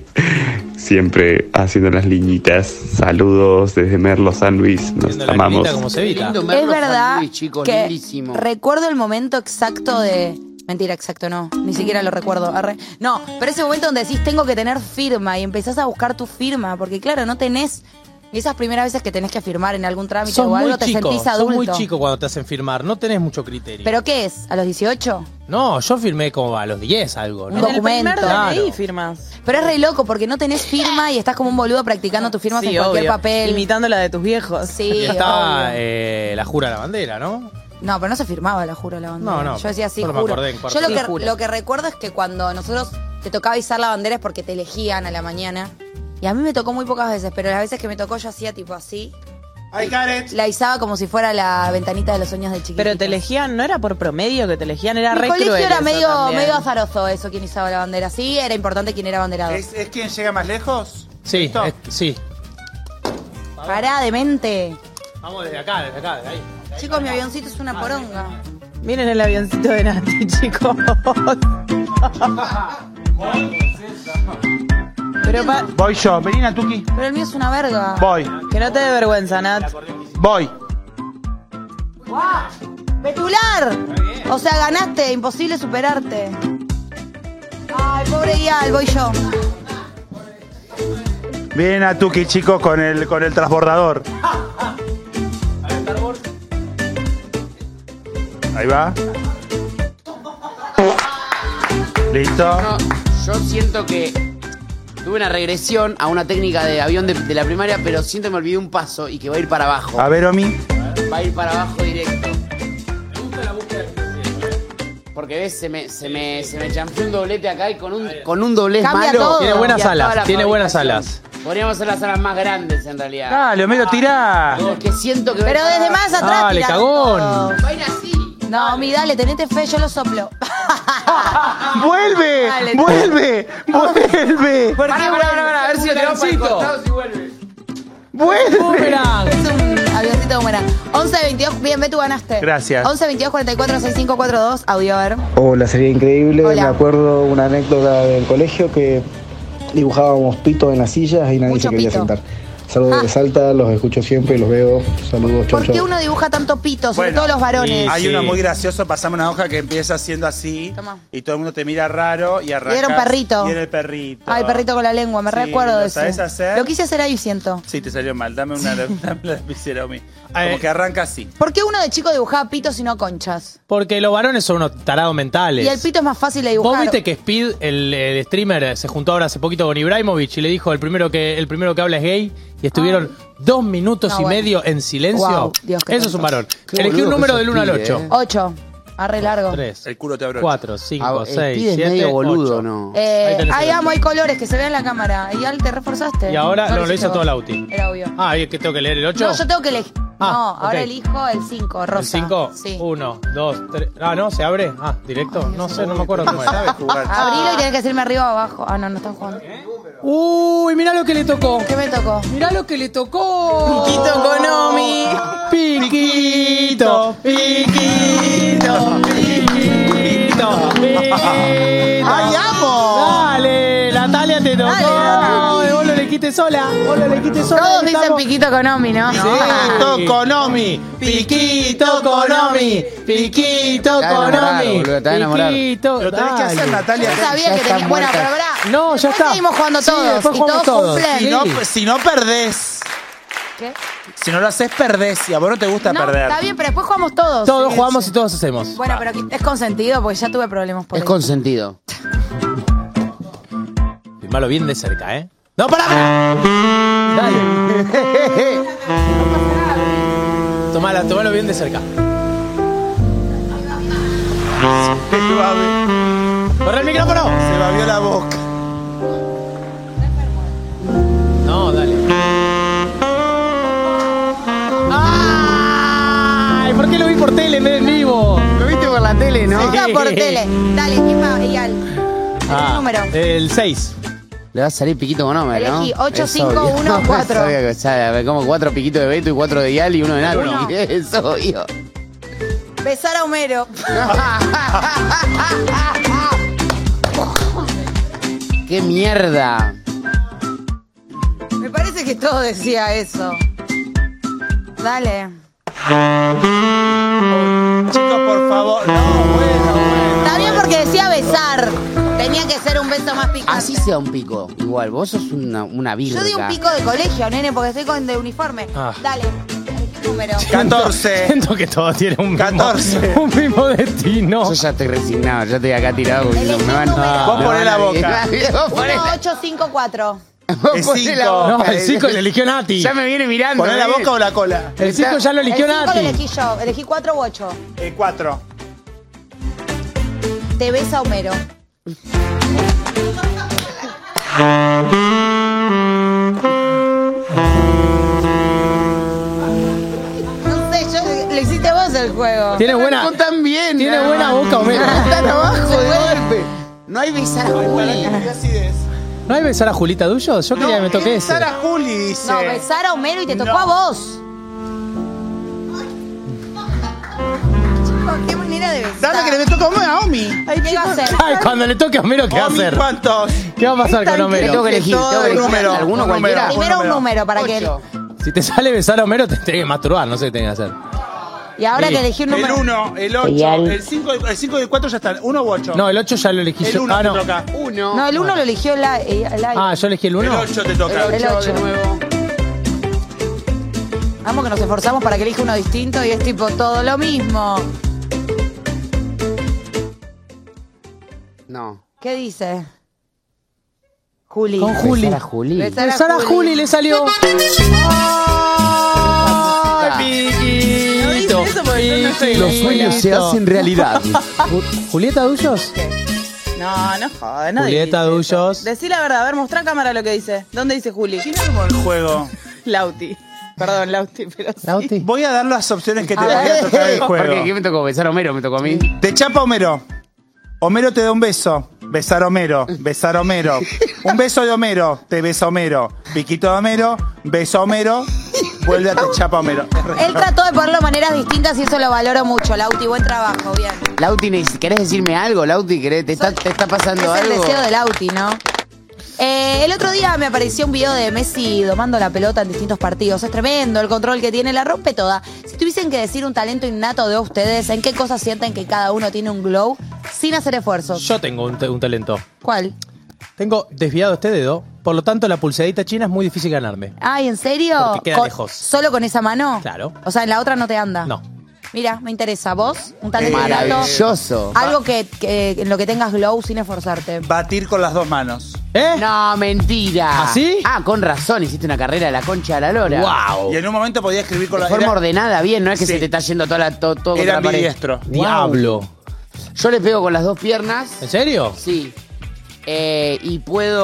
S12: Siempre haciendo las liñitas. Saludos desde Merlo, San Luis. Nos
S3: Haciendo la
S12: amamos.
S3: quinita como Cevita.
S4: Lindo
S1: es
S4: Merlo San
S1: verdad
S4: Luis, chicos,
S1: que
S4: lindísimo.
S1: recuerdo el momento exacto de... Mentira, exacto, no. Ni siquiera lo recuerdo. Arre. No, pero ese momento donde decís tengo que tener firma y empezás a buscar tu firma, porque claro, no tenés... Esas primeras veces que tenés que firmar en algún trámite
S3: Sos
S1: o
S3: muy
S1: algo, te
S3: chico,
S1: sentís
S3: sos
S1: adulto.
S3: muy chico cuando te hacen firmar, no tenés mucho criterio.
S1: ¿Pero qué es? ¿A los dieciocho?
S3: No, yo firmé como a los diez algo,
S1: Un
S3: ¿no?
S5: En el
S1: documento.
S5: primer D N I
S3: Claro.
S5: firmas.
S1: Pero es re loco porque no tenés firma y estás como un boludo practicando tus firmas
S5: Sí,
S1: en cualquier
S5: obvio.
S1: papel.
S5: Imitando la de tus viejos.
S1: Sí,
S3: Y estaba
S1: obvio.
S3: eh, la jura de la bandera, ¿no?
S1: No, pero no se firmaba la juro la bandera.
S3: No, no,
S1: Yo decía sí,
S3: solo me
S1: juro.
S3: acordé en cuarto.
S1: Yo lo
S5: Sí,
S1: que,
S5: juro.
S1: lo que recuerdo es que cuando nosotros te tocaba izar la bandera es porque te elegían a la mañana. Y a mí me tocó muy pocas veces, pero las veces que me tocó yo hacía tipo así.
S6: I got it.
S1: La izaba como si fuera la ventanita de los sueños de chiquitito.
S5: Pero te elegían, no era por promedio que te elegían, era
S1: Mi
S5: re
S1: colegio
S5: cruel
S1: era
S5: eso
S1: medio,
S5: también.
S1: medio azaroso eso, quien izaba la bandera. Sí, era importante quién era abanderado.
S6: ¿Es, es quien llega más lejos?
S3: Sí,
S6: ¿Esto?
S3: es- sí.
S1: Pará, demente.
S3: Vamos desde acá, desde acá, desde ahí.
S1: Chicos, mi avioncito es una poronga.
S5: Miren el avioncito de Nati, chicos. Pero pa-
S6: Voy yo, vení Natuki.
S1: Pero el mío es una verga.
S6: Voy,
S5: que no te dé vergüenza, Nat.
S6: voy.
S1: ¡Petular! O sea, ganaste, imposible superarte. Ay, pobre Ial, voy yo.
S6: Vienen a Tuki, chicos, con el, con el transbordador. Ahí va. ¿Listo?
S4: No, yo siento que tuve una regresión a una técnica de avión de, de la primaria, pero siento que me olvidé un paso y que va a ir para abajo.
S6: A ver, Omi.
S4: Va a ir para abajo directo. Me gusta la búsqueda de porque ves, se me, se me, se me chanfló un doblete acá y con un, con un doblez
S1: Cambia
S4: malo.
S1: todo.
S3: Tiene buenas
S4: cambia toda
S3: alas,
S4: la
S3: tiene buenas
S4: fabricación.
S3: alas.
S4: Podríamos hacer las alas más grandes en realidad.
S6: Dale, Homero, tirá.
S4: Porque siento que va a ir
S1: Pero
S4: para
S1: desde
S4: abajo.
S1: más atrás.
S3: Dale,
S1: tirá
S3: cagón.
S1: todo.
S4: Va a ir así.
S1: No, mi, dale, tenete fe, yo lo soplo.
S6: ¡Vuelve!
S1: Dale,
S6: ¡Vuelve! ¡Vuelve!
S1: ¿Por
S4: Pará,
S1: qué
S4: pará,
S1: vuelve?
S4: pará, a ver si lo tiramos para el costado si vuelve.
S6: ¡Vuelve!
S3: Boomerang.
S1: Es un avioncito de buena. once veintidós, bien, ve, tú ganaste.
S6: Gracias.
S1: once veintidós cuarenta y cuatro sesenta y cinco cuarenta y dos, audio, a ver.
S2: Hola, sería increíble.
S1: Hola.
S2: Me acuerdo una anécdota del colegio que dibujábamos pitos en las sillas y nadie
S1: Mucho
S2: se quería
S1: pito.
S2: sentar. Saludos
S1: Ah.
S2: de Salta, los escucho siempre, los veo. Saludos, chau,
S1: ¿Por qué
S2: chau.
S1: uno dibuja tanto pito, sobre
S6: Bueno,
S1: todo los varones?
S6: Hay
S3: Sí.
S6: uno muy gracioso, pasame una hoja que empieza haciendo así
S1: Toma.
S6: y todo el mundo te mira raro y arrancas.
S1: Y era un perrito.
S6: Y era el perrito.
S1: Ay, perrito con la lengua, me
S6: Sí,
S1: recuerdo
S6: ¿lo
S1: de eso.
S6: sabés hacer?
S1: Lo quise hacer ahí, siento.
S6: Sí, te salió mal. Dame una, dame la lapicera, Omi. Como
S3: Eh.
S6: que arranca así.
S1: ¿Por qué uno de chico dibujaba pitos y no conchas?
S3: Porque los varones son unos tarados mentales.
S1: Y el pito es más fácil de dibujar.
S3: ¿Vos viste que Speed, el, el streamer, se juntó ahora hace poquito con Ibrahimovic y le dijo el primero que el primero que habla es gay y estuvieron dos minutos
S1: No,
S3: y
S1: bueno.
S3: medio en silencio?
S1: Wow, Dios, qué
S3: Eso es un
S1: tontos.
S3: varón.
S4: Qué
S3: Elegí un
S4: boludo
S3: número
S4: que
S3: del
S4: sos
S3: uno al
S4: Speed,
S3: ocho.
S4: eh.
S1: Ocho. Arre largo.
S3: tres,
S6: El culo te abrocha.
S3: cuatro, cinco,
S4: Ah,
S3: seis,
S4: el pibe es
S3: siete,
S4: medio boludo,
S3: ocho.
S4: ¿no?
S1: Eh,
S3: Ahí tenés
S1: ahí
S3: el
S1: amo,
S3: ocho.
S1: hay colores que se vean en la cámara. Y al te reforzaste.
S3: Y ahora
S1: No
S3: no, lo
S1: hiciste
S3: hizo todo
S1: vos.
S3: Lauti.
S1: Era obvio.
S3: Ah, ¿y que tengo que leer el ocho?
S1: No, yo tengo que elegir.
S3: Ah,
S1: no,
S3: ok.
S1: ahora elijo el cinco, rosa.
S3: ¿El cinco?
S1: Sí.
S3: uno, dos, tres. Ah, no, se abre. Ah, directo. No sé, no me acuerdo cómo
S6: Sabe
S3: era.
S6: jugar.
S1: Abrilo y tenés que decirme arriba o abajo. Ah, no, no están jugando.
S3: Uy, mirá lo que le tocó.
S1: ¿Qué me tocó?
S3: Mirá lo que le tocó.
S5: Piquito Konomi.
S3: Piquito, piquito, piquito, piquito.
S6: ¡Ay, amo!
S3: Dale, Natalia te tocó.
S1: Dale, Natalia.
S3: Vos lo le quites sola. Vos lo le quites sola.
S1: Todos
S3: Estamos-
S1: dicen piquito Konomi, ¿no?
S3: Piquito Konomi, Piquito Konomi, Piquito
S4: Te vas a enamorar,
S3: Konomi,
S4: boludo, te vas a enamorar.
S3: Piquito.
S6: Lo tenés que
S3: Dale.
S6: hacer, Natalia.
S1: Yo sabía
S4: Ya
S1: que
S4: están
S1: tenía. Bueno, pero
S4: muertas.
S1: pará.
S3: No, ya
S1: Después
S3: está.
S1: seguimos jugando
S3: Sí,
S1: todos.
S3: después
S1: y
S3: jugamos
S1: todos
S3: todos.
S1: cumplen.
S6: Si no,
S3: Sí.
S6: si no perdés,
S1: ¿Qué?
S6: si no lo haces, perdés. Y a vos no te gusta
S1: No,
S6: perder.
S1: está bien, pero después jugamos todos.
S3: Todos
S1: Sí,
S3: jugamos
S1: sí.
S3: y todos hacemos.
S1: Bueno, pero es consentido porque ya tuve problemas por
S4: Es
S1: ahí.
S4: consentido.
S3: Firmalo bien de cerca, ¿eh? ¡No, pará! Dale. Tomala, tomalo bien de cerca. ¡Corre el micrófono!
S6: Se babió la boca.
S3: No, dale. ¡Ay! ¿Por qué lo vi por tele en vez de en vivo?
S4: Lo viste por la tele, ¿no?
S1: Está por tele. Dale, ¿quién va? Eyal.
S3: Ah,
S1: número?
S3: El seis.
S4: Le va a salir piquito con hombre, ¿no?
S1: Elegí ocho,
S4: Es
S1: cinco,
S4: obvio.
S1: uno, cuatro.
S4: Es obvio que sale, como cuatro piquitos de Beto y cuatro de Yal y uno de Nati.
S1: Uno.
S4: Es obvio.
S1: Besar a Homero.
S4: ¡Qué mierda!
S1: Me parece que todo decía eso. Dale.
S6: Chicos, por favor. No, bueno, bueno.
S1: Está bien porque decía besar. Tenía que ser un beso más picante.
S4: Así sea un pico. Igual, vos sos una, una virga.
S1: Yo di un pico de colegio, nene, porque estoy con de uniforme.
S3: Ah.
S1: Dale. ¿Qué número?
S6: catorce.
S3: Siento que todo tiene un mismo,
S6: catorce.
S3: un mismo destino.
S4: Yo ya estoy resignado, ya estoy acá tirado porque
S1: Elegí
S4: me van,
S1: un número.
S6: Vos
S4: me
S6: poné
S4: van
S6: la
S4: a-
S6: boca.
S4: Vos poné
S1: uno,
S4: la-
S1: ocho, cinco, cuatro.
S4: vos
S6: El
S4: poné la
S6: cinco.
S4: boca.
S3: No, el cinco lo eligió Nati.
S4: Ya me viene mirando.
S6: ¿Poné la
S4: ¿eh?
S6: boca o la cola?
S3: El cinco ya lo
S1: El
S3: eligió
S1: cinco lo
S3: Nati.
S1: elegí yo. Elegí cuatro u ocho.
S6: Eh, cuatro.
S1: Te besa Homero. No sé, yo lo hiciste vos el juego.
S3: Tiene buena,
S4: No tan bien.
S3: tiene
S4: no.
S3: buena boca, Homero.
S4: Están abajo de golpe. No hay besar a Juli.
S3: ¿No hay besar a Julita Dullo? Yo quería que me toque ese.
S6: besar a Juli, dice.
S1: No, besar a Homero y te tocó
S6: No.
S1: a vos. Chico, qué manera de besar.
S6: Dale que le tocó a Omi.
S1: ¿Qué va a hacer?
S3: Ay, cuando le toque a Homero, ¿qué va a
S6: Omi,
S3: hacer?
S6: ¿cuántos?
S3: ¿Qué va a pasar con
S4: Tengo
S3: Homero?
S4: que elegir, tengo que
S6: Un
S4: elegir
S6: número,
S4: alguno
S6: un
S4: cualquiera.
S6: número.
S1: Primero un
S6: número.
S1: número para que...
S4: Ocho.
S3: Si te sale besar a Homero, te tenés que masturbar, no sé qué tenés que hacer.
S1: Y ahora
S3: Sí.
S1: que elegí un
S6: El
S1: número.
S6: uno, el ocho,
S1: Real.
S6: el cinco, el cinco y el cuatro ya están. ¿uno u ocho?
S3: No, el ocho ya lo elegí
S6: El
S3: yo.
S6: uno
S3: Ah,
S6: te
S3: no.
S6: toca.
S4: Uno.
S1: No, el uno lo eligió el, a- el, el
S3: Ah, yo elegí el
S6: El
S3: uno.
S6: ocho te toca.
S4: El
S1: El
S4: ocho
S1: ocho.
S4: de nuevo.
S1: Vamos que nos esforzamos para que elija uno distinto y es tipo todo lo mismo.
S4: No.
S1: ¿Qué dice? Juli.
S3: Con Juli.
S4: Besar a Juli.
S1: Besar a
S3: Besar a
S1: Juli.
S3: Juli le salió.
S4: Ay,
S5: No dicen eso porque yo no estoy en la
S4: Los sueños se
S5: escuela.
S4: hacen realidad.
S3: Ju- ¿Julieta Dullos?
S5: No, no jodas, no
S3: Julieta
S5: digas eso.
S3: Dullos.
S5: Decí la verdad, a ver, mostrá a cámara lo que dice. ¿Dónde dice Juli?
S6: ¿Quién armó el juego?
S5: Lauti. Perdón, Lauti, pero sí.
S3: Lauti.
S6: Voy a dar las opciones que te
S1: A
S6: voy a
S1: ver.
S6: tocar el
S4: Porque,
S6: juego.
S4: ¿qué me tocó? ¿Besar a Homero? ¿Me tocó a mí?
S6: Te chapa Homero. Homero te da un beso. Besar a Homero. Besar a Homero. Un beso de Homero. Te besa Homero. Piquito de Homero. Beso a Homero. Vuelve a te chapa Homero.
S1: Él trató de ponerlo de maneras distintas y eso lo valoro mucho. Lauti, buen trabajo, bien.
S4: Lauti, ¿querés decirme algo, Lauti? ¿Querés- ¿Te está, te está pasando
S1: Es el
S4: algo?
S1: deseo de Lauti, ¿no? Eh, el otro día me apareció un video de Messi domando la pelota en distintos partidos. Es tremendo el control que tiene, la rompe toda. Si tuviesen que decir un talento innato de ustedes, ¿en qué cosas sienten que cada uno tiene un glow sin hacer esfuerzos?
S3: Yo tengo un, te- un talento.
S1: ¿Cuál?
S3: Tengo desviado este dedo, por lo tanto la pulseadita china es muy difícil ganarme.
S1: Ay, ¿en serio?
S3: Porque queda
S1: Con-
S3: lejos.
S1: ¿Solo con esa mano?
S3: Claro.
S1: O sea, en la otra no te anda.
S3: No.
S1: Mira, me interesa. ¿Vos? Un talento innato.
S4: Maravilloso.
S1: Algo que, que en lo que tengas glow sin esforzarte.
S6: Batir con las dos manos.
S3: ¿Eh?
S4: No, mentira.
S3: ¿Ah, sí?
S4: Ah, con razón, hiciste una carrera de la concha de la lora.
S3: ¡Wow!
S6: Y en un momento podía escribir con
S4: De
S6: la
S4: forma
S6: era-
S4: ordenada, bien, no es que
S6: Sí.
S4: se te está yendo toda la, todo, todo contra
S6: Era
S4: la pared.
S6: ambidiestro.
S3: Diablo.
S4: Yo le pego con las dos piernas.
S3: ¿En serio?
S4: Sí. Eh, y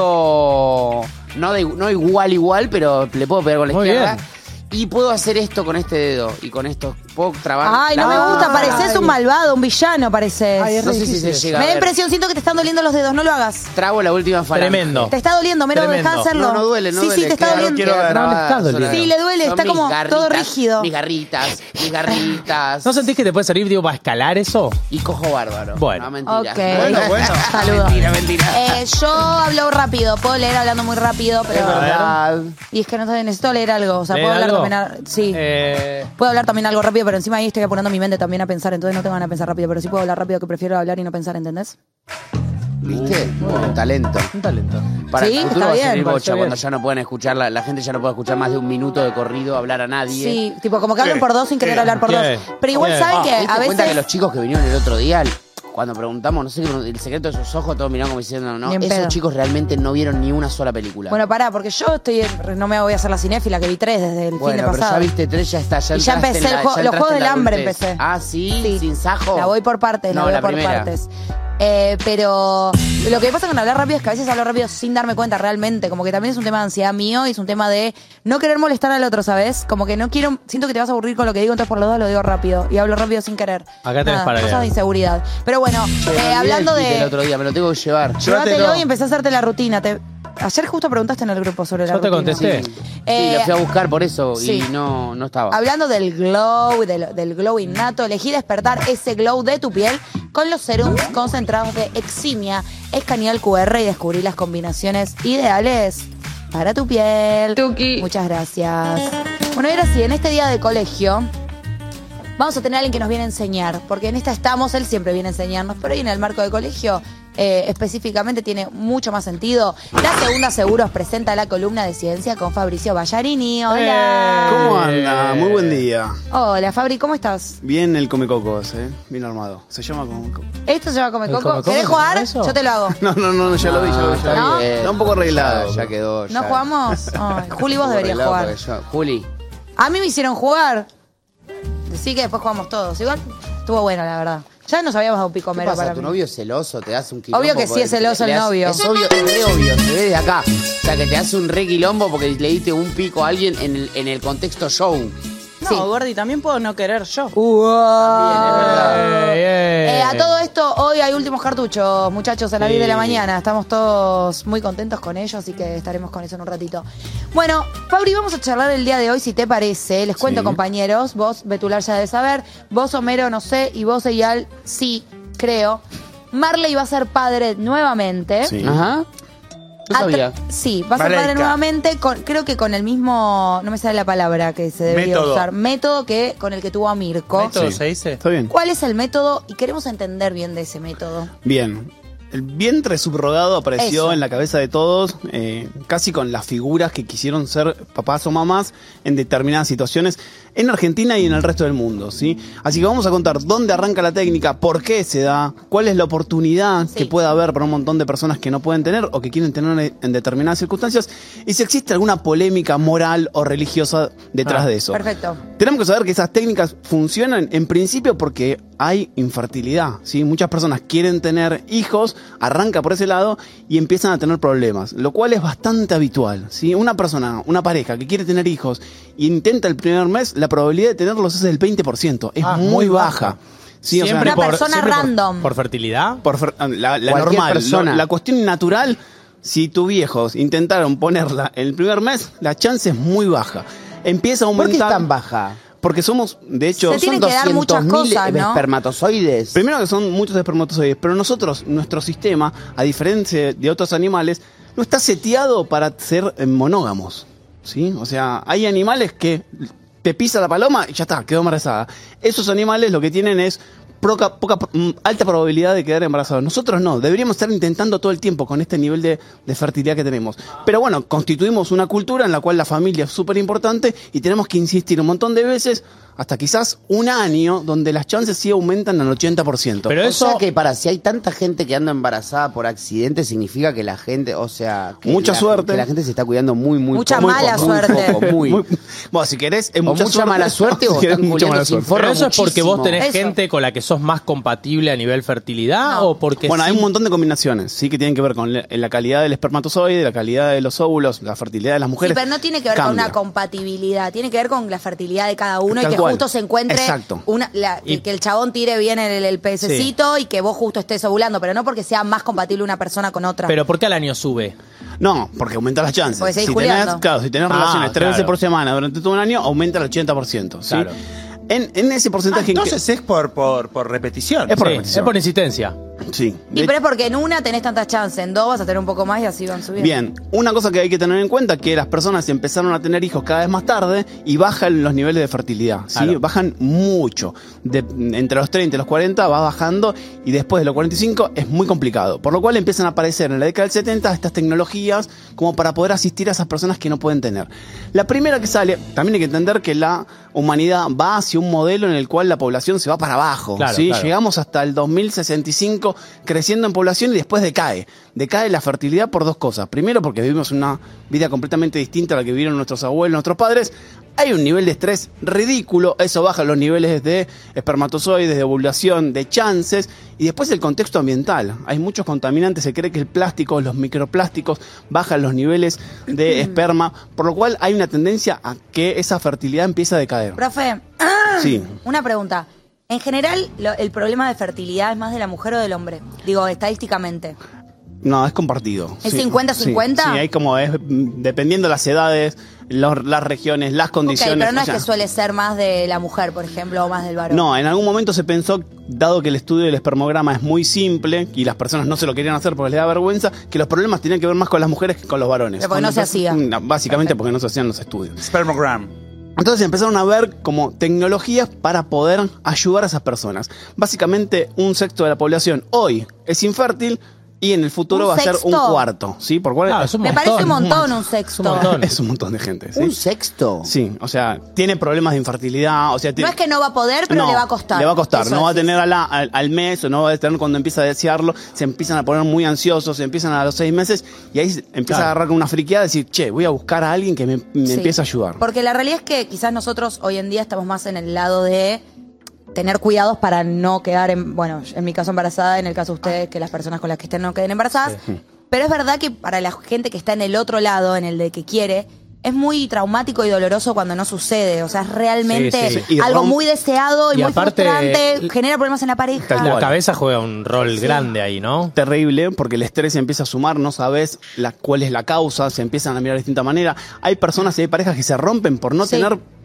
S4: puedo. No, de- no igual, igual, pero le puedo pegar con la
S3: Muy
S4: izquierda.
S3: bien.
S4: Y puedo hacer esto con este dedo. Y con esto puedo trabar.
S1: Ay, no me
S4: la-
S1: gusta. Pareces un malvado, un villano, pareces.
S3: Ay, es
S4: No sé si se
S3: difícil.
S4: llega
S1: Me
S4: a
S1: da
S4: ver.
S1: impresión, siento que te están doliendo los dedos, no lo hagas.
S4: Trago la última falange.
S3: Tremendo.
S1: Te está doliendo, Mero,
S3: Tremendo.
S1: deja de hacerlo.
S4: No, no duele, no
S1: sí,
S4: duele.
S1: Sí, te está
S4: queda-
S1: doliendo.
S6: quiero
S4: queda
S6: ver.
S3: No, le
S4: trabada
S3: está
S4: sola.
S3: doliendo.
S1: Sí, le duele,
S4: Son
S1: está
S4: mis
S1: como todo rígido.
S4: Mis garritas, mis garritas.
S3: ¿No sentís que te puede servir, digo, para escalar eso?
S4: Y cojo bárbaro.
S3: Bueno.
S4: No, mentira.
S1: Ok.
S6: Bueno, bueno.
S1: Saludos.
S4: Mentira, mentira.
S1: Eh, yo hablo rápido, puedo leer hablando muy rápido, pero.
S4: Es verdad.
S1: Y es que no sé, necesito leer algo. O sea,
S3: ¿Leer
S1: puedo hablar
S3: algo?
S1: también. a- Sí.
S3: Eh,
S1: Puedo hablar también algo rápido, pero encima ahí estoy apurando mi mente también a pensar, entonces no tengo ganas de pensar rápido, pero sí puedo hablar rápido, que prefiero hablar y no pensar, ¿entendés?
S4: ¿Viste? Un talento.
S3: un talento.
S4: Para
S1: Sí,
S4: el futuro
S1: está
S4: va a
S1: bien,
S4: servir
S3: parece
S4: bocha
S3: bien.
S4: cuando ya no pueden escuchar, la, la gente ya no puede escuchar más de un minuto de corrido hablar a nadie.
S1: Sí, tipo como que hablan
S6: Sí.
S1: por dos sin querer
S6: Sí.
S1: hablar por
S3: Sí.
S1: dos. Pero igual
S3: Sí.
S1: saben
S4: Ah,
S1: que
S4: ¿te
S1: a
S4: diste
S1: veces.
S4: cuenta que los chicos que vinieron el otro día, cuando preguntamos, no sé, el secreto de sus ojos, todos miraron como diciendo, no,
S1: Ni en
S4: esos
S1: pedo.
S4: chicos realmente no vieron ni una sola película.
S1: Bueno, pará, porque yo estoy. en- No me voy a hacer la cinéfila, que vi tres desde el
S4: Bueno,
S1: fin de
S4: pero
S1: pasado.
S4: ya viste tres, ya está, ya
S1: Y ya
S4: entraste
S1: empecé
S4: en
S1: el
S4: la-
S1: juego-
S4: ya
S1: los
S4: entraste
S1: Juegos
S4: en
S1: del
S4: la
S1: Hambre
S4: adultez.
S1: empecé.
S4: Ah, ¿sí?
S1: Sí.
S4: ¿Sin sajo?
S1: La voy por partes,
S4: No,
S1: la voy
S4: la
S1: por
S4: primera.
S1: partes. Eh, pero lo que pasa con hablar rápido es que a veces hablo rápido sin darme cuenta realmente. Como que también es un tema de ansiedad mío y es un tema de no querer molestar al otro, ¿sabes? Como que no quiero. Siento que te vas a aburrir con lo que digo, entonces por los dos lo digo rápido. Y hablo rápido sin querer.
S3: Acá tenés
S1: Nada,
S3: para
S1: cosas
S3: leer.
S1: de inseguridad. Pero bueno,
S4: Me
S1: eh,
S4: olvidé
S1: hablando
S4: el kit
S1: de.
S4: El otro día, me lo tengo que llevar.
S1: Llévatelo
S6: Llévatelo.
S1: y empecé a hacerte la rutina. Te- Ayer justo preguntaste en el grupo sobre la
S3: Yo te
S1: rutina.
S3: contesté.
S4: Sí,
S1: Eh,
S4: lo fui a buscar por eso
S1: sí.
S4: y no, no estaba.
S1: Hablando del glow, del, del glow innato, elegí despertar ese glow de tu piel con los serums concentrados de Eximia. Escanea el Q R y descubrí las combinaciones ideales para tu piel.
S9: Tuki.
S1: Muchas gracias. Bueno, y ahora sí, en este día de colegio vamos a tener a alguien que nos viene a enseñar, porque en esta estamos, él siempre viene a enseñarnos, pero ahí en el marco de colegio eh, específicamente tiene mucho más sentido. La Segunda Seguros presenta la columna de ciencia con Fabricio Ballarini. Hola.
S13: ¿Cómo anda? Muy buen día.
S1: Hola, Fabri, ¿cómo estás?
S13: Bien el Comecocos, ¿eh? Bien armado. Se llama Comecocos.
S1: Esto se va a comer
S13: ¿El
S1: coco.
S13: Come Coco
S1: ¿Querés
S13: se
S1: jugar?
S13: llama eso?
S1: Yo te lo hago.
S13: No, no, no, ya lo vi, ya lo vi. Ya
S1: ¿No?
S13: lo vi. Está un poco arreglado.
S4: Ya, ya quedó.
S1: ¿No jugamos? Ay, Juli, vos deberías jugar.
S4: Juli.
S1: A mí me hicieron jugar. Decí que después jugamos todos. Igual estuvo bueno, la verdad. Ya nos habíamos dado un pico
S4: ¿Qué
S1: mero
S4: pasa?
S1: para
S4: ¿Tu
S1: mí.
S4: novio es celoso? ¿Te hace un quilombo?
S1: Obvio que sí
S4: porque
S1: es celoso
S4: le
S1: el
S4: hace-
S1: novio.
S4: Es obvio, es re obvio, se ve de acá. O sea, que te hace un re quilombo porque le diste un pico a alguien en el, en el contexto show.
S5: No, Gordi, también puedo no querer yo.
S1: Eh, a todo esto, hoy hay últimos cartuchos, muchachos, a las
S5: Sí.
S1: diez de la mañana. Estamos todos muy contentos con ellos, así que estaremos con eso en un ratito. Bueno, Fabri, vamos a charlar el día de hoy, si te parece. Les cuento,
S13: Sí.
S1: compañeros. Vos, Betular, ya debes saber. Vos, Homero, no sé. Y vos, Eyal, sí, creo. Marley va a ser padre nuevamente.
S13: Sí.
S4: Ajá. No sabía.
S1: Atra- sí, va a ser padre
S6: Maleika.
S1: nuevamente, con, creo que con el mismo, no me sale la palabra que se debería
S6: Método.
S1: usar, método que con el que tuvo a Mirko.
S3: ¿Método
S8: Sí.
S3: se dice?
S8: Está bien.
S1: ¿Cuál es el método? Y queremos entender bien de ese método.
S13: Bien. El vientre subrogado apareció
S1: Eso.
S13: en la cabeza de todos, eh, casi con las figuras que quisieron ser papás o mamás en determinadas situaciones en Argentina y en el resto del mundo, ¿sí? Así que vamos a contar dónde arranca la técnica, por qué se da, cuál es la oportunidad
S1: Sí.
S13: que puede haber para un montón de personas que no pueden tener o que quieren tener en determinadas circunstancias y si existe alguna polémica moral o religiosa detrás
S3: Ah,
S13: de eso.
S1: Perfecto.
S13: Tenemos que saber que esas técnicas funcionan en principio porque hay infertilidad, ¿sí? Muchas personas quieren tener hijos, arranca por ese lado y empiezan a tener problemas, lo cual es bastante habitual, ¿sí? Una persona, una pareja que quiere tener hijos e intenta el primer mes, la probabilidad de tenerlos es del veinte por ciento, es
S3: Ah,
S13: muy,
S3: muy
S13: baja.
S3: baja.
S13: Sí, o sea,
S1: Una persona
S3: siempre por-
S1: random.
S3: ¿Por fertilidad?
S13: por fer- la, la
S4: Cualquier
S13: normal,
S4: persona.
S13: lo- la cuestión natural, si tus viejos intentaron ponerla en el primer mes, la chance es muy baja. Empieza a
S4: ¿Por qué
S13: aumentar.
S4: es tan baja?
S13: Porque somos, de hecho,
S1: Se tienen
S4: Son
S1: que dar muchas
S4: doscientos mil
S1: cosas, ¿no?
S4: espermatozoides.
S13: primero que son muchos espermatozoides, pero nosotros, nuestro sistema, a diferencia de otros animales, no está seteado para ser eh, monógamos, ¿sí? O sea, hay animales que te pisa la paloma y ya está, quedó embarazada. Esos animales lo que tienen es poca, poca, mm, alta probabilidad de quedar embarazados. Nosotros no, deberíamos estar intentando todo el tiempo con este nivel de, de fertilidad que tenemos. Pero bueno, constituimos una cultura en la cual la familia es súper importante y tenemos que insistir un montón de veces, hasta quizás un año, donde las chances sí aumentan al ochenta por ciento.
S3: Pero
S4: O
S3: eso...
S4: sea que para si hay tanta gente que anda embarazada por accidente, significa que la gente, o sea, que
S13: Mucha
S4: la,
S13: suerte.
S4: que la gente se está cuidando muy, muy
S1: Mucha
S4: poco,
S1: mala
S4: muy
S1: suerte.
S4: poco, muy.
S13: Muy- bueno, si querés, es
S4: O
S13: mucha,
S4: mucha mala suerte o
S13: si querés,
S4: están
S13: mucha
S4: culiando
S13: mala
S4: sin
S13: suerte.
S4: forro.
S3: ¿Pero eso es porque vos tenés
S1: Eso.
S3: gente con la que sos más compatible a nivel fertilidad
S1: No.
S3: o porque
S13: Bueno, hay
S3: sí?
S13: un montón de combinaciones, sí, que tienen que ver con la, la calidad del espermatozoide, la calidad de los óvulos, la fertilidad de las
S1: Sí,
S13: mujeres.
S1: pero no tiene que ver con
S13: Cambia.
S1: una compatibilidad, tiene que ver con la fertilidad de cada uno
S13: Tal
S1: y que
S13: cual.
S1: justo se encuentre
S13: Exacto.
S1: una, la-
S3: Y-
S1: que el chabón tire bien el, el pececito y que vos justo estés ovulando, pero no porque sea más compatible una persona con otra.
S3: Pero ¿por qué al año sube?
S13: No, porque aumenta las chances.
S1: Porque seguís
S13: si
S1: juliando.
S13: tenés, claro, si tenés
S3: Ah,
S13: relaciones tres
S3: claro.
S13: veces por semana durante todo un año, aumenta el ochenta por ciento. ¿sí?
S3: Claro.
S13: En, en ese
S6: Ah,
S13: porcentaje en que-
S6: entonces es por, por, por repetición.
S13: Es por
S3: Sí,
S13: repetición.
S3: es por insistencia.
S13: Sí.
S1: y
S13: De-
S1: pero es porque en una tenés tantas chances, en dos vas a tener un poco más y así van subiendo.
S13: Bien, una cosa que hay que tener en cuenta es que las personas empezaron a tener hijos cada vez más tarde y bajan los niveles de fertilidad, ¿sí?
S3: Claro.
S13: Bajan mucho. De- entre los treinta y los cuarenta va bajando y después de los cuarenta y cinco es muy complicado. Por lo cual empiezan a aparecer en la década del setenta estas tecnologías como para poder asistir a esas personas que no pueden tener. La primera que sale, también hay que entender que la humanidad va hacia un modelo en el cual la población se va para abajo,
S3: Claro,
S13: ¿sí?
S3: claro.
S13: Llegamos hasta el dos mil sesenta y cinco creciendo en población y después decae. Decae la fertilidad por dos cosas. Primero, porque vivimos una vida completamente distinta a la que vivieron nuestros abuelos, nuestros padres. Hay un nivel de estrés ridículo, eso baja los niveles de espermatozoides, de ovulación, de chances, y después el contexto ambiental. Hay muchos contaminantes, se cree que el plástico, los microplásticos bajan los niveles de esperma, por lo cual hay una tendencia a que esa fertilidad empiece a decaer.
S1: Profe,
S13: Sí.
S1: una pregunta. En general, lo- el problema de fertilidad es más de la mujer o del hombre. Digo, estadísticamente.
S13: No, es compartido.
S1: ¿Es
S13: Sí.
S1: cincuenta cincuenta?
S13: Sí, sí, hay como es, mm, dependiendo las edades, los- las regiones, las
S1: Ok,
S13: condiciones.
S1: pero no
S13: o
S1: es
S13: sea,
S1: que suele ser más de la mujer, por ejemplo, o más del varón.
S13: No, en algún momento se pensó, dado que el estudio del espermograma es muy simple y las personas no se lo querían hacer porque les da vergüenza, que los problemas tenían que ver más con las mujeres que con los varones.
S1: Pero porque no
S13: Cuando
S1: se
S13: empe-
S1: hacía.
S13: No, básicamente porque no se hacían los estudios.
S6: Spermogram.
S13: Entonces empezaron a ver como tecnologías para poder ayudar a esas personas. Básicamente un sexto de la población hoy es infértil y en el futuro
S1: ¿Un
S13: va a ser un
S1: sexto?
S13: cuarto, ¿sí? Por cuál
S3: Claro, es un
S1: Me
S3: montón.
S1: parece un montón un sexto.
S3: un montón.
S13: es un montón de gente, ¿sí?
S4: ¿Un sexto?
S13: Sí, o sea, tiene problemas de infertilidad, o sea,
S1: No
S13: tiene-
S1: es que no va a poder, pero
S13: No,
S1: le va a costar.
S13: Le va a costar,
S1: Eso
S13: no va a
S1: decís.
S13: tener a la- al, al mes o no va a tener cuando empieza a desearlo, se empiezan a poner muy ansiosos, se empiezan a los seis meses y ahí se empieza
S3: Claro.
S13: a agarrar con una friqueada y decir, che, voy a buscar a alguien que me, me
S1: Sí.
S13: empiece a ayudar.
S1: Porque la realidad es que quizás nosotros hoy en día estamos más en el lado de tener cuidados para no quedar, en, bueno, en mi caso embarazada, en el caso de ustedes, que las personas con las que estén no queden embarazadas. Pero es verdad que para la gente que está en el otro lado, en el de que quiere, es muy traumático y doloroso cuando no sucede. O sea, es realmente
S3: Sí,
S13: sí. Y
S1: algo
S13: rom-
S1: muy deseado y,
S3: Y
S1: muy
S3: aparte,
S1: frustrante,
S3: l-
S1: genera problemas en la pareja.
S3: La cabeza juega un rol grande ahí, ¿no?
S13: Terrible, porque el estrés se empieza a sumar, no sabes la, cuál es la causa, se empiezan a mirar de distinta manera. Hay personas y hay parejas que se rompen por no
S1: Sí.
S13: tener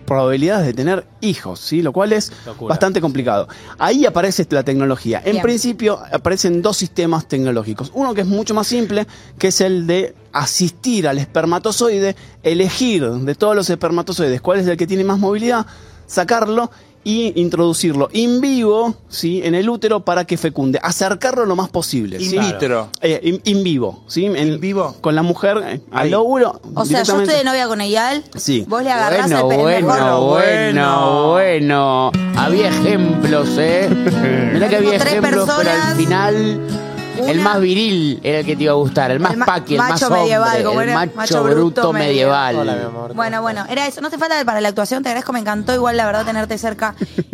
S13: probabilidades de tener hijos, ¿sí? Lo cual es
S3: Locura.
S13: bastante complicado. Ahí aparece la tecnología. En
S1: Bien.
S13: principio aparecen dos sistemas tecnológicos. Uno que es mucho más simple, que es el de asistir al espermatozoide, elegir de todos los espermatozoides cuál es el que tiene más movilidad, sacarlo y introducirlo in vivo, ¿sí? En el útero para que fecunde, acercarlo lo más posible.
S6: In
S13: ¿sí?
S6: vitro.
S13: Eh, in, in vivo, ¿sí? En,
S6: ¿In vivo?
S13: Con la mujer eh, al
S6: Ahí.
S13: óvulo.
S1: O sea, yo estoy de novia con Eyal.
S13: Sí.
S1: Vos le agarrás
S4: Bueno,
S1: el pene
S4: bueno,
S1: mejor.
S4: bueno, bueno. Había ejemplos, ¿eh? Mirá que había
S1: Tengo tres
S4: ejemplos, pero
S1: personas.
S4: al final el
S1: Una-
S4: más viril era el que te iba a gustar, el más
S1: El ma-
S4: paqui, el más
S1: macho
S4: hombre,
S1: medieval, como
S4: el
S1: era,
S4: macho,
S1: macho
S4: bruto,
S1: bruto
S4: medieval.
S3: Hola, mi amor.
S1: Bueno, bueno, era eso. No te falta para la actuación, te agradezco, me encantó igual la verdad tenerte cerca.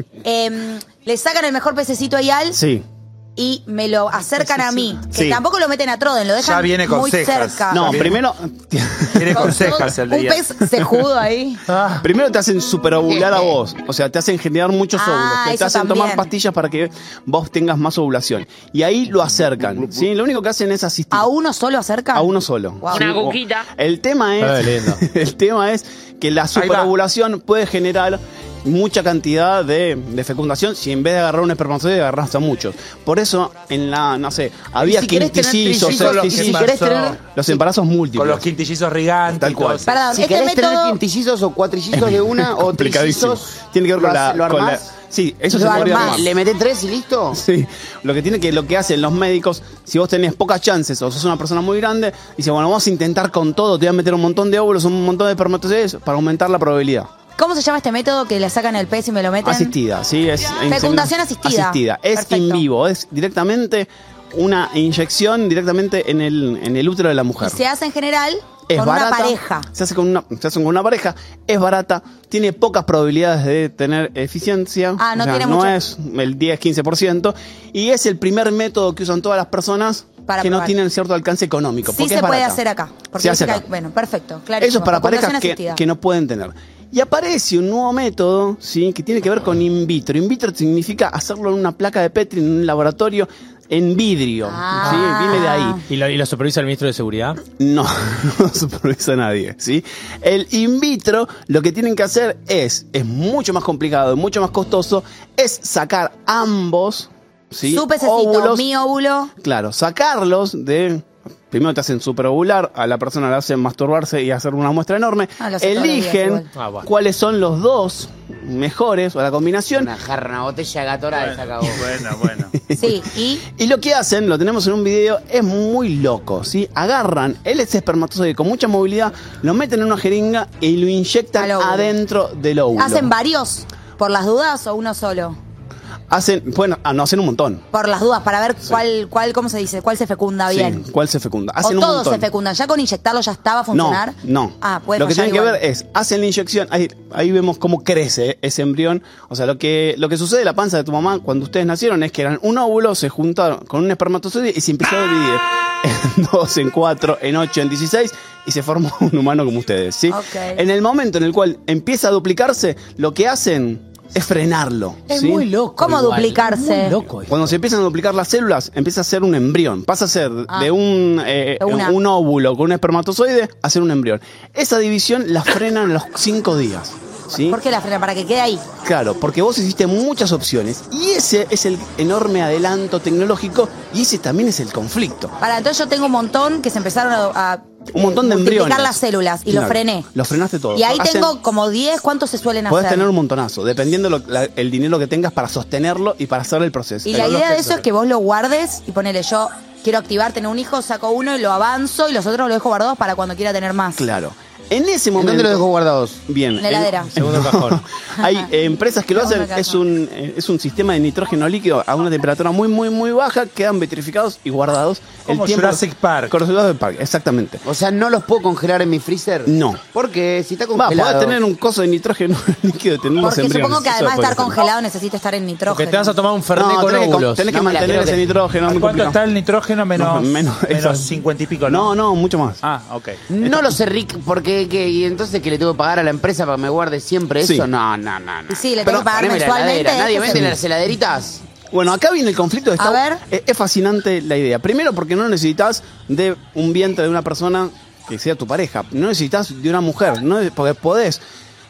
S1: Em, le sacan el mejor pececito a Eyal
S13: Sí.
S1: y me lo acercan a mí. Que
S13: Sí.
S1: tampoco lo meten a Troden, lo dejan
S6: Ya viene con
S1: muy
S6: cejas.
S1: cerca.
S13: No,
S6: Bien.
S13: primero,
S6: Tiene
S1: Con
S6: con cejas
S1: todo-
S6: el de
S1: Un
S6: Ian.
S1: pez cejudo ahí.
S13: primero te hacen superovular a vos. O sea, te hacen generar muchos
S1: Ah,
S13: óvulos. Te, te
S1: eso
S13: hacen
S1: también.
S13: tomar pastillas para que vos tengas más ovulación. Y ahí lo acercan. ¿Sí? Lo único que hacen es asistir.
S1: ¿A uno solo acerca?
S13: A uno solo.
S1: Guau.
S13: ¿sí?
S1: Una
S13: O- El tema es,
S3: Ay, lindo.
S13: el tema es que la superovulación puede generar mucha cantidad de, de fecundación si en vez de agarrar un espermatozoide agarras a muchos. Por eso en la, no sé, había
S4: si querés tener
S13: quintillizos,
S4: trillizos,
S13: sextillizos,
S4: si querés tener-
S13: los embarazos múltiples.
S6: Con los quintillizos rigantes.
S13: Tal cual.
S1: Perdón,
S4: Si
S1: este
S4: querés tener
S1: método
S4: quintillizos o cuatrillizos de una o
S13: complicadísimo.
S4: trillizos,
S13: Tiene que ver
S4: ¿lo
S13: con la,
S4: hace- lo
S13: con la-
S4: armás?
S13: Sí, eso
S1: Lo
S13: se podría
S1: armás.
S13: armar.
S4: ¿Le metés tres y listo?
S13: Sí, lo que tiene que lo que hacen los médicos, si vos tenés pocas chances o sos una persona muy grande, dice, bueno, vamos a intentar con todo, te voy a meter un montón de óvulos, un montón de espermatozoides para aumentar la probabilidad.
S1: ¿Cómo se llama este método que le sacan el pez y me lo meten?
S13: Asistida, sí, es
S1: Fecundación asistida.
S13: Asistida, es
S1: Perfecto.
S13: in vivo, es directamente una inyección directamente en el en el útero de la
S1: Y
S13: mujer.
S1: se hace en general
S13: Es
S1: con
S13: barata,
S1: una pareja.
S13: Se hace con una, se hace con una pareja, es barata, tiene pocas probabilidades de tener eficiencia.
S1: Ah, no
S13: o sea,
S1: tiene
S13: no
S1: mucho.
S13: es el diez quince por ciento. Y es el primer método que usan todas las personas
S1: Para
S13: que no
S1: probar.
S13: tienen cierto alcance económico.
S1: Sí
S13: porque
S1: se
S13: es
S1: puede
S13: barata.
S1: hacer acá. Porque
S13: Se hace
S1: dice que
S13: acá.
S1: hay- bueno, perfecto, claro.
S13: Eso es para parejas que, que no pueden tener. Y aparece un nuevo método, ¿sí? Que tiene que ver con in vitro. In vitro significa hacerlo en una placa de Petri, en un laboratorio, en vidrio.
S1: Ah.
S13: ¿sí? Viene de ahí.
S3: ¿Y lo, y lo supervisa el ministro de Seguridad?
S13: No, no supervisa a nadie, ¿sí? El in vitro lo que tienen que hacer es, es mucho más complicado, mucho más costoso, es sacar ambos, ¿sí?
S1: Su pececito,
S13: óvulos,
S1: mi óvulo.
S13: claro, sacarlos de... Primero te hacen superovular, a la persona le hacen masturbarse y hacer una muestra enorme.
S1: Ah, lo hace todos los días
S13: Eligen
S1: igual.
S3: Ah, bueno.
S13: cuáles son los dos mejores o la combinación.
S4: Una jarra, una botella de Gatorade se acabó.
S6: Bueno, bueno.
S1: Sí, y
S13: Y lo que hacen, lo tenemos en un video, es muy loco, ¿sí? Agarran el ese espermatozoide con mucha movilidad, lo meten en una jeringa y lo inyectan
S1: Al óvulo.
S13: adentro del óvulo.
S1: hacen varios por las dudas o uno solo.
S13: Hacen, bueno, ah, no, hacen un montón.
S1: Por las dudas, para ver cuál, cuál, ¿cómo se dice? ¿Cuál se fecunda bien?
S13: Sí, ¿cuál se fecunda?
S1: O
S13: Hacen un
S1: todos
S13: montón.
S1: se fecundan. ¿Ya con inyectarlo ya estaba a funcionar?
S13: No, no.
S1: Ah, puede
S13: Lo que
S1: fallar
S13: tienen que
S1: igual.
S13: ver es, hacen la inyección, ahí, ahí vemos cómo crece ese embrión. O sea, lo que, lo que sucede en la panza de tu mamá cuando ustedes nacieron es que eran un óvulo, se juntaron con un espermatozoide y se empezó a dividir en dos, en cuatro, en ocho, en dieciséis y se formó un humano como ustedes, ¿sí?
S1: Ok.
S13: En el momento en el cual empieza a duplicarse, lo que hacen es frenarlo.
S3: Es
S13: ¿sí?
S3: muy loco.
S1: ¿Cómo
S3: igual.
S1: duplicarse?
S3: Muy loco. esto.
S13: Cuando se empiezan a duplicar las células, empieza a ser un embrión. Pasa a ser
S1: Ah.
S13: de un, eh,
S1: De una.
S13: un óvulo con un espermatozoide a ser un embrión. Esa división la frenan a los cinco días. ¿sí?
S1: ¿Por qué la frena? Para que quede ahí.
S13: Claro, porque vos hiciste muchas opciones. Y ese es el enorme adelanto tecnológico y ese también es el conflicto.
S1: Para, entonces yo tengo un montón que se empezaron a, a,
S13: Un montón de
S1: eh, multiplicar
S13: embriones.
S1: las células y lo
S13: Claro,
S1: frené.
S13: Lo frenaste todo.
S1: Y ahí
S13: Hacen-
S1: tengo como diez, ¿cuántos se suelen
S13: Podés
S1: hacer?
S13: tener un montonazo, dependiendo lo- la- el dinero que tengas para sostenerlo y para hacer el proceso.
S1: Y
S13: Pero
S1: la
S13: lo
S1: idea
S13: que
S1: de eso es que vos lo guardes y ponele yo, quiero activar, tener un hijo, saco uno y lo avanzo y los otros los dejo guardados para cuando quiera tener más.
S13: Claro. En ese
S4: ¿En
S13: momento.
S4: dónde lo dejo guardados?
S13: Bien.
S1: En la heladera.
S3: Segundo cajón.
S13: Hay eh, empresas que lo hacen,
S1: Segundo
S13: es
S1: cajón.
S13: un, eh, es un sistema de nitrógeno líquido a una temperatura muy, muy, muy baja, quedan vitrificados y guardados.
S6: Como Jurassic Park.
S13: Como Jurassic Park, exactamente.
S4: O sea, ¿no los puedo congelar en mi freezer?
S13: No.
S4: Porque si está
S13: Va,
S4: congelado...
S13: podés tener un coso de nitrógeno líquido, tener los
S1: Porque
S13: embriones.
S1: supongo que
S13: Eso
S1: además de
S13: puede
S1: estar
S13: ser.
S1: congelado necesita estar en nitrógeno.
S3: Porque te vas a tomar un fernet
S13: No,
S3: con
S13: tenés que,
S3: óvulos.
S13: tenés que
S4: No me la
S13: mantener
S4: creo
S13: ese
S4: que-
S13: nitrógeno.
S6: ¿A
S13: muy
S6: cuánto
S13: complicado.
S6: está el nitrógeno? Menos,
S13: No,
S6: menos,
S13: menos, eso.
S6: cincuenta y pico, ¿no?
S13: No, no, mucho más.
S6: Ah, ok.
S4: No lo sé, Rick, porque ¿qué? ¿Y entonces que le tengo que pagar a la empresa para que me guarde siempre
S13: Sí.
S4: eso? No, no, no, no.
S1: Y sí, le
S4: Pero
S1: tengo que pagar
S4: poneme la
S1: mensualmente.
S4: heladera. ¿Nadie
S1: esto
S4: vende
S1: se-
S4: las heladeritas?
S13: Bueno, acá viene el conflicto de
S1: A ver.
S13: Es, es fascinante la idea. Primero porque no necesitas de un vientre de una persona que sea tu pareja. No necesitas de una mujer. No, porque podés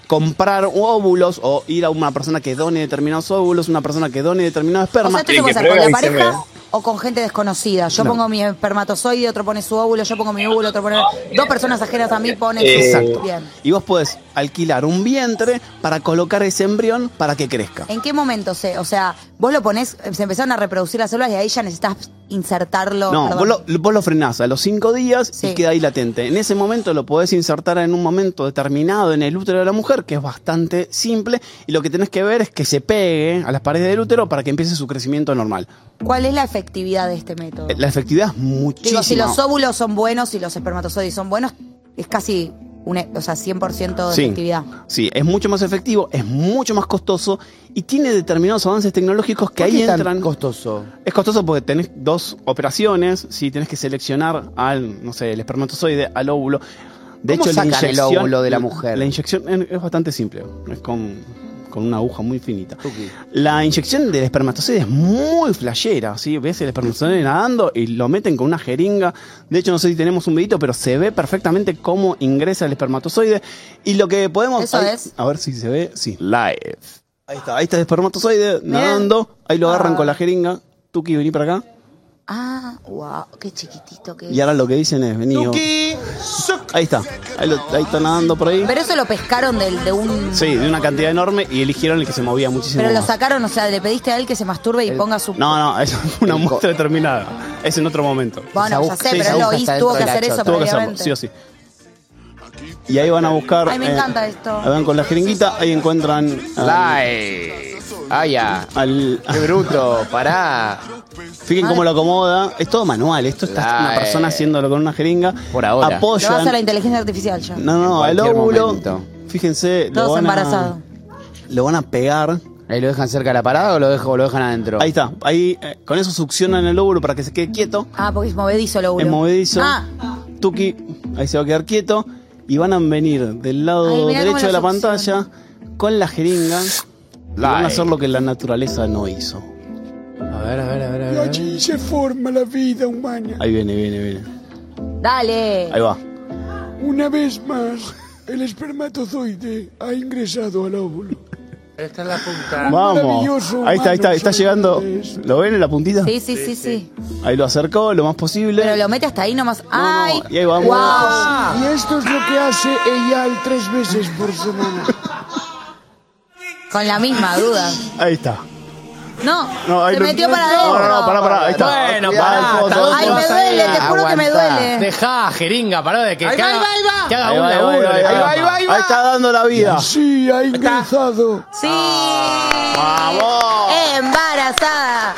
S13: comprar óvulos o ir a una persona que done determinados óvulos, una persona que done determinado
S1: O
S13: esperma.
S1: sea, ¿esto se puede hacer con la pareja o con gente desconocida? Yo
S13: No.
S1: pongo mi espermatozoide, otro pone su óvulo, yo pongo mi óvulo, otro pone... Dos personas ajenas a mí ponen
S13: Eh,
S1: su...
S13: Exacto.
S1: Bien.
S13: Y vos podés alquilar un vientre para colocar ese embrión para que crezca.
S1: ¿En qué momento se...? O sea, vos lo ponés, se empezaron a reproducir las células y ahí ya necesitas insertarlo...
S13: No,
S1: perdón.
S13: vos lo, vos lo frenás a los cinco días y queda ahí latente. En ese momento lo podés insertar en un momento determinado en el útero de la mujer, que es bastante simple, y lo que tenés que ver es que se pegue a las paredes del útero para que empiece su crecimiento normal.
S1: ¿Cuál es la efectividad de este método?
S13: La efectividad es muchísima.
S1: Digo, si los óvulos son buenos y los espermatozoides son buenos, es casi una, o sea, cien por ciento de
S13: Sí.
S1: efectividad.
S13: Sí, es mucho más efectivo, es mucho más costoso y tiene determinados avances tecnológicos que
S4: ¿Por
S13: ahí
S4: qué tan
S13: entran.
S4: costoso?
S13: Es costoso porque tenés dos operaciones, si tenés que seleccionar al, no sé, el espermatozoide, al óvulo. De
S4: ¿Cómo
S13: hecho, la
S4: sacan el
S13: inyección,
S4: óvulo de la mujer?
S13: La inyección es, es bastante simple, es con, con una aguja muy finita. La inyección del espermatozoide es muy flashera, ¿sí? Ves el espermatozoide nadando y lo meten con una jeringa. De hecho, no sé si tenemos un videito, pero se ve perfectamente cómo ingresa el espermatozoide. Y lo que podemos...
S1: ¿Eso
S13: ahí-
S1: es?
S13: A ver si se ve, sí. Live. Ahí está, ahí está el espermatozoide nadando, ahí lo agarran
S1: Ah.
S13: con la jeringa. Tuki, vení para acá.
S1: Ah, wow, qué chiquitito que es.
S13: Y ahora lo que dicen es, vení.
S1: Tuki.
S13: Ahí está, ahí, lo- ahí está nadando por ahí.
S1: Pero eso lo pescaron del, de un...
S13: Sí, de una cantidad enorme y eligieron el que se movía muchísimo
S1: Pero lo
S13: más.
S1: sacaron, o sea, le pediste a él que se masturbe y ponga su...
S13: No, no, eso fue una muestra determinada. Es en otro momento.
S1: Bueno, ya sé,
S13: Sí,
S1: pero él lo hizo, tuvo que hacer eso
S13: Tuvo que hacerlo,
S1: previamente.
S13: sí o sí. Y ahí van a buscar.
S1: Ay, me
S13: eh,
S1: encanta esto.
S13: ahí van con la jeringuita, ahí encuentran.
S4: Live. Ah, ya.
S13: Al,
S4: Qué bruto, pará.
S13: Fíjense cómo lo acomoda. Es todo manual. Esto está una
S4: Live.
S13: persona haciéndolo con una jeringa.
S4: Por ahora.
S1: Lo va a
S13: Apoyan.
S1: hacer la inteligencia artificial ya.
S13: No, no,
S4: En
S13: al
S4: cualquier
S13: óvulo.
S4: momento.
S13: Fíjense. lo
S1: Todos
S13: van a-
S1: embarazados.
S13: Lo van a pegar.
S4: ¿Ahí lo dejan cerca de la parada o lo, dejo, o lo dejan adentro?
S13: Ahí está. Ahí eh, con eso succionan el óvulo para que se quede quieto.
S1: Ah, porque es movedizo el óvulo.
S13: Es movedizo.
S1: Ah,
S13: Tuki, ahí se va a quedar quieto. Y van a venir del lado
S1: Ay, mirá
S13: derecho
S1: cómo
S13: de la
S1: lo
S13: pantalla con la jeringa. Y van a
S4: Live.
S13: hacer lo que la naturaleza no hizo.
S3: A ver, a ver, a ver, a
S14: Y
S3: ver.
S14: allí se forma la vida humana.
S13: Ahí viene, viene, viene.
S1: dale.
S13: Ahí va.
S14: Una vez más, el espermatozoide ha ingresado al óvulo.
S3: Esta es la punta.
S13: Vamos.
S14: maravilloso
S13: Ahí está, ahí está,
S14: humano
S13: está
S14: soy
S13: llegando.
S14: Andrés.
S13: ¿Lo ven en la puntita?
S1: Sí, sí, sí, sí.
S13: Ahí lo acercó lo más posible.
S1: Pero lo mete hasta ahí nomás. Ay,
S13: y ahí vamos.
S1: wow.
S14: Y esto es lo que hace ella tres veces por semana.
S1: Con la misma duda.
S13: Ahí está.
S1: No,
S13: No, ahí
S1: se
S13: lo-
S1: metió para
S13: No,
S1: adentro.
S13: no, no, pará, pará. Ahí está.
S3: Bueno,
S13: Cuidado,
S3: pará,
S13: foto,
S3: está
S13: foto.
S1: Ay, me duele, te juro que me
S4: Aguantá.
S1: duele.
S3: Dejá, jeringa, pará de que
S1: Ahí
S3: que
S1: va,
S3: haga,
S1: ahí va, ahí va.
S3: que haga
S13: Ahí
S3: un
S13: va, ahí va,
S3: laburo.
S13: ahí va,
S3: le
S13: ahí va,
S3: dejá.
S13: ahí va, ahí va. Ahí está dando la vida.
S14: Sí, ha ingresado.
S1: Sí.
S13: ¡Vamos!
S1: Embarazada.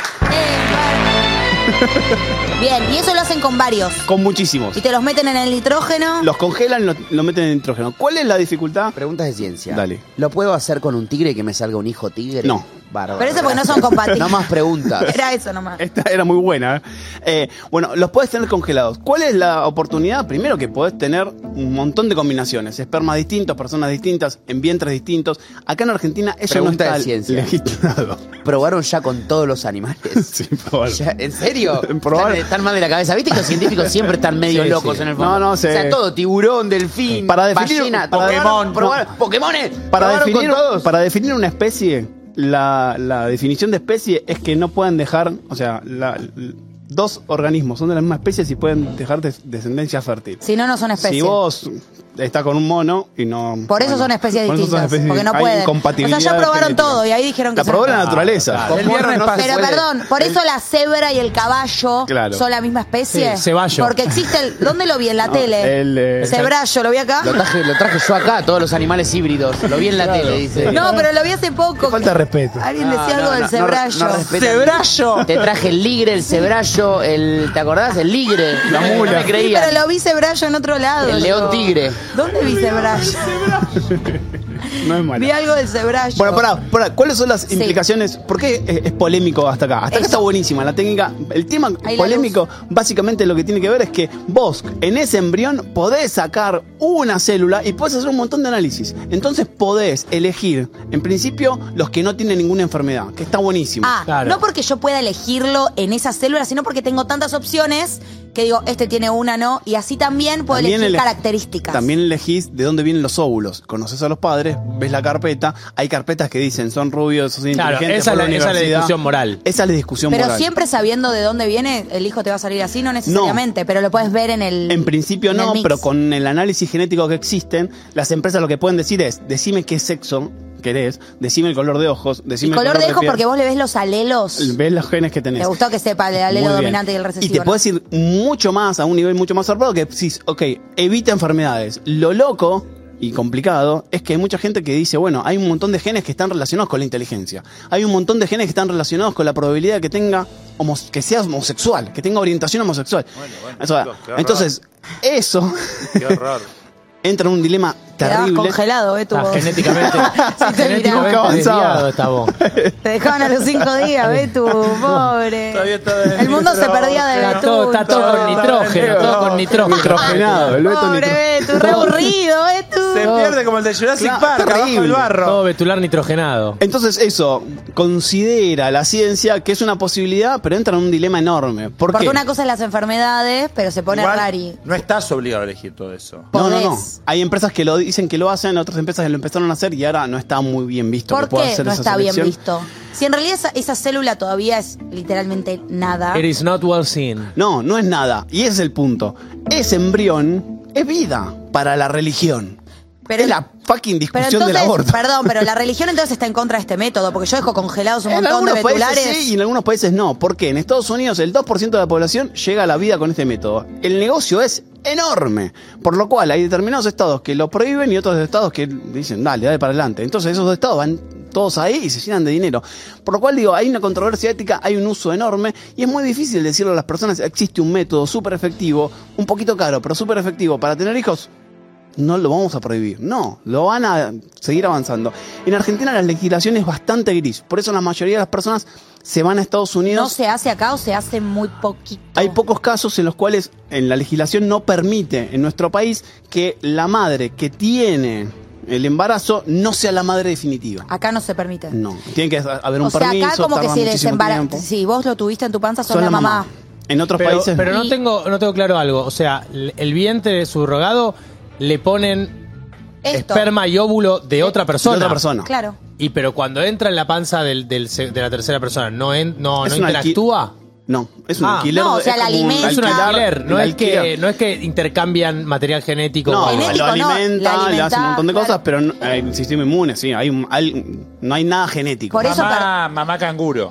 S1: Embarazada. Bien, y eso lo hacen con varios.
S13: Con muchísimos.
S1: Y te los meten en el nitrógeno.
S13: Los congelan, lo, lo meten en nitrógeno. ¿Cuál es la dificultad?
S4: Preguntas de ciencia.
S13: Dale.
S4: ¿Lo puedo hacer con un tigre y que me salga un hijo tigre?
S13: No.
S4: Bárbaro.
S1: Pero eso porque no son compatibles.
S4: No más preguntas.
S1: Era eso nomás.
S13: Esta era muy buena. ¿eh? Eh, bueno, los puedes tener congelados. ¿Cuál es la oportunidad? Primero que podés tener un montón de combinaciones. Espermas distintos, personas distintas, en vientres distintos. Acá en Argentina eso
S4: Pregunta
S13: no
S4: de
S13: está
S4: ciencia.
S13: legislado.
S4: ¿Probaron ya con todos los animales?
S13: Sí, probaron.
S4: Ya, ¿en serio?
S13: Probaron.
S4: Están, están mal de la cabeza. ¿Viste que los científicos siempre están medio
S13: Sí,
S4: locos
S13: sí.
S4: en el fondo?
S13: No, no, sé.
S4: O sea, todo, tiburón, delfín,
S13: Para definir-
S4: ballena,
S13: para-
S4: Pokémon,
S13: no.
S4: probaron- Pokémones.
S13: Para
S4: ¿Probaron
S13: definir,
S4: con todos?
S13: para definir una especie, la, la definición de especie es que no puedan dejar, o sea, la- l- dos organismos son de la misma especie si pueden dejar des- descendencia fértil.
S1: Si no, no son especies.
S13: Si vos estás con un mono y no...
S1: Por eso
S13: bueno,
S1: son especies
S13: por eso son
S1: distintas.
S13: especies-
S1: porque no
S13: hay
S1: pueden. O
S13: incompatibilidad
S1: sea, ya probaron
S13: genética.
S1: todo y ahí dijeron que
S13: La
S1: son
S13: probó la
S1: especies.
S13: naturaleza.
S3: El viernes pasado.
S1: Pero perdón, por eso la cebra y el caballo
S13: Claro.
S1: son la misma especie.
S3: Sí, ceballo.
S1: Porque existe el. ¿Dónde lo vi? En la
S13: No,
S1: tele.
S13: el, eh,
S1: Cebrallo, lo vi acá.
S4: Lo traje, lo traje yo acá, todos los animales híbridos. Lo vi en la
S13: Claro,
S4: tele, dice.
S13: sí.
S1: No, pero lo vi hace poco.
S13: Falta de respeto.
S1: Alguien
S4: No,
S1: decía
S4: no,
S1: algo del
S4: no,
S1: cebrallo.
S4: no respetan.
S3: ¡Cebrallo!
S4: Te traje el ligre, el cebrallo, el. ¿Te acordás? El ligre.
S13: La
S4: No me-
S13: mula.
S4: No me
S1: Sí,
S4: creían.
S1: pero lo vi cebrallo en otro lado.
S4: El
S1: yo.
S4: león tigre.
S1: ¿Dónde vi cebrallo?
S13: No es malo.
S1: Vi algo del cebrallo.
S13: Bueno, pará, pará, ¿cuáles son las implicaciones? ¿Por qué es, es polémico hasta acá? Hasta acá
S1: Eso.
S13: está buenísima la técnica. El tema
S1: Ahí la
S13: polémico, básicamente lo que tiene que ver es que vos, en ese embrión, podés sacar una célula y podés hacer un montón de análisis. Entonces podés elegir, en principio, los que no tienen ninguna enfermedad, que está buenísimo.
S1: Ah,
S3: Claro.
S1: no porque yo pueda elegirlo en esa célula, sino porque tengo tantas opciones que digo, este tiene una, no, y así también puedo
S13: También
S1: elegir
S13: ele-
S1: características.
S13: También elegís de dónde vienen los óvulos. Conoces a los padres, ves la carpeta, hay carpetas que dicen son rubios, son
S3: Claro,
S13: inteligentes.
S3: esa
S13: por
S3: es la- esa es la
S13: universidad.
S3: discusión moral.
S13: Esa es la discusión
S1: Pero
S13: moral.
S1: siempre sabiendo de dónde viene, el hijo te va a salir así, no necesariamente, pero lo puedes ver en el.
S13: En principio
S1: en el
S13: no,
S1: mix.
S13: pero con el análisis genético que existen, las empresas lo que pueden decir es, decime qué sexo querés, decime el color de ojos,
S1: Y
S13: decime
S1: color
S13: el
S1: de
S13: color
S1: ojos
S13: piel.
S1: porque vos le ves los alelos.
S13: Ves los genes que tenés.
S1: Te gustó que sepa el alelo
S13: Muy bien.
S1: dominante y el recesivo.
S13: Y te
S1: ¿no?
S13: puedes ir mucho más, a un nivel mucho más zarpado, que decís, ok, evita enfermedades. Lo loco y complicado es que hay mucha gente que dice, bueno, hay un montón de genes que están relacionados con la inteligencia. Hay un montón de genes que están relacionados con la probabilidad de que tenga homos- que sea homosexual, que tenga orientación homosexual. O sea,
S6: chicos, qué horror.
S13: entonces, eso
S6: Qué horror.
S13: entra en un dilema
S1: Quedabas
S13: terrible.
S1: congelado, ¿eh? Tu
S3: Ah,
S1: voz.
S3: genéticamente,
S1: Sí, te
S3: genéticamente
S1: miraba.
S3: desviado está vos.
S1: Te dejaban a los cinco días, ¿ves? Tu pobre.
S6: Todavía está en
S1: El mundo se perdía de
S3: Está todo, está todo con nitrógeno, todo con nitrógeno.
S13: Nitrogenado, el Beto
S1: Pobre
S13: nitro-
S1: Beto, re aburrido, Beto.
S6: Se pierde como el de Jurassic
S13: Claro,
S6: Park, abajo
S13: terrible.
S6: del barro.
S3: Todo vetular nitrogenado.
S13: Entonces eso, considera la ciencia que es una posibilidad, pero entra en un dilema enorme. ¿Por
S1: Porque
S13: qué?
S1: una cosa es las enfermedades, pero se pone
S6: Igual,
S1: rari.
S6: no estás obligado a elegir todo eso.
S13: No, no, no.
S1: Podés.
S13: Hay empresas que lo dicen que lo hacen, otras empresas que lo empezaron a hacer y ahora no está muy bien visto.
S1: ¿Por
S13: que pueda
S1: qué
S13: hacer
S1: no
S13: esa
S1: está bien
S13: selección.
S1: visto? Si en realidad esa, esa célula todavía es literalmente nada.
S3: It is not well seen.
S13: No, no es nada. Y ese es el punto. Ese embrión es vida para la religión.
S1: Pero-
S13: es la fucking
S1: Pero
S13: discusión del
S1: entonces,
S13: aborto.
S1: perdón, pero la religión entonces está en contra de este método, porque yo dejo congelados un
S13: En
S1: montón de
S13: algunos países
S1: vetulares.
S13: sí y en algunos países no. ¿Por qué? En Estados Unidos el dos por ciento de la población llega a la vida con este método. El negocio es enorme. Por lo cual hay determinados estados que lo prohíben y otros estados que dicen, dale, dale para adelante. Entonces esos dos estados van todos ahí y se llenan de dinero. Por lo cual digo, hay una controversia ética, hay un uso enorme y es muy difícil decirle a las personas, existe un método súper efectivo, un poquito caro, pero súper efectivo para tener hijos. No lo vamos a prohibir, no, lo van a seguir avanzando. En Argentina la legislación es bastante gris, por eso la mayoría de las personas se van a Estados Unidos.
S1: ¿No se hace acá o se hace muy poquito?
S13: Hay pocos casos en los cuales en la legislación no permite en nuestro país que la madre que tiene el embarazo no sea la madre definitiva.
S1: Acá no se permite.
S13: No, tiene que haber un
S1: o sea,
S13: permiso,
S1: acá como que
S13: tarda
S1: si
S13: muchísimo
S1: desembara-
S13: tiempo.
S1: si vos lo tuviste en tu panza, sos
S13: Son
S1: la
S13: la
S1: mamá.
S13: mamá. En otros
S3: Pero,
S13: países
S3: pero no
S1: Y-
S3: tengo, no tengo claro algo. O sea, l- el vientre subrogado le ponen
S1: Esto.
S3: esperma y óvulo de otra persona.
S13: de otra persona.
S1: Claro.
S3: Y pero cuando entra en la panza del, del se- de la tercera persona, ¿no, en- no,
S13: Es
S3: no
S13: un alqui-
S3: interactúa?
S13: No, es un
S3: Ah.
S13: alquiler.
S1: No, o
S13: de-
S1: sea,
S13: es
S1: la
S13: como un
S1: alimenta.
S3: Es un alquiler, no
S13: el
S3: es, que,
S13: alquiler.
S3: no es que intercambian material genético.
S13: No,
S3: o algo.
S1: Genético,
S13: lo
S1: no,
S13: alimenta,
S1: la
S13: le hace un montón de
S1: alimenta,
S13: cosas, pero no- hay un sistema inmune, sí, hay un, hay- no hay nada genético.
S1: Por eso
S6: Mamá, mamá canguro,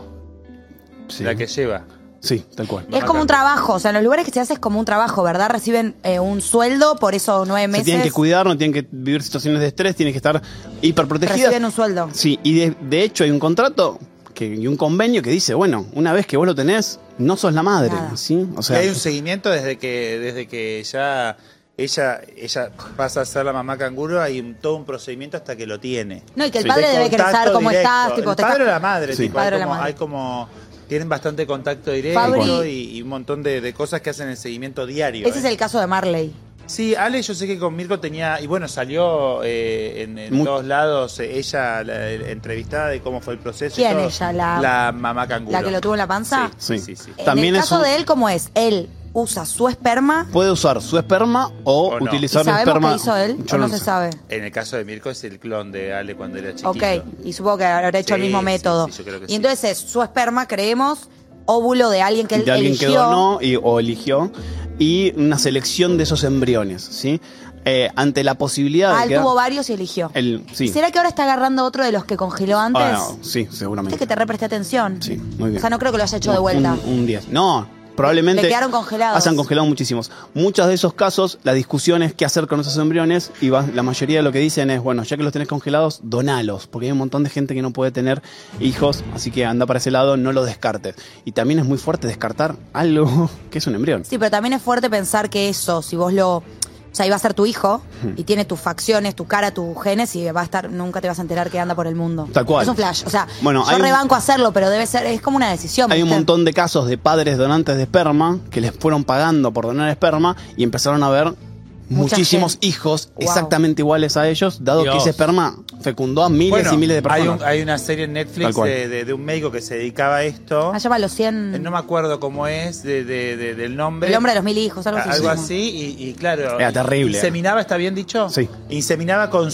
S13: Sí.
S6: la que lleva.
S13: Sí, tal cual.
S1: es como un trabajo. O sea, en los lugares que se hace es como un trabajo, ¿verdad? Reciben eh, un sueldo por esos nueve
S13: Se
S1: meses.
S13: tienen que cuidar, no tienen que vivir situaciones de estrés, tienen que estar hiperprotegidas.
S1: Reciben un sueldo.
S13: Sí, y de, de hecho hay un contrato que, y un convenio que dice, bueno, una vez que vos lo tenés, no sos la madre,
S1: Nada.
S13: ¿sí? O sea,
S6: y hay un seguimiento desde que desde que ya ella ella pasa a ser la mamá canguro, hay un- todo un procedimiento hasta que lo tiene.
S1: No, y que el
S13: Sí.
S1: padre
S6: De
S1: debe querer saber
S6: contacto
S1: cómo
S6: directo.
S1: estás. Tipo,
S6: el
S1: te
S6: padre
S1: estás-
S6: o la madre,
S13: Sí.
S6: tipo,
S1: Padre o
S6: hay,
S1: la
S6: como,
S1: madre.
S6: hay como tienen bastante contacto directo
S1: Fabri-
S6: y, y un montón de, de cosas que hacen el seguimiento diario.
S1: Ese
S6: ¿eh?
S1: es el caso de Marley.
S6: Sí, Ale, yo sé que con Mirko tenía, y bueno, salió eh, en, en
S13: Muy-
S6: todos lados eh, ella la, la entrevistada de cómo fue el proceso. y
S1: ¿Quién
S6: todo.
S1: ella? La-
S6: La mamá canguro.
S1: La que lo tuvo en la panza.
S6: Sí,
S13: Sí.
S6: sí, sí.
S1: En
S13: También
S1: el
S13: es
S1: caso
S13: un-
S1: de él, ¿cómo es? Él usa su esperma.
S13: puede usar su esperma o,
S6: O no.
S1: ¿Y
S13: utilizar el
S1: sabemos
S13: esperma.
S1: qué hizo él?
S13: Yo
S1: ¿O no
S13: lo
S1: se
S13: sé.
S1: sabe?
S6: En el caso de Mirko es el clon de Ale cuando era chiquito.
S1: Ok, y supongo que habrá hecho el
S6: Sí,
S1: mismo
S6: sí,
S1: método.
S6: sí, yo creo que
S1: y
S6: sí.
S1: entonces es su esperma, creemos, óvulo de alguien que él
S13: de alguien
S1: eligió.
S13: que donó y, o eligió y una selección de esos embriones, ¿sí? Eh, ante la posibilidad
S1: Ah,
S13: de
S1: él
S13: que
S1: tuvo varios y eligió.
S13: el, sí.
S1: ¿Será que ahora está agarrando otro de los que congeló antes?
S13: Ah, no, sí, seguramente.
S1: Es que te represté atención.
S13: Sí, muy bien.
S1: O sea, no creo que lo haya hecho de
S13: No,
S1: vuelta.
S13: Un, un diez. No, probablemente.
S1: Le quedaron congelados.
S13: Se han congelado muchísimos. Muchos de esos casos, la discusión es qué hacer con esos embriones y va- la mayoría de lo que dicen es, bueno, ya que los tenés congelados, donalos, porque hay un montón de gente que no puede tener hijos, así que anda para ese lado, no lo descartes. Y también es muy fuerte descartar algo que es un embrión.
S1: Sí, pero también es fuerte pensar que eso, si vos lo... O sea, iba a ser tu hijo y tiene tus facciones, tu cara, tus genes y va a estar, nunca te vas a enterar que anda por el mundo.
S13: Tal cual.
S1: Es un flash. O sea,
S13: Bueno,
S1: yo
S13: hay un-
S1: rebanco hacerlo, pero debe ser, es como una decisión.
S13: Hay un
S1: ¿viste?
S13: montón de casos de padres donantes de esperma que les fueron pagando por donar esperma y empezaron a ver
S1: Mucha
S13: muchísimos
S1: gente.
S13: hijos
S1: Wow.
S13: exactamente iguales a ellos, dado
S3: Dios.
S13: que ese esperma fecundó a miles
S6: Bueno,
S13: y miles de
S6: hay,
S13: personas.
S6: un- hay una serie en
S13: Tal
S6: Netflix
S13: cual.
S6: de, de- de un médico que se dedicaba a esto.
S1: Ah, llama a los cien...
S6: Eh, No me acuerdo cómo es de, de- de- del nombre.
S1: El hombre de los mil hijos, algo así.
S6: Algo
S1: se llama.
S6: así, y, y claro.
S13: Era terrible.
S6: Inseminaba, ¿está bien dicho?
S13: Sí.
S6: Inseminaba con su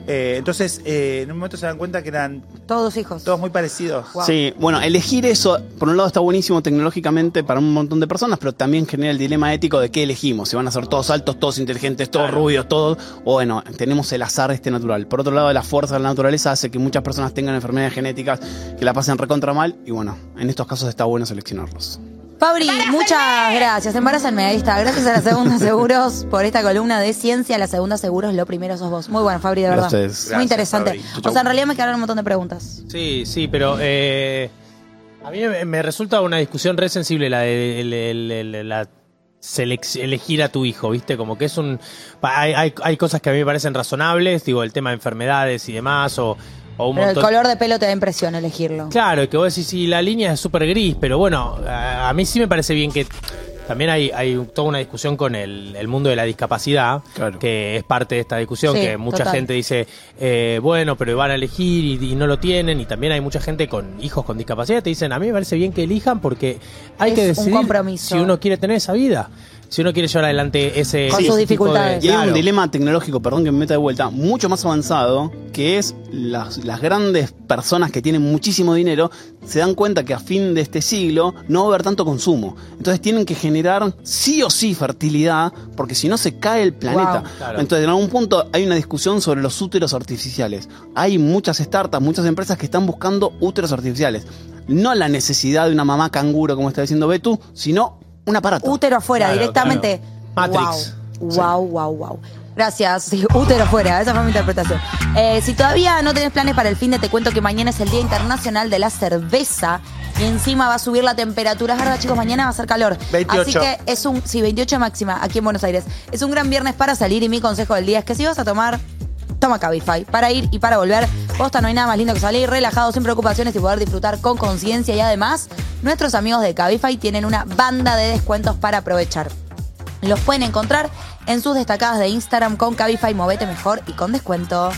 S6: Eh, entonces, eh, en un momento se dan cuenta que eran
S1: todos hijos.
S6: Todos muy parecidos.
S1: Wow.
S13: Sí, bueno, elegir eso, por un lado está buenísimo tecnológicamente para un montón de personas, pero también genera el dilema ético de qué elegimos. Si van a ser todos altos, todos inteligentes, todos claro. rubios, todos, o bueno, tenemos el azar este natural. Por otro lado, la fuerza de la naturaleza hace que muchas personas tengan enfermedades genéticas que la pasen recontra mal, y bueno, en estos casos está bueno seleccionarlos.
S1: Fabri, muchas gracias. Embarazanme, ahí está. Gracias a la Segunda Seguros por esta columna de ciencia. La Segunda Seguros, lo primero sos vos. Muy bueno, Fabri, de verdad.
S13: Gracias.
S1: Muy
S13: Gracias,
S1: interesante.
S13: Fabri.
S1: O sea, en realidad me quedaron un montón de preguntas.
S3: Sí, sí, pero eh, a mí me, me resulta una discusión re sensible la de el, el, el, la selec- elegir a tu hijo, ¿viste? Como que es un... Hay, hay, hay cosas que a mí me parecen razonables, digo, el tema de enfermedades y demás, o... O un
S1: pero
S3: montón...
S1: el color de pelo te da impresión elegirlo.
S3: Claro, que vos decís, sí, la línea es súper gris, pero bueno, a, a mí sí me parece bien que también hay, hay toda una discusión con el, el mundo de la discapacidad, claro. que es parte de esta discusión, sí, que mucha total. gente dice, eh, bueno, pero van a elegir y, y no lo tienen, y también hay mucha gente con hijos con discapacidad, te dicen, a mí me parece bien que elijan porque hay
S1: es
S3: que decidir
S1: un compromiso.
S3: si uno quiere tener esa vida. Si uno quiere llevar adelante ese...
S1: Con
S3: sí,
S1: sus
S3: ese
S1: dificultades.
S3: De,
S13: y hay
S3: claro.
S13: un dilema tecnológico, perdón que me meta de vuelta, mucho más avanzado, que es las, las grandes personas que tienen muchísimo dinero se dan cuenta que a fin de este siglo no va a haber tanto consumo. Entonces tienen que generar sí o sí fertilidad, porque si no se cae el planeta.
S1: Wow.
S3: Claro.
S13: Entonces en algún punto hay una discusión sobre los úteros artificiales. Hay muchas startups, muchas empresas que están buscando úteros artificiales. No la necesidad de una mamá canguro, como está diciendo Betu, sino un aparato.
S1: Útero afuera,
S3: claro,
S1: directamente.
S3: Claro. Matrix.
S1: Wow, sí. wow, wow, wow. Gracias. Sí, útero afuera, esa fue mi interpretación. Eh, si todavía no tenés planes para el fin de, te cuento que mañana es el Día Internacional de la Cerveza. Y encima va a subir la temperatura. Es verdad, chicos, mañana va a hacer calor.
S6: veintiocho.
S1: Así que es un, sí, veintiocho máxima aquí en Buenos Aires. Es un gran viernes para salir y mi consejo del día es que si vas a tomar, toma Cabify. Para ir y para volver, posta, no hay nada más lindo que salir relajado, sin preocupaciones y poder disfrutar con conciencia. Y además, nuestros amigos de Cabify tienen una banda de descuentos para aprovechar. Los pueden encontrar en sus destacadas de Instagram con Cabify, movete mejor y con descuento.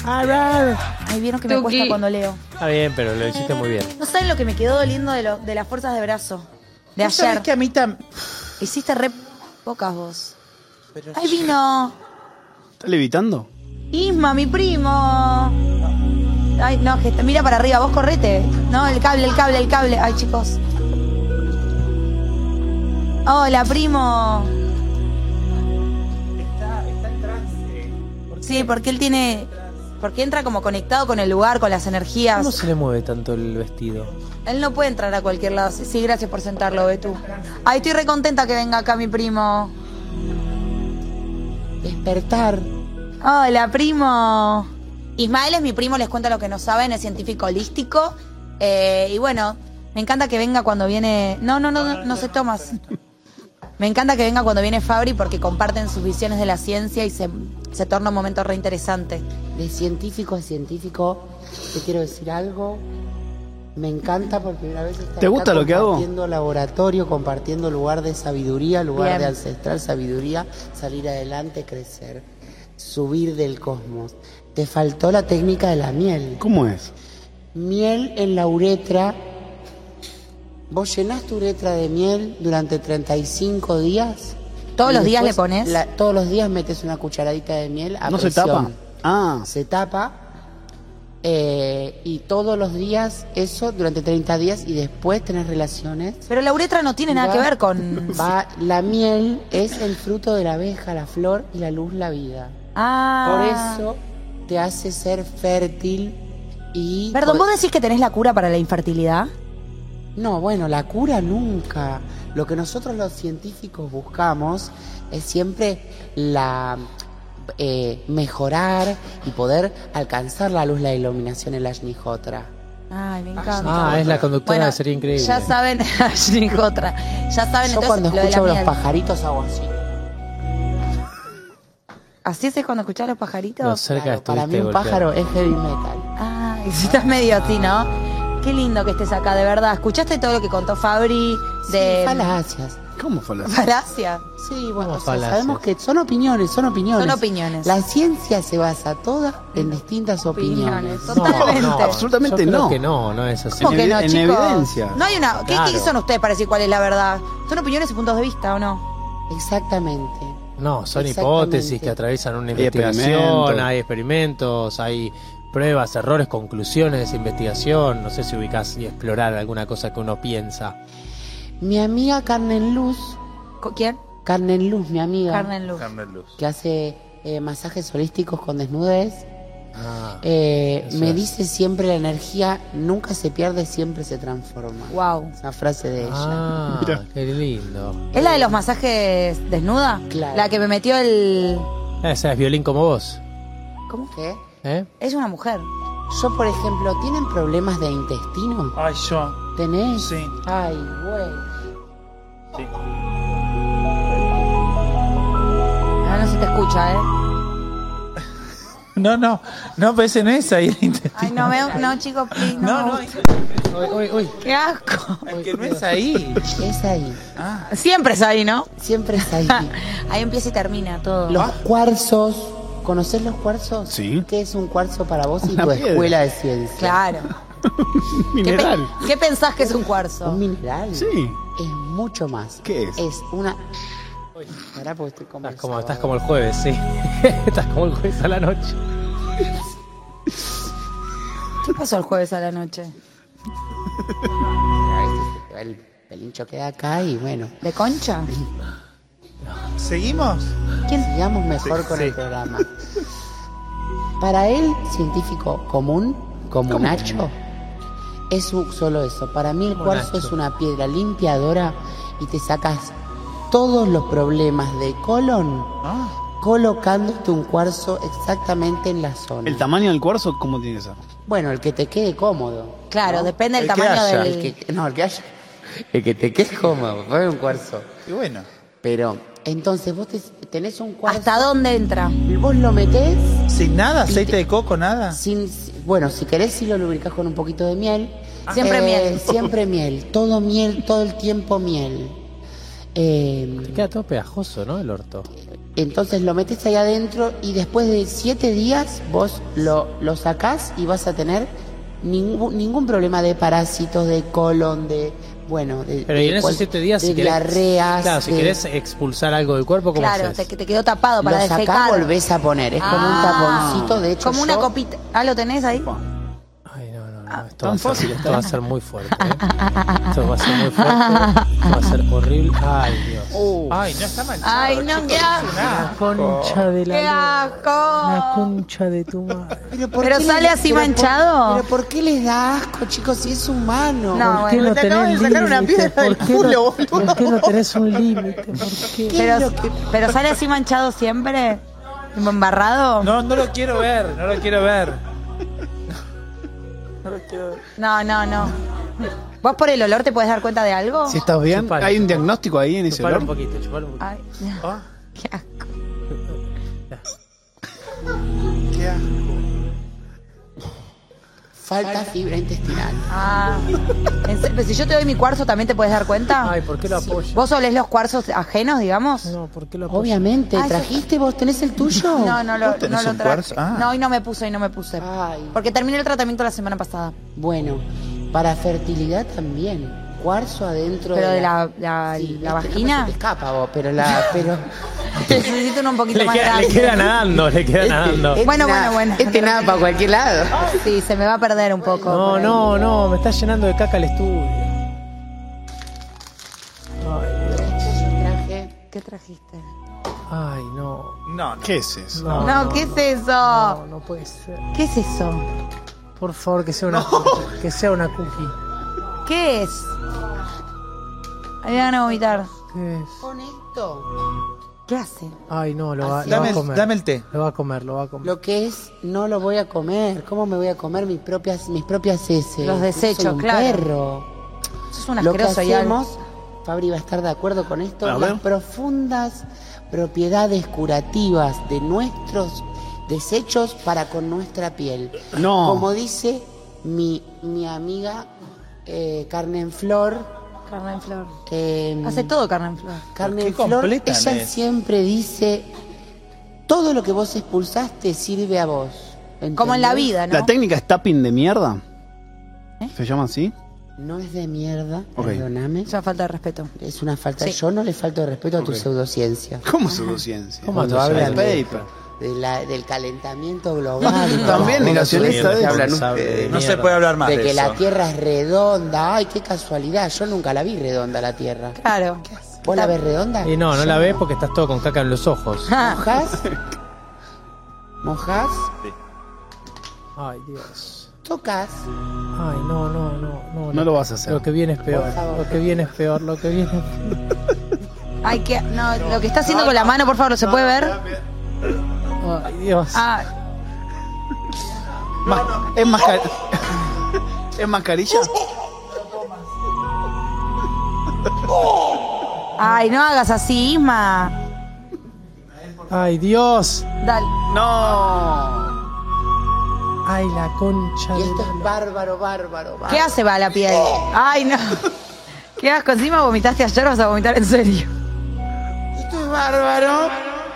S1: Ay, vieron que me cuesta cuando leo.
S3: Está bien, pero lo hiciste muy bien.
S1: No saben lo que me quedó doliendo de, lo, de las fuerzas de brazo. De
S6: ¿No sabés
S1: ayer.
S6: que a mí tam...
S1: Hiciste re pocas vos. Pero... Ay, vino.
S13: ¿Está levitando?
S1: Isma, mi primo. Ay, no, que mira para arriba, vos correte. No, el cable, el cable, el cable. Ay, chicos. Hola, primo.
S6: Está, está en trance. ¿Por
S1: sí, porque él tiene... Porque entra como conectado con el lugar, con las energías.
S3: ¿Cómo se le mueve tanto el vestido?
S1: Él no puede entrar a cualquier lado. Sí, sí, gracias por sentarlo, Betú. Ay, estoy re contenta que venga acá mi primo. Despertar. Hola, primo. Ismael es mi primo, les cuento lo que no saben, es científico holístico. Eh, y bueno, me encanta que venga cuando viene... No, no, no, no, no se toma. Me encanta que venga cuando viene Fabri porque comparten sus visiones de la ciencia y se, se torna un momento re interesante.
S15: De científico a científico, te quiero decir algo. Me encanta por primera vez estar
S13: ¿Te gusta
S15: acá
S13: lo que hago?
S15: compartiendo laboratorio, compartiendo lugar de sabiduría, lugar
S1: Bien.
S15: de ancestral sabiduría, salir adelante, crecer, subir del cosmos. Te faltó la técnica de la miel.
S13: ¿Cómo es?
S15: Miel en la uretra. Vos llenás tu uretra de miel durante treinta y cinco días.
S1: ¿Todos
S15: y
S1: los días le
S15: después
S1: pones?
S15: la- todos los días metes una cucharadita de miel a
S13: ¿No se
S15: presión.
S13: tapa? Ah.
S15: Se tapa. eh, y todos los días eso durante treinta días y después tenés relaciones.
S1: Pero la uretra no tiene nada
S15: Va-
S1: que ver con...
S15: va- la miel es el fruto de la abeja, la flor y la luz, la vida.
S1: Ah.
S15: Por eso te hace ser fértil y...
S1: Perdón, ¿vos decís que tenés la cura para la infertilidad?
S15: No, bueno, la cura nunca. Lo que nosotros los científicos buscamos es siempre la eh, mejorar y poder alcanzar la luz, la iluminación en la Ajnihotra.
S1: Ay, me encanta.
S3: Ah, es la conductora
S1: Bueno,
S3: de Sería Increíble.
S1: Ya saben, otra. Ya saben
S15: Yo
S1: entonces
S15: cuando
S1: lo de
S15: escucho
S1: la
S15: los
S1: miel.
S15: pajaritos hago así.
S1: ¿Así es cuando escuchás los pajaritos?
S3: Lo cerca
S15: Claro, para mí
S3: estuviste
S15: un
S3: golpeado.
S15: pájaro es heavy metal.
S1: Ah, y si estás medio así, ¿no? Qué lindo que estés acá, de verdad. ¿Escuchaste todo lo que contó Fabri de...
S15: Sí, falacias.
S13: ¿Cómo fue la
S1: Falacia?
S15: Sí, bueno,
S3: ¿Cómo
S15: o sea,
S3: falacias?
S15: sabemos que son opiniones, son opiniones.
S1: Son opiniones.
S15: La ciencia se basa toda en distintas opiniones.
S1: Totalmente.
S3: No, no,
S13: Absolutamente
S3: yo creo
S13: no.
S3: que no, no es así.
S1: ¿Cómo que
S13: En
S1: no,
S13: evi- en
S1: chicos?
S13: evidencia.
S1: No hay una... ¿Qué,
S3: Claro.
S1: ¿Qué son ustedes para decir cuál es la verdad? Son opiniones y puntos de vista, ¿o no?
S15: Exactamente.
S3: No, son
S15: Exactamente.
S3: hipótesis que atraviesan una
S13: Hay
S3: investigación,
S13: experimentos.
S3: hay experimentos, hay pruebas, errores, conclusiones de esa investigación. No sé si ubicás y explorar alguna cosa que uno piensa.
S15: Mi amiga Carmen Luz,
S1: ¿Quién?
S15: Carmen Luz, mi amiga,
S1: Carmen Luz.
S6: Carmen Luz.
S15: que hace eh, masajes holísticos con desnudez,
S3: Ah,
S15: eh,
S3: eso
S15: me
S3: es.
S15: dice siempre la energía nunca se pierde, siempre se transforma.
S1: Wow.
S15: Esa frase de ella.
S3: Ah,
S13: Mira.
S3: qué lindo.
S1: ¿Es la de los masajes desnuda?
S15: Claro.
S1: La que me metió el...
S3: Esa es violín como vos.
S15: ¿Cómo que?
S3: ¿Eh?
S1: Es una mujer.
S15: Yo, por ejemplo, ¿tienen problemas de intestino?
S6: Ay, yo.
S15: ¿Tenés?
S6: Sí.
S15: Ay, güey.
S6: Sí.
S1: Ah, no se te escucha, ¿eh?
S6: No, no, no, pero ese no es ahí el intestino.
S1: Ay, no, me, no, chicos, please, no.
S6: No, no,
S1: me gusta.
S3: Uy, uy, uy.
S1: Qué asco.
S6: es que no es ahí.
S15: Es ahí.
S1: Siempre es ahí, ¿no?
S15: Siempre es ahí.
S1: Ahí empieza y termina todo.
S15: Los cuarzos. ¿Conocés los cuarzos?
S13: Sí.
S15: ¿Qué es un cuarzo para vos y
S13: Una
S15: tu
S13: piedra.
S15: escuela de ciencia?
S1: Claro. ¿Qué, pe-
S13: Mineral.
S1: ¿Qué pensás que es un cuarzo?
S15: Un mineral.
S13: Sí.
S15: Es mucho más.
S13: ¿Qué es?
S15: Es una... Pará porque estoy como...
S3: Estás como, estás como el jueves, sí. Estás como el jueves a la noche.
S1: ¿Qué pasó el jueves a la noche?
S15: El pelincho queda acá y bueno.
S1: ¿De concha?
S6: ¿Seguimos?
S15: ¿Quién? Sigamos mejor
S6: Sí,
S15: con
S6: sí.
S15: el programa. Para el científico común, como Nacho, es un- solo eso. Para mí el
S3: Como
S15: cuarzo
S3: Nacho.
S15: es una piedra limpiadora y te sacas todos los problemas de colon
S6: Ah.
S15: colocándote un cuarzo exactamente en la zona.
S13: ¿El tamaño del cuarzo cómo tiene que ser?
S15: Bueno, el que te quede cómodo.
S1: Claro,
S15: ¿no?
S1: depende del
S6: El que
S1: tamaño
S6: haya.
S1: del...
S15: El que, no, el que haya. El que te quede cómodo, fue un cuarzo.
S6: Y bueno.
S15: Pero, entonces, vos te- tenés un cuarzo.
S1: ¿Hasta dónde entra?
S15: Vos lo metés
S6: ¿Sin nada? ¿Aceite de coco? ¿Nada?
S15: sin. Bueno, si querés, si lo lubricás con un poquito de miel.
S1: Siempre miel.
S15: Siempre miel. Todo miel, todo el tiempo miel. Eh,
S3: Te queda todo pegajoso, ¿no? El orto.
S15: entonces lo metes ahí adentro y después de siete días vos lo, lo sacás y vas a tener ningún, ningún problema de parásitos, de colon, de. Bueno, de.
S3: Pero y en
S15: de
S3: esos
S15: cual-
S3: siete días,
S15: de
S3: si querés,
S15: diarreas.
S3: claro, si
S15: de-
S3: querés expulsar algo del cuerpo, ¿cómo
S1: Claro,
S3: haces?
S1: te, te quedó tapado para
S15: lo sacás,
S1: defecar.
S15: volvés a poner. Es como un
S1: Ah.
S15: taponcito, de hecho.
S1: Como una
S15: yo-
S1: copita. Ah, ¿lo tenés ahí?
S3: Ay, no, no, no. Esto,
S13: tan
S3: va a, ser,
S13: fácil
S3: esto va a ser muy fuerte. ¿eh? Esto va a ser muy fuerte. Va a ser horrible. Ay, Dios.
S6: Ay, no está manchado.
S1: Ay, no,
S6: chicos,
S1: qué
S6: es
S1: asco.
S6: un asco.
S3: Concha de
S1: ¡Qué asco!
S3: concha de tu madre.
S15: ¿por
S1: ¿Pero
S15: qué
S1: sale
S15: les-
S1: así
S15: pero por-
S1: manchado?
S15: ¿Pero por qué les da asco, chicos, si es humano?
S1: No,
S3: ¿Por qué
S1: bueno.
S3: no
S5: te acabas
S3: tenés
S5: de sacar una
S3: límite?
S5: piedra del
S3: ¿Por qué no-
S5: culo, boludo?
S3: ¿Por qué no tenés un límite? ¿Por qué?
S1: Pero, pero sale así manchado siempre. ¿Embarrado?
S6: No, no lo quiero ver, no lo quiero ver.
S1: No, no, no. ¿Vos por el olor te puedes dar cuenta de algo?
S13: Si estás bien,
S3: Chupalo.
S13: hay un diagnóstico ahí en ese
S3: Chupalo
S13: olor.
S3: un poquito, chupalo un poquito.
S1: Ay,
S6: Ah,
S1: qué asco.
S6: qué asco.
S15: Falta fibra intestinal.
S1: Ah. ¿En serio? Pero si yo te doy mi cuarzo, ¿también te puedes dar cuenta?
S3: Ay, ¿por qué lo apoyas?
S1: ¿Vos olés los cuarzos ajenos, digamos?
S3: No, ¿por qué lo apoyas?
S15: Obviamente,
S1: Ah, eso-
S15: ¿trajiste vos? ¿Tenés el tuyo?
S1: No, no lo,
S6: ¿Vos tenés
S1: no lo
S6: un
S1: traje.
S6: cuarzo? Ah.
S1: No, y no me puse, y no me puse.
S15: Ay.
S1: Porque terminé el tratamiento la semana pasada.
S15: Bueno, para fertilidad también. Cuarzo adentro
S1: Pero
S15: de
S1: de la, la,
S15: Sí,
S1: la
S15: este,
S1: vagina.
S15: no se te escapa vos, pero la... Pero...
S1: Necesito uno un poquito
S3: Le
S1: más
S3: queda,
S1: grande.
S3: le queda nadando, le queda nadando.
S15: Este
S1: Bueno,
S15: nada-
S1: bueno, bueno.
S15: Este nada para cualquier lado.
S1: Sí, se me va a perder un poco.
S3: No,
S1: por ahí.
S3: no, no, me está llenando de caca el estudio. Ay, Dios.
S15: Traje...
S1: ¿Qué trajiste?
S3: Ay, no.
S6: No, no.
S13: ¿Qué es eso?
S3: No,
S1: No, ¿qué es eso?
S3: No, no puede ser.
S1: ¿Qué es eso?
S3: Por favor, que sea una que sea una cookie.
S1: ¿Qué es? Ahí van a vomitar.
S3: ¿Qué es?
S15: Con esto,
S1: ¿Qué hace?
S3: Ay, no, lo va,
S15: Así
S3: lo va
S6: Dame,
S3: a
S6: el-
S3: comer.
S6: dame el té.
S3: Lo va a comer, lo va a comer.
S15: lo que es, no lo voy a comer. ¿Cómo me voy a comer mis propias, mis propias heces?
S1: Los desechos,
S15: Soy un
S1: claro.
S15: perro.
S1: Eso es un
S15: Lo que
S1: asqueroso y algo.
S15: hacemos, Fabri va a estar de acuerdo con esto,
S13: A
S15: las
S13: ver.
S15: profundas propiedades curativas de nuestros desechos para con nuestra piel.
S13: No.
S15: Como dice mi, mi amiga eh, Carmen Flor.
S1: Carne en flor.
S15: eh,
S1: Hace todo carne en flor.
S15: Carmen
S6: Qué
S15: Flor,
S6: completa
S15: ella
S6: es.
S15: siempre dice, todo lo que vos expulsaste sirve a vos.
S1: Como en la
S15: ¿entendés?
S1: vida, ¿no?
S13: ¿La técnica es tapping de mierda?
S1: ¿Eh?
S13: ¿Se llama así?
S15: No es de mierda,
S13: Ok.
S15: perdóname.
S1: Es una falta de respeto.
S15: Es una falta.
S1: Sí.
S15: Yo no le falto de respeto a tu
S13: Ok.
S15: pseudociencia.
S13: ¿Cómo pseudociencia?
S15: ¿Cómo
S13: Cuando
S15: tú hablas
S13: hablan
S15: de,
S13: paper.
S15: de la- del calentamiento global? y
S13: También
S15: todo.
S13: negacionista de
S4: hablan
S13: eso.
S4: ustedes.
S6: No se puede hablar más
S15: De
S6: de,
S15: que
S6: eso.
S15: la Tierra es redonda. Ay, qué casualidad. Yo nunca la vi redonda la Tierra.
S1: Claro.
S15: ¿Vos la ves redonda?
S3: Y no, no la ves porque estás todo con caca en los ojos.
S15: ¿Mojás? ¿Mojás?
S3: Ay, Dios.
S15: ¿Tocas?
S3: Ay, no, no, no, no.
S13: No lo vas a hacer.
S3: Lo que viene es peor.
S15: Por favor.
S3: Lo que viene es peor. Lo que viene es peor.
S1: Ay, que. No, lo que está haciendo con la mano, por favor, ¿se puede ver?
S3: Ay, Dios.
S1: Ah,
S13: Ma- ¿Es, mascar... ¿Es mascarilla?
S1: ay, no hagas así, Isma.
S3: Ay, Dios.
S1: Dale.
S13: No.
S3: Ay, la concha
S15: Y
S3: de
S15: esto
S3: la-
S15: es bárbaro, bárbaro, bárbaro.
S1: ¿Qué hace va la piel? Ay, no. ¿Qué asco? Encima vomitaste ayer, vas a vomitar en serio.
S15: Esto es bárbaro.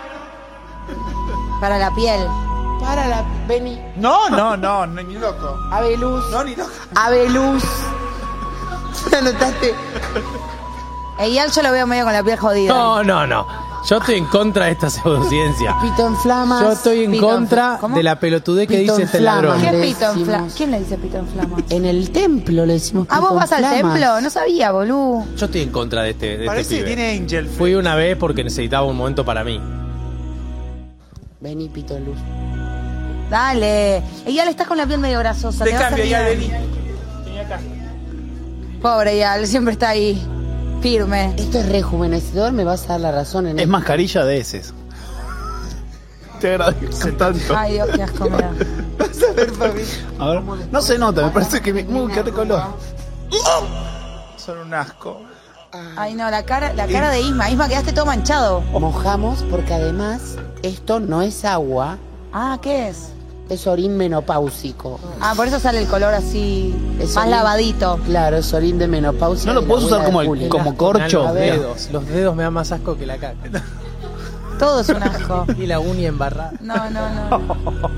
S1: Para la piel.
S15: Para la... Vení.
S6: No, no, no, no, ni loco.
S15: Abeluz.
S6: No, ni loco.
S15: Abeluz. ¿Anotaste?
S1: Eyal yo lo veo medio con la piel jodida.
S3: No, no, no. Yo estoy en contra de esta pseudociencia.
S15: Pito en flamas.
S3: Yo estoy en
S1: Pito en
S3: contra
S1: fla- ¿cómo?
S3: de la pelotudez que
S15: Pito
S3: dice
S15: en
S3: este
S15: flamas.
S3: ladrón.
S1: ¿Qué
S15: le
S1: es pito en flamas?
S15: decimos.
S1: ¿Quién le dice pito en flamas?
S15: En el templo le decimos
S1: Ah,
S15: pito
S1: vos
S15: en
S1: vas al
S15: flamas.
S1: templo. No sabía, boludo.
S3: Yo estoy en contra de este, de este
S6: Parece que
S3: pibe.
S6: tiene Angel.
S3: Fui una vez porque necesitaba un momento para mí.
S15: Vení, pito en luz.
S1: Dale. Eyal, estás con la piel medio grasosa.
S6: Te
S1: va a hacer
S6: cambio, ya,
S1: bien.
S6: Deni. Vení acá.
S1: Pobre Eyal, siempre está ahí. Firme.
S15: Esto es rejuvenecedor, me vas a dar la razón en
S13: Es
S15: esto.
S13: mascarilla de heces. Te agradezco tanto.
S1: Ay, Dios, qué asco me da.
S13: A ver. No se nota, me parece que me... Uy, qué color.
S6: Son un asco.
S1: Ay, no, la cara, la cara de Isma. Isma, quedaste todo manchado.
S15: Mojamos porque además esto no es agua,
S1: Ah, ¿qué es?
S15: es orín menopáusico.
S1: Ah, por eso sale el color así,
S15: Es
S1: más
S15: orín-
S1: lavadito.
S15: Claro, es orín de menopausia.
S13: No
S15: de
S13: lo
S15: la
S13: puedes usar
S15: abuela
S13: como,
S15: de
S13: el,
S15: Julia.
S13: como corcho.
S3: Los
S15: A ver.
S3: dedos. Los dedos me dan más asco que la caca.
S1: Todo es un asco.
S3: Y la uña embarrada.
S1: No, no, no. no.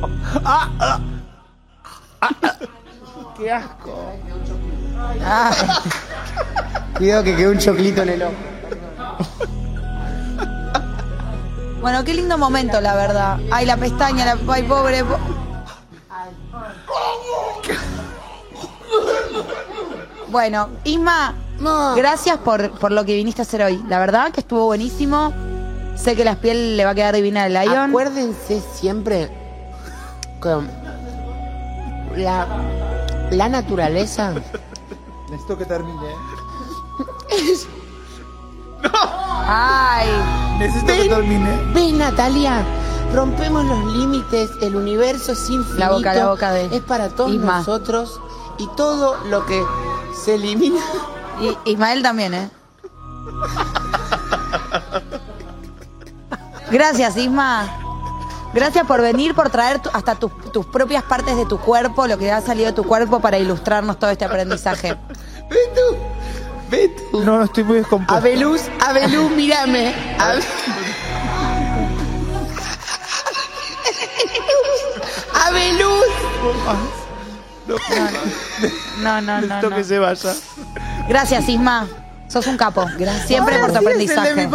S15: ¡Qué asco!
S1: Ah,
S15: Cuidado que quedó un choclito en el ojo.
S1: bueno, qué lindo momento, la verdad. Ay, la pestaña, la... Ay, pobre. po- Bueno, Isma, gracias por, por lo que viniste a hacer hoy. La verdad que estuvo buenísimo. Sé que la piel le va a quedar divina al Lion.
S15: Acuérdense siempre con la, la naturaleza.
S6: Necesito que termine.
S15: Es,
S1: Ay,
S6: Necesito que
S15: ven,
S6: termine.
S15: ven, Natalia. Rompemos los límites, el universo es infinito.
S1: La boca, la boca de
S15: es para todos
S1: Isma.
S15: nosotros y todo lo que se elimina.
S1: y Ismael también, ¿eh? Gracias, Isma. Gracias por venir, por traer tu- hasta tus, tus propias partes de tu cuerpo, lo que ha salido de tu cuerpo para ilustrarnos todo este aprendizaje.
S15: Ve tú, ve tú.
S6: No, estoy muy descompuesto.
S15: Abeluz, Abeluz, mírame. Abe- Abeluz.
S1: No, no, no,
S6: Necesito
S1: no.
S6: que se vaya.
S1: Gracias, Isma. Sos un capo. Siempre por tu aprendizaje.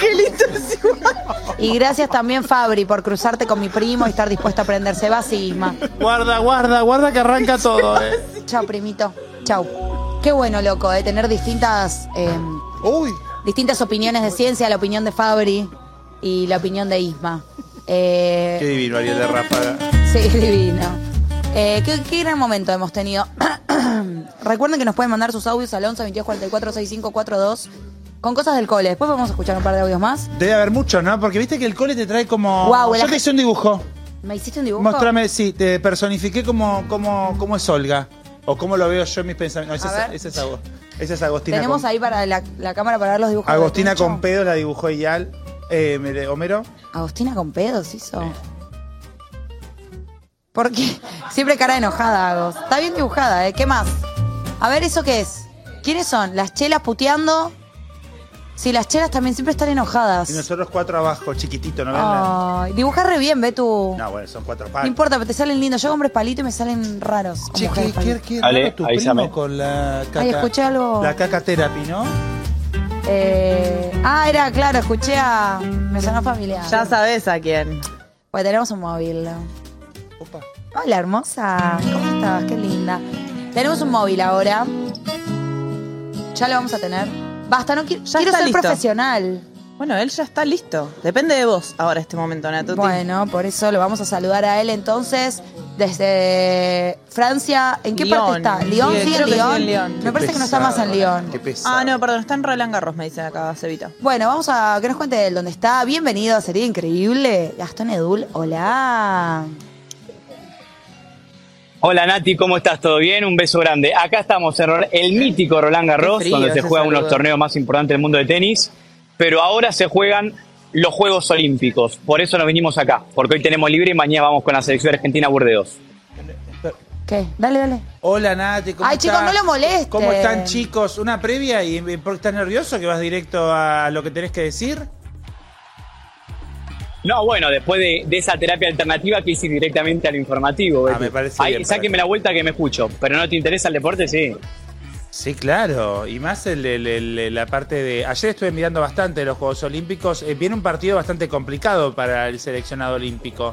S1: Y gracias también, Fabri, por cruzarte con mi primo y estar dispuesto a aprender. Se va así, Isma.
S6: Guarda, guarda, guarda que arranca todo, eh.
S1: Chao, primito. Chao. Qué bueno, loco, de tener distintas eh,
S6: Uy.
S1: distintas opiniones de ciencia, la opinión de Fabri y la opinión de Isma. Eh,
S6: Qué divino, Ariel de Ráfaga.
S1: Sí, divino. Eh, qué, qué gran momento hemos tenido. Recuerden que nos pueden mandar sus audios al once veintidós cuarenta y cuatro sesenta y cinco cuarenta y dos con cosas del cole. Después vamos a escuchar un par de audios más.
S6: Debe haber mucho, ¿no? Porque viste que el cole te trae como...
S1: Guau, la
S6: Yo te
S1: ge-
S6: hice un dibujo.
S1: ¿Me hiciste un dibujo?
S6: Mostrame, sí, te personifiqué como, como, como es Olga. O cómo lo veo yo en mis pensamientos. No,
S1: A
S6: esa, es,
S1: ver.
S6: esa, es, Ago- esa es Agostina.
S1: Tenemos
S6: con,
S1: ahí para la, la cámara para ver los dibujos. de
S6: Agostina
S1: Tuncho.
S6: con pedos la dibujó Eyal. Eh, mire, Homero.
S1: Agostina con pedos hizo. ¿Por qué? Siempre cara enojada, Agos. Está bien dibujada, ¿eh? ¿Qué más? A ver, ¿eso qué es? ¿Quiénes son? ¿Las chelas puteando? Sí, las cheras también siempre están enojadas.
S6: Y nosotros cuatro abajo, chiquitito, ¿no ven? la-
S1: Ay, dibuja re bien, ve tú.
S6: No, bueno, son cuatro
S1: No
S6: palos.
S1: importa, pero te salen lindos. Yo hombres palito y me salen raros. con
S6: Che,
S1: mujeres
S6: ¿qué,
S1: palito.
S6: qué, qué
S7: Ale,
S6: raro tu
S7: avísame.
S6: primo con la caca?
S1: Ay, escuché algo.
S6: La caca therapy, ¿no?
S1: Eh, ah, era, claro, escuché a... Me sonó familiar.
S5: Ya sabes a quién.
S1: Pues tenemos un móvil.
S6: Opa.
S1: Hola, hermosa. ¿Cómo estás? Qué linda. Tenemos un móvil ahora. Ya lo vamos a tener. Basta, no quiero,
S5: Ya
S1: quiero
S5: está
S1: ser
S5: listo.
S1: profesional.
S5: Bueno, él ya está listo. Depende de vos ahora este momento, Natuti.
S1: Bueno, por eso lo vamos a saludar a él entonces desde Francia. ¿En qué
S5: Lyon.
S1: parte está? ¿Lyon?
S5: Sí,
S1: ¿Sí,
S5: creo
S1: en
S5: que sí,
S1: Lyon?
S5: en Lyon.
S1: Me
S6: Qué
S1: parece que no está más en Lyon.
S6: Qué pesado.
S5: Ah, no, perdón, está en Roland Garros, me dice acá, Cevita.
S1: Bueno, vamos a que nos cuente él dónde está. Bienvenido, sería increíble. Gastón Edul, hola.
S16: Hola Nati, ¿cómo estás? ¿Todo bien? Un beso grande. Acá estamos en Ro- el mítico Roland Garros,
S5: Qué frío
S16: donde se
S5: ese
S16: juegan unos
S5: saludo.
S16: torneos más importantes del mundo de tenis, pero ahora se juegan los Juegos Olímpicos. Por eso nos vinimos acá, porque hoy tenemos libre y mañana vamos con la selección argentina a Burdeos.
S1: ¿Qué? Dale, dale.
S6: Hola, Nati, ¿cómo
S1: Ay,
S6: estás?
S1: chicos, no lo molesten.
S6: ¿Cómo están, chicos? Una previa y y ¿por qué estás nervioso que vas directo a lo que tenés que decir?
S16: No, bueno, después de, de esa terapia alternativa que hice directamente al informativo.
S6: Ah,
S16: Betty.
S6: me parece
S16: Ahí,
S6: bien,
S16: sáquenme la vuelta que me escucho, pero ¿no te interesa el deporte? Sí.
S6: Sí, claro. Y más el, el- el- la parte de... Ayer estuve mirando bastante los Juegos Olímpicos. Eh, viene un partido bastante complicado para el seleccionado olímpico.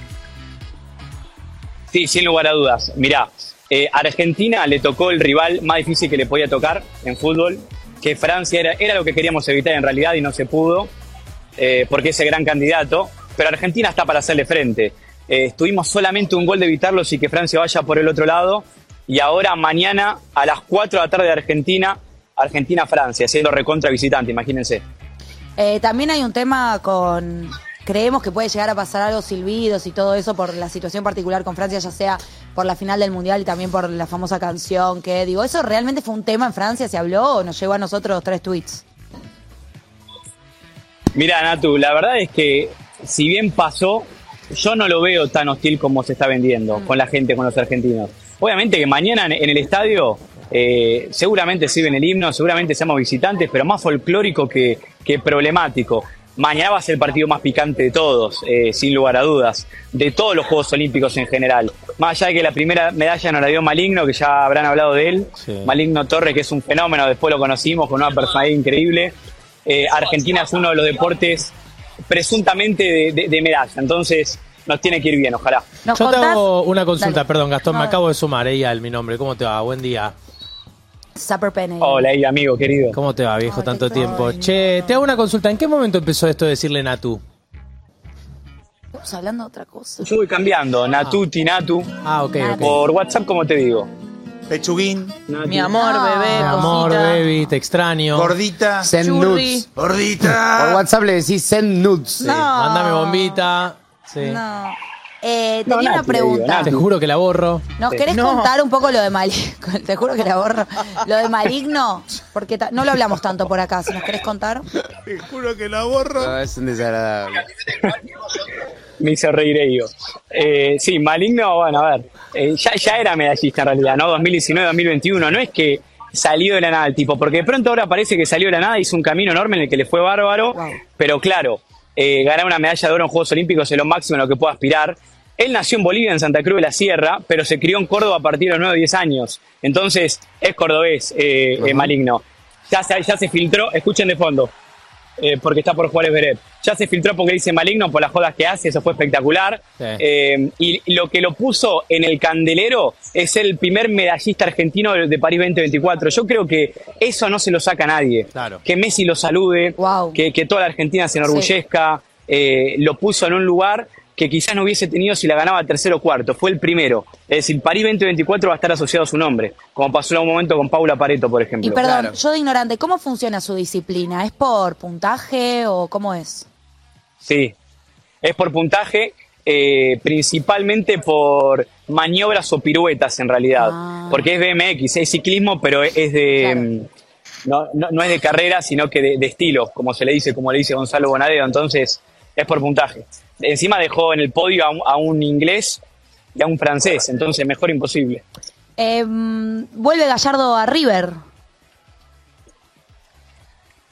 S16: Sí, sin lugar a dudas. Mirá, eh, Argentina le tocó el rival más difícil que le podía tocar en fútbol, que Francia era, era lo que queríamos evitar en realidad y no se pudo, eh, porque es el gran candidato, pero Argentina está para hacerle frente. Eh, estuvimos solamente un gol de evitarlos y que Francia vaya por el otro lado, y ahora mañana a las cuatro de la tarde de Argentina, Argentina-Francia, siendo recontra visitante, imagínense.
S1: Eh, también hay un tema con... Creemos que puede llegar a pasar algo silbidos y todo eso por la situación particular con Francia, ya sea por la final del Mundial y también por la famosa canción que, digo, ¿eso realmente fue un tema en Francia? ¿Se habló o nos llegó a nosotros tres tweets?
S16: Mira, Natu, la verdad es que si bien pasó, yo no lo veo tan hostil como se está vendiendo con la gente, con los argentinos. Obviamente que mañana en, en el estadio eh, seguramente sirven el himno, seguramente seamos visitantes, pero más folclórico que, que problemático. Mañana va a ser el partido más picante de todos, eh, sin lugar a dudas, de todos los Juegos Olímpicos en general. Más allá de que la primera medalla nos la dio Maligno, que ya habrán hablado de él.
S3: Sí.
S16: Maligno Torres, que es un fenómeno, después lo conocimos con una personalidad increíble. Eh, Argentina es uno de los deportes presuntamente de, de, de medalla, entonces nos tiene que ir bien, ojalá.
S3: Yo te hago una consulta,
S1: Dale.
S3: perdón, Gastón,
S1: No.
S3: me acabo de sumar, Eyal, mi nombre. ¿Cómo te va? Buen día.
S1: Supper Penny.
S16: Hola, ahí, amigo querido.
S3: ¿Cómo te va, viejo?
S1: Ay,
S3: Tanto
S1: qué
S3: tiempo.
S1: bueno.
S3: Che, te hago una consulta. ¿En qué momento empezó esto de decirle Natu?
S1: Estamos hablando de otra cosa.
S16: Yo voy cambiando, Natuti, Natu.
S3: Ah, ok, ok.
S16: Por WhatsApp, como te digo.
S6: Pechuguín,
S16: Natu.
S5: Mi amor,
S1: No.
S5: bebé,
S3: Mi amor,
S5: cosita.
S3: baby, te extraño.
S6: gordita,
S13: Send
S5: Churri.
S13: nudes.
S6: gordita.
S13: Por WhatsApp le decís send nudes.
S3: Sí, Mándame bombita. Sí.
S1: No. Eh,
S16: No,
S1: tenía una
S16: Nati, le digo,
S1: pregunta.
S3: Te juro que la borro.
S1: ¿Nos querés
S5: No.
S1: contar un poco lo de Maligno? Te juro que la borro. Lo de Maligno, porque ta- no lo hablamos tanto por acá. Si nos querés contar.
S6: Te juro que la borro.
S13: No, es un desagradable.
S16: Me hizo reír ellos. Eh, sí, Maligno, bueno, a ver, eh, ya, ya era medallista en realidad, ¿no? dos mil diecinueve, dos mil veintiuno, no es que salió de la nada el tipo, porque de pronto ahora parece que salió de la nada, hizo un camino enorme en el que le fue bárbaro,
S1: Wow.
S16: pero claro, eh, ganar una medalla de oro en Juegos Olímpicos es lo máximo en lo que puede aspirar. Él nació en Bolivia, en Santa Cruz de la Sierra, pero se crió en Córdoba a partir de los nueve o diez años. Entonces, es cordobés, eh, eh, Maligno. Ya se, ya se filtró, escuchen de fondo, eh, porque está por Juárez Beret. Ya se filtró porque dice Maligno por las jodas que hace, eso fue espectacular.
S3: Sí.
S16: Eh, y lo que lo puso en el candelero es el primer medallista argentino de, de París veinte veinticuatro. Yo creo que eso no se lo saca a nadie.
S3: Claro.
S16: Que Messi lo salude,
S1: Wow.
S16: que, que toda la Argentina se enorgullezca, eh, lo puso en un lugar que quizás no hubiese tenido si la ganaba tercero o cuarto. Fue el primero. Es decir, París veinte veinticuatro va a estar asociado a su nombre, como pasó en algún momento con Paula Pareto, por ejemplo.
S1: Y perdón,
S13: Claro.
S1: yo de ignorante, ¿cómo funciona su disciplina? ¿Es por puntaje o cómo es?
S16: Sí, es por puntaje, eh, principalmente por maniobras o piruetas en realidad,
S1: Ah.
S16: porque es B M X, es ciclismo, pero es de
S1: Claro.
S16: mm, no, no, no es de carrera, sino que de, de estilo, como se le dice, como le dice Gonzalo Bonadeo, entonces es por puntaje. Encima dejó en el podio a un, a un inglés y a un francés, entonces mejor imposible.
S1: Eh, vuelve Gallardo a River.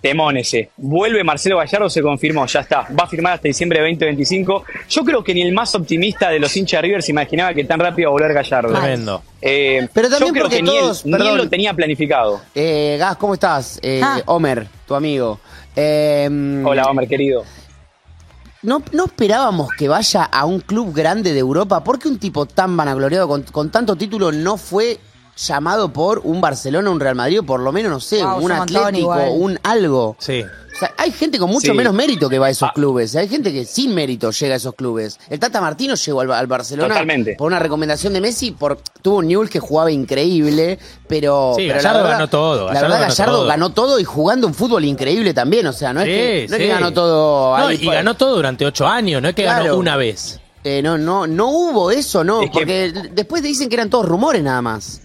S16: Temón ese. Vuelve Marcelo Gallardo, se confirmó, ya está. Va a firmar hasta diciembre de veinte veinticinco. Yo creo que ni el más optimista de los hinchas de River se imaginaba que tan rápido iba a volver Gallardo.
S4: Tremendo.
S16: Eh,
S4: Pero también
S16: yo creo
S4: porque
S16: que ni,
S4: todos-
S16: él, ni él
S4: perdón.
S16: lo tenía planificado.
S4: Eh, Gas, ¿cómo estás? Eh,
S16: Ah.
S4: Homer, tu amigo. Eh,
S16: Hola, Homer, querido.
S4: ¿No, ¿No esperábamos que vaya a un club grande de Europa? ¿Por qué un tipo tan vanagloriado con, con tanto título no fue llamado por un Barcelona, un Real Madrid, o por lo menos, no sé,
S1: Wow,
S4: un
S1: es un montón
S4: Atlético,
S1: igual.
S4: un algo?
S3: Sí.
S4: O sea, hay gente con mucho
S16: Sí.
S4: menos mérito que va a esos clubes. Hay gente que sin mérito llega a esos clubes. El Tata Martino llegó al, al Barcelona
S16: Totalmente.
S4: por una recomendación de Messi. Por, tuvo un Newell's que jugaba increíble, pero...
S3: Sí,
S4: pero la
S3: Gallardo
S4: verdad-
S3: ganó todo,
S4: La
S3: Gallardo
S4: verdad,
S3: ganó
S4: Gallardo
S3: todo.
S4: ganó todo y jugando un fútbol increíble también. O sea, no es,
S3: Sí,
S4: que, no es
S3: sí.
S4: que ganó todo...
S3: No,
S4: ahí
S3: y
S4: fue-
S3: ganó todo durante ocho años, no es que
S4: Claro.
S3: ganó una vez.
S4: Eh, no, no, no hubo eso, no,
S16: Es que-
S4: porque después dicen que eran todos rumores nada más.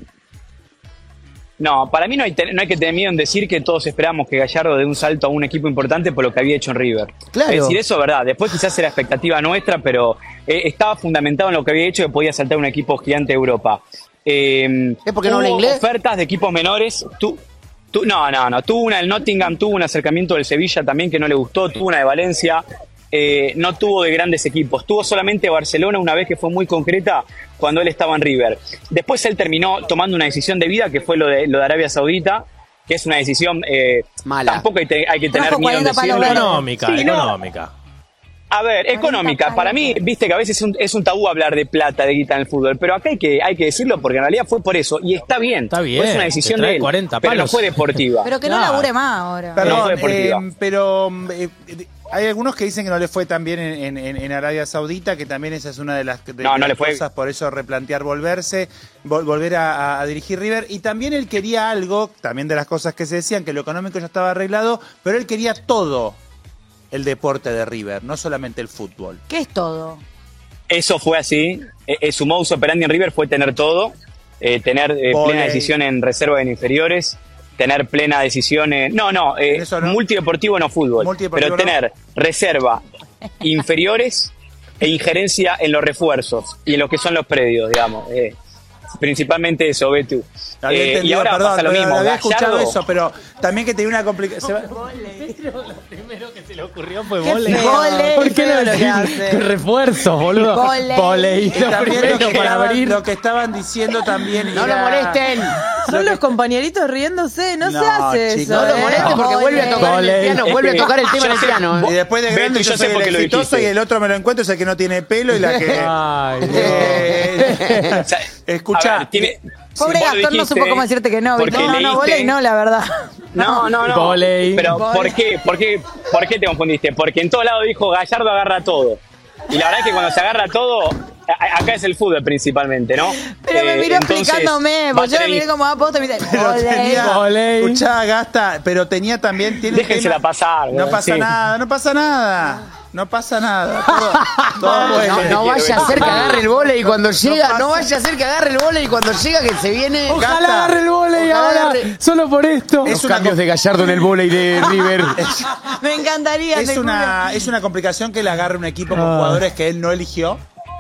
S16: No, para mí no hay, te- no hay que tener miedo en decir que todos esperamos que Gallardo dé un salto a un equipo importante por lo que había hecho en River.
S4: Claro.
S16: Es decir, eso es verdad. Después quizás era expectativa nuestra, pero eh, estaba fundamentado en lo que había hecho que podía saltar a un equipo gigante de Europa. Eh,
S4: ¿Es porque no habla
S16: hubo
S4: inglés?
S16: ofertas de equipos menores. Tú, tú, no, no, no. Tuvo una del Nottingham, tuvo un acercamiento del Sevilla también que no le gustó, tuvo una de Valencia. Eh, no tuvo de grandes equipos, tuvo solamente Barcelona una vez que fue muy concreta cuando él estaba en River. Después él terminó tomando una decisión de vida que fue lo de, lo de Arabia Saudita, que es una decisión eh,
S4: mala.
S16: Tampoco hay, te- hay que tener
S1: Trajo
S16: miedo en
S1: cuarenta palos
S16: decirlo.
S1: verdes.
S3: Económica,
S16: Sí, no.
S3: económica.
S16: A ver, económica. Para mí, viste que a veces es un, es un tabú hablar de plata, de guita en el fútbol, pero acá hay que, hay que decirlo porque en realidad fue por eso y está bien.
S3: Está bien,
S16: Fue una decisión
S3: te trae
S16: de él,
S3: cuarenta
S16: pero no
S3: palos.
S16: fue deportiva.
S1: Pero que no
S3: Claro.
S1: labure más ahora.
S16: Perdón.
S6: Perdón,
S16: fue deportiva.
S6: eh, pero eh, eh, hay algunos que dicen que no le fue tan bien en, en- en Arabia Saudita, que también esa es una de las, de
S16: No, no
S6: las
S16: le fue.
S6: cosas, por eso replantear volverse, vol- volver a, a- a dirigir River. Y también él quería algo, también de las cosas que se decían, que lo económico ya estaba arreglado, pero él quería todo el deporte de River, no solamente el fútbol.
S1: ¿Qué es todo?
S16: Eso fue así. Eh, eh, su modus operandi en River fue tener todo, eh, tener eh,
S6: Voley.
S16: plena decisión en reserva en inferiores, tener plena decisión en... No, no, eh,
S6: Eso no.
S16: multideportivo no fútbol,
S6: Multideportivo
S16: pero
S6: no.
S16: tener reserva, inferiores e injerencia en los refuerzos y en lo que son los predios, digamos. eh, principalmente eso, ve tú.
S6: Había
S16: Eh, y
S6: entendido,
S16: ahora
S6: perdón,
S16: pasa lo
S6: pero
S16: mismo.
S6: había escuchado
S16: Gallardo-
S6: eso, pero también que tenía una complicación.
S3: Lo primero que se le ocurrió fue
S1: Qué
S3: volei.
S1: feo. Volei,
S3: ¿Por qué no
S1: feo lo que
S3: decís
S1: hace.
S3: refuerzos, boludo?
S1: Volei.
S3: Volei.
S6: Y
S3: Lo
S6: también lo
S3: primero
S6: que,
S3: para
S6: estaban,
S3: abrir.
S6: lo que estaban diciendo también.
S4: ¡No lo
S6: era-
S4: molesten!
S5: Son los compañeritos riéndose, no,
S6: No,
S5: se hace
S6: chicos,
S5: eso.
S4: No lo
S5: ¿eh?
S4: molesten porque vuelve a tocar
S3: Voley.
S4: el piano,
S16: Es
S4: vuelve a
S16: que-
S4: tocar el tema
S16: yo
S4: en el
S16: sé-
S4: piano.
S6: Y después de
S16: Beto,
S6: grande
S16: yo
S6: yo
S16: sé
S6: soy
S16: por
S6: el
S16: qué lo
S6: exitoso
S16: dijiste.
S6: y el otro me lo encuentro, es el que no tiene pelo y la que...
S3: Ay,
S6: Eh,
S16: O sea,
S6: escuchá,
S16: a ver, tiene-
S1: Pobre
S16: vos lo
S1: Gastón no
S16: dijiste,
S1: supo cómo decirte que no.
S16: porque
S1: No, no, no,
S16: leíste-
S1: volei no, la verdad.
S16: No, no, no.
S3: Voley.
S16: Pero
S1: Voley.
S16: ¿por qué? ¿Por qué? ¿Por qué te confundiste? Porque en todo lado dijo Gallardo agarra todo. Y la verdad es que cuando se agarra todo, a- acá es el fútbol principalmente, ¿no?
S1: Pero me
S16: Eh,
S1: miró
S16: entonces,
S1: explicándome,
S16: va a
S1: porque yo me
S16: tener-
S1: miré como a posta y me dice,
S6: pero
S1: volei.
S6: tenía,
S3: Voley.
S6: escuchá, Gasta, pero tenía también... Tiene un
S16: Déjensela
S6: tema-
S16: pasar.
S6: No
S16: boludo,
S6: pasa
S16: sí.
S6: nada, no pasa nada. No pasa nada. Todo, todo
S4: No,
S6: vuelve.
S4: no vaya a ser que agarre el vóley y cuando llega,
S6: pasa.
S4: no vaya a ser que agarre el vóley y cuando llega que se viene.
S3: Ojalá
S6: Gasta.
S3: agarre el volei
S4: Ojalá
S3: ahora,
S4: agarre-
S3: solo por esto.
S6: Es una com-
S4: de Gallardo en el vóley de River.
S1: Me encantaría.
S6: Es
S1: te
S6: una, es una complicación que le agarre un equipo con
S3: Ah.
S6: jugadores que él no eligió.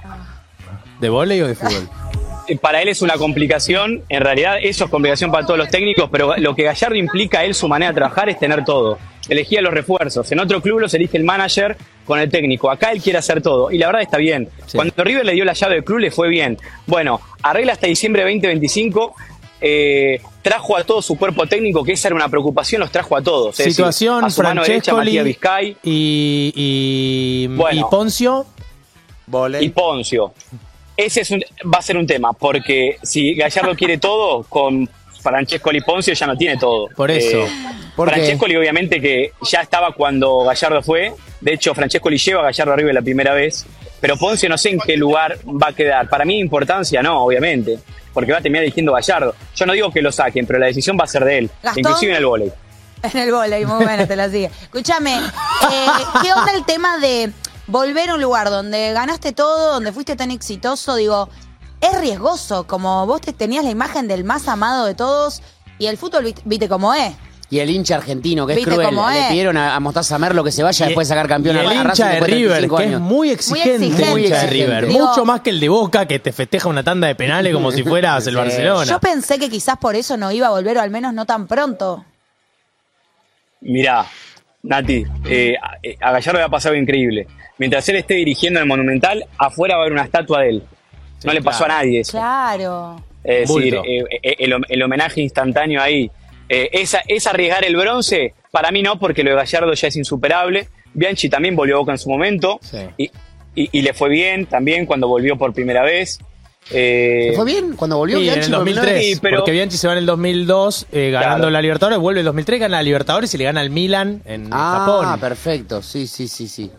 S3: ¿De volei o de fútbol?
S16: Eh, Para él es una complicación, en realidad eso es complicación para todos los técnicos, pero lo que Gallardo implica él, su manera de trabajar es tener todo. Elegía los refuerzos, en otro club los elige el manager con el técnico, acá él quiere hacer todo y la verdad está bien.
S3: Sí.
S16: Cuando River le dio la llave del club le fue bien. Bueno, arregla hasta diciembre de veinte veinticinco, eh, trajo a todo su cuerpo técnico, que esa era una preocupación, los trajo a todos. Es decir,
S3: Situación,
S16: a su mano derecha
S3: Francescoli
S16: Matías Vizcay
S3: y, y,
S16: Bueno.
S3: y Poncio.
S6: Voley.
S16: y Poncio. Ese es un, va a ser un tema, porque si Gallardo quiere todo, con Francescoli y Poncio ya no tiene todo.
S3: Por eso.
S4: ¿Por qué?
S16: Francescoli obviamente que ya estaba cuando Gallardo fue, de hecho Francescoli lleva a Gallardo arriba la primera vez, pero Poncio no sé en qué lugar va a quedar. Para mí importancia no, obviamente, porque va a terminar eligiendo Gallardo. Yo no digo que lo saquen, pero la decisión va a ser de él,
S1: Gastón.
S16: inclusive en el vóley.
S1: En el volei, muy buena, te la sigue. Escúchame, eh, ¿qué onda el tema de volver a un lugar donde ganaste todo, donde fuiste tan exitoso? Digo, es riesgoso, como vos te tenías la imagen del más amado de todos y el fútbol, viste, viste cómo es.
S4: Y el hincha argentino, que es
S1: ¿Viste
S4: cruel.
S1: cómo
S4: Le
S1: es?
S4: pidieron a, a Mostaza Merlo que se vaya después de sacar campeón
S3: y
S4: a
S3: el
S4: a
S3: hincha
S4: Racing
S3: de
S4: después de
S3: River,
S4: treinta y cinco
S3: que es
S4: años.
S3: muy exigente,
S1: Muy exigente.
S3: el hincha de River.
S1: Digo-
S3: Mucho más que el de Boca, que te festeja una tanda de penales como si fueras el
S4: Sí.
S3: Barcelona.
S1: Yo pensé que quizás por eso no iba a volver, o al menos no tan pronto.
S16: Mirá, Nati, eh, a, a Gallardo le ha pasado increíble. Mientras él esté dirigiendo el Monumental, afuera va a haber una estatua de él.
S3: Sí,
S16: no le pasó
S3: claro.
S16: a nadie eso.
S1: Claro.
S16: Es decir,
S3: Bulto.
S16: eh, eh, el, el homenaje instantáneo ahí. Eh, ¿es, ¿Es arriesgar el bronce? Para mí no, porque lo de Gallardo ya es insuperable. Bianchi también volvió a Boca en su momento.
S3: Sí.
S16: Y, y, y le fue bien también cuando volvió por primera vez. Eh,
S4: ¿Le fue bien cuando volvió
S3: Sí, en
S4: Bianchi
S3: el
S4: por
S3: dos mil
S4: primera
S3: tres,
S4: vez?
S16: Sí, pero-
S3: porque Bianchi se va en el dos mil dos eh, ganando
S16: Claro.
S3: la Libertadores, vuelve el dos mil tres, gana la Libertadores y le gana al Milan en
S4: Ah,
S3: Japón.
S4: perfecto. Sí, sí, sí, sí.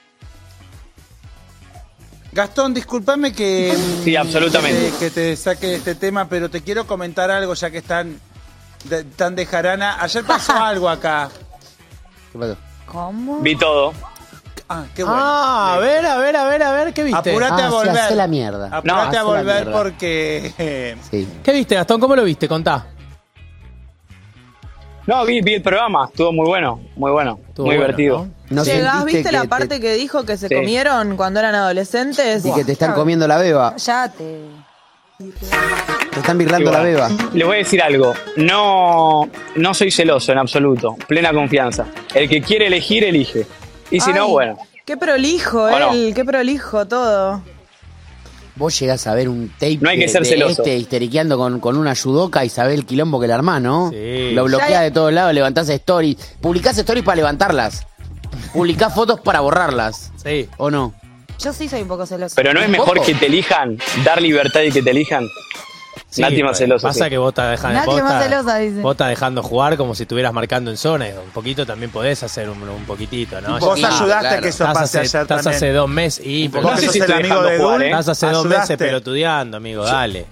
S6: Gastón, discúlpame que,
S16: Sí, absolutamente.
S6: que, que te saque de este tema, pero te quiero comentar algo ya que están de, tan de jarana. Ayer pasó algo acá.
S4: ¿Qué pasó?
S1: ¿Cómo?
S16: Vi todo.
S6: Ah, qué bueno.
S3: Ah, a ver, a ver, a ver, a ver, ¿qué viste?
S6: Apurate
S4: Ah,
S6: a
S4: sí,
S6: volver.
S4: hacé la mierda.
S6: Apurate
S4: No,
S6: a
S4: hacé la
S6: volver
S4: mierda.
S6: porque... eh,
S4: Sí.
S3: ¿Qué viste, Gastón? ¿Cómo lo viste? Contá.
S16: No, vi, vi el programa, estuvo muy bueno, muy bueno,
S3: Estuvo
S16: muy
S3: bueno,
S16: divertido.
S4: ¿No
S5: Che, Gas,
S4: sentiste
S5: ¿viste
S4: que
S5: la
S4: te-
S5: parte que dijo que se
S16: Sí.
S5: comieron cuando eran adolescentes?
S4: y que te están comiendo la beba?
S1: Ya te...
S4: Te están birlando
S16: Y
S4: la
S16: bueno,
S4: beba.
S16: Les voy a decir algo, no, no soy celoso en absoluto, plena confianza. El que quiere elegir, elige. Y si no,
S5: Ay,
S16: bueno.
S5: Qué prolijo
S16: ¿O no?
S5: él, qué prolijo todo.
S4: Vos llegás a ver un tape
S16: No hay que
S4: de,
S16: ser
S4: de
S16: celoso.
S4: este histeriqueando con, con una judoka y sabés el quilombo que le armás, ¿no?
S3: Sí.
S4: Lo bloqueás
S5: Ya-
S4: de todos lados, levantás stories. Publicás stories para levantarlas. Publicás fotos para borrarlas.
S3: Sí.
S4: ¿O no?
S1: Yo sí soy un poco celosa.
S16: Pero no es
S4: ¿Un
S16: mejor
S4: poco?
S16: que te elijan, dar libertad y que te elijan.
S3: Sí,
S16: Nati más celoso.
S3: Pasa
S16: sí.
S3: que vos estás dejando,
S1: Nati
S3: vos
S1: es más
S3: estás-
S1: celosa, dice.
S3: vos estás dejando jugar como si estuvieras marcando en zona. Un poquito también podés hacer un, un poquitito, ¿no?
S6: Vos
S3: Ya-
S6: ayudaste
S4: claro.
S6: a que eso
S3: Estás
S6: pase
S3: hace,
S6: ayer
S3: estás
S6: también.
S3: hace dos meses y
S6: Vos
S16: No
S6: que
S16: sé
S6: sos
S16: si
S6: el
S16: estoy
S6: amigo
S16: dejando
S6: de
S16: jugar,
S6: Dul,
S16: ¿eh?
S3: estás hace dos meses
S6: ayudaste.
S3: pelotudeando, amigo, dale.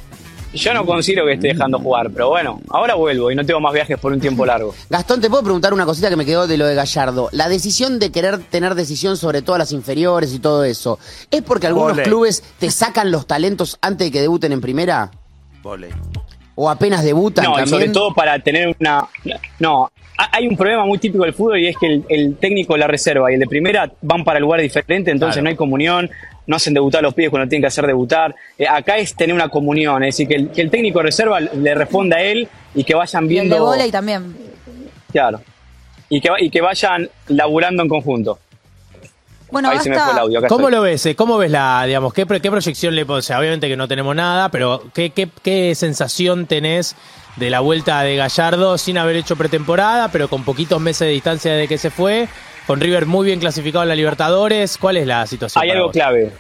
S16: Yo no considero que esté dejando jugar, pero bueno, ahora vuelvo y no tengo más viajes por un tiempo largo.
S4: Gastón, ¿te puedo preguntar una cosita que me quedó de lo de Gallardo? La decisión de querer tener decisión sobre todas las inferiores y todo eso, ¿es porque algunos
S6: Voley.
S4: clubes te sacan los talentos antes de que debuten en primera?
S6: Voley.
S4: ¿O apenas debutan
S16: No, y
S4: también?
S16: sobre todo para tener una... No, ha- hay un problema muy típico del fútbol y es que el, el técnico de la reserva y el de primera van para lugares diferentes, entonces
S3: Claro.
S16: no hay comunión, no hacen debutar a los pibes cuando tienen que hacer debutar. Eh, acá es tener una comunión, es decir, que el, que el técnico de reserva le responda a él y que vayan
S1: Y el
S16: viendo...
S1: de volei también.
S16: Claro. Y que, va- y que vayan laburando en conjunto.
S1: Bueno,
S16: Ahí se me
S1: basta.
S16: fue el audio. Acá
S3: ¿Cómo
S16: estoy.
S3: lo ves? eh? ¿Cómo ves la, digamos, qué, pro- qué proyección le o sea, obviamente que no tenemos nada, pero qué, qué, qué sensación tenés de la vuelta de Gallardo sin haber hecho pretemporada, pero con poquitos meses de distancia desde que se fue, con River muy bien clasificado en la Libertadores? ¿Cuál es la situación?
S16: Hay
S3: para
S16: algo
S3: vos?
S16: clave.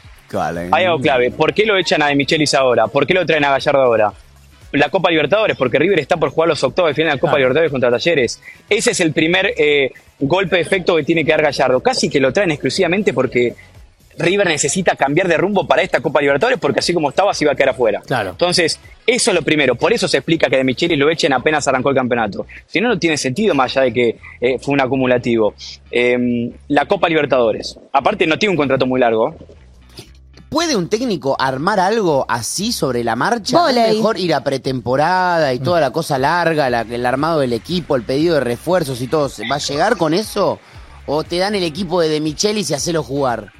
S16: Hay algo clave. ¿Por qué lo echan a De Michelis ahora? ¿Por qué lo traen a Gallardo ahora? La Copa Libertadores, porque River está por jugar los octavos de final de la Copa
S3: Claro.
S16: Libertadores contra Talleres. Ese es el primer eh, golpe de efecto que tiene que dar Gallardo. Casi que lo traen exclusivamente porque River necesita cambiar de rumbo para esta Copa Libertadores, porque así como estaba se iba a quedar afuera.
S3: Claro.
S16: Entonces, eso es lo primero. Por eso se explica que De Michelis lo echen apenas arrancó el campeonato. Si no, no tiene sentido más allá de que eh, fue un acumulativo. Eh, la Copa Libertadores. Aparte, no tiene un contrato muy largo.
S4: ¿Puede un técnico armar algo así sobre la marcha? ¿No es
S1: Voley.
S4: mejor ir a pretemporada y toda la cosa larga, la- el armado del equipo, el pedido de refuerzos y todo? ¿Se ¿Va a llegar con eso? ¿O te dan el equipo de De Michelis y hacelo jugar?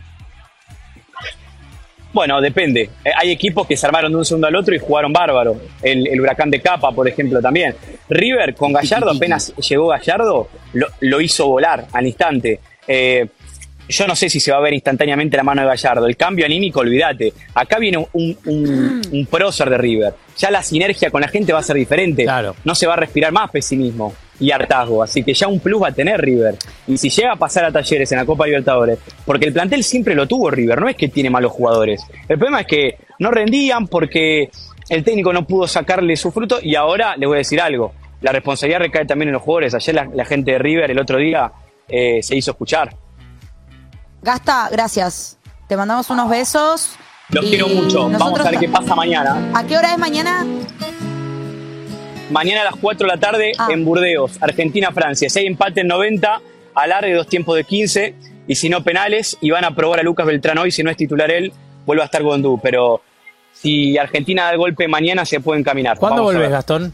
S16: Bueno, depende. Eh, hay equipos que se armaron de un segundo al otro y jugaron bárbaro. El, el Huracán de Capa, por ejemplo, también. River, con Gallardo, apenas llegó Gallardo, lo, lo hizo volar al instante. Eh, yo no sé si se va a ver instantáneamente la mano de Gallardo. El cambio anímico, olvídate. Acá viene un, un, un prócer de River. Ya la sinergia con la gente va a ser diferente.
S3: Claro.
S16: No se va a respirar más pesimismo y hartazgo. Así que ya un plus va a tener River. Y si llega a pasar a Talleres en la Copa Libertadores, porque el plantel siempre lo tuvo River, no es que tiene malos jugadores. El problema es que no rendían porque el técnico no pudo sacarle su fruto. Y ahora les voy a decir algo. La responsabilidad recae también en los jugadores. Ayer la, la gente de River el otro día eh, se hizo escuchar.
S1: Gasta, gracias. Te mandamos unos besos.
S16: Los
S1: y
S16: quiero mucho. Vamos
S1: nosotros
S16: a ver qué
S1: ta-
S16: pasa mañana.
S1: ¿A qué hora es mañana?
S16: Mañana a las cuatro de la tarde
S1: Ah.
S16: en Burdeos, Argentina-Francia. Si hay empate en noventa, alargue dos tiempos de quince. Y si no, penales. Y van a probar a Lucas Beltrán hoy. Si no es titular él, vuelve a estar Gondú. Pero si Argentina da el golpe mañana, se puede encaminar.
S3: ¿Cuándo
S16: Vamos a
S3: volvés,
S16: ver.
S3: Gastón?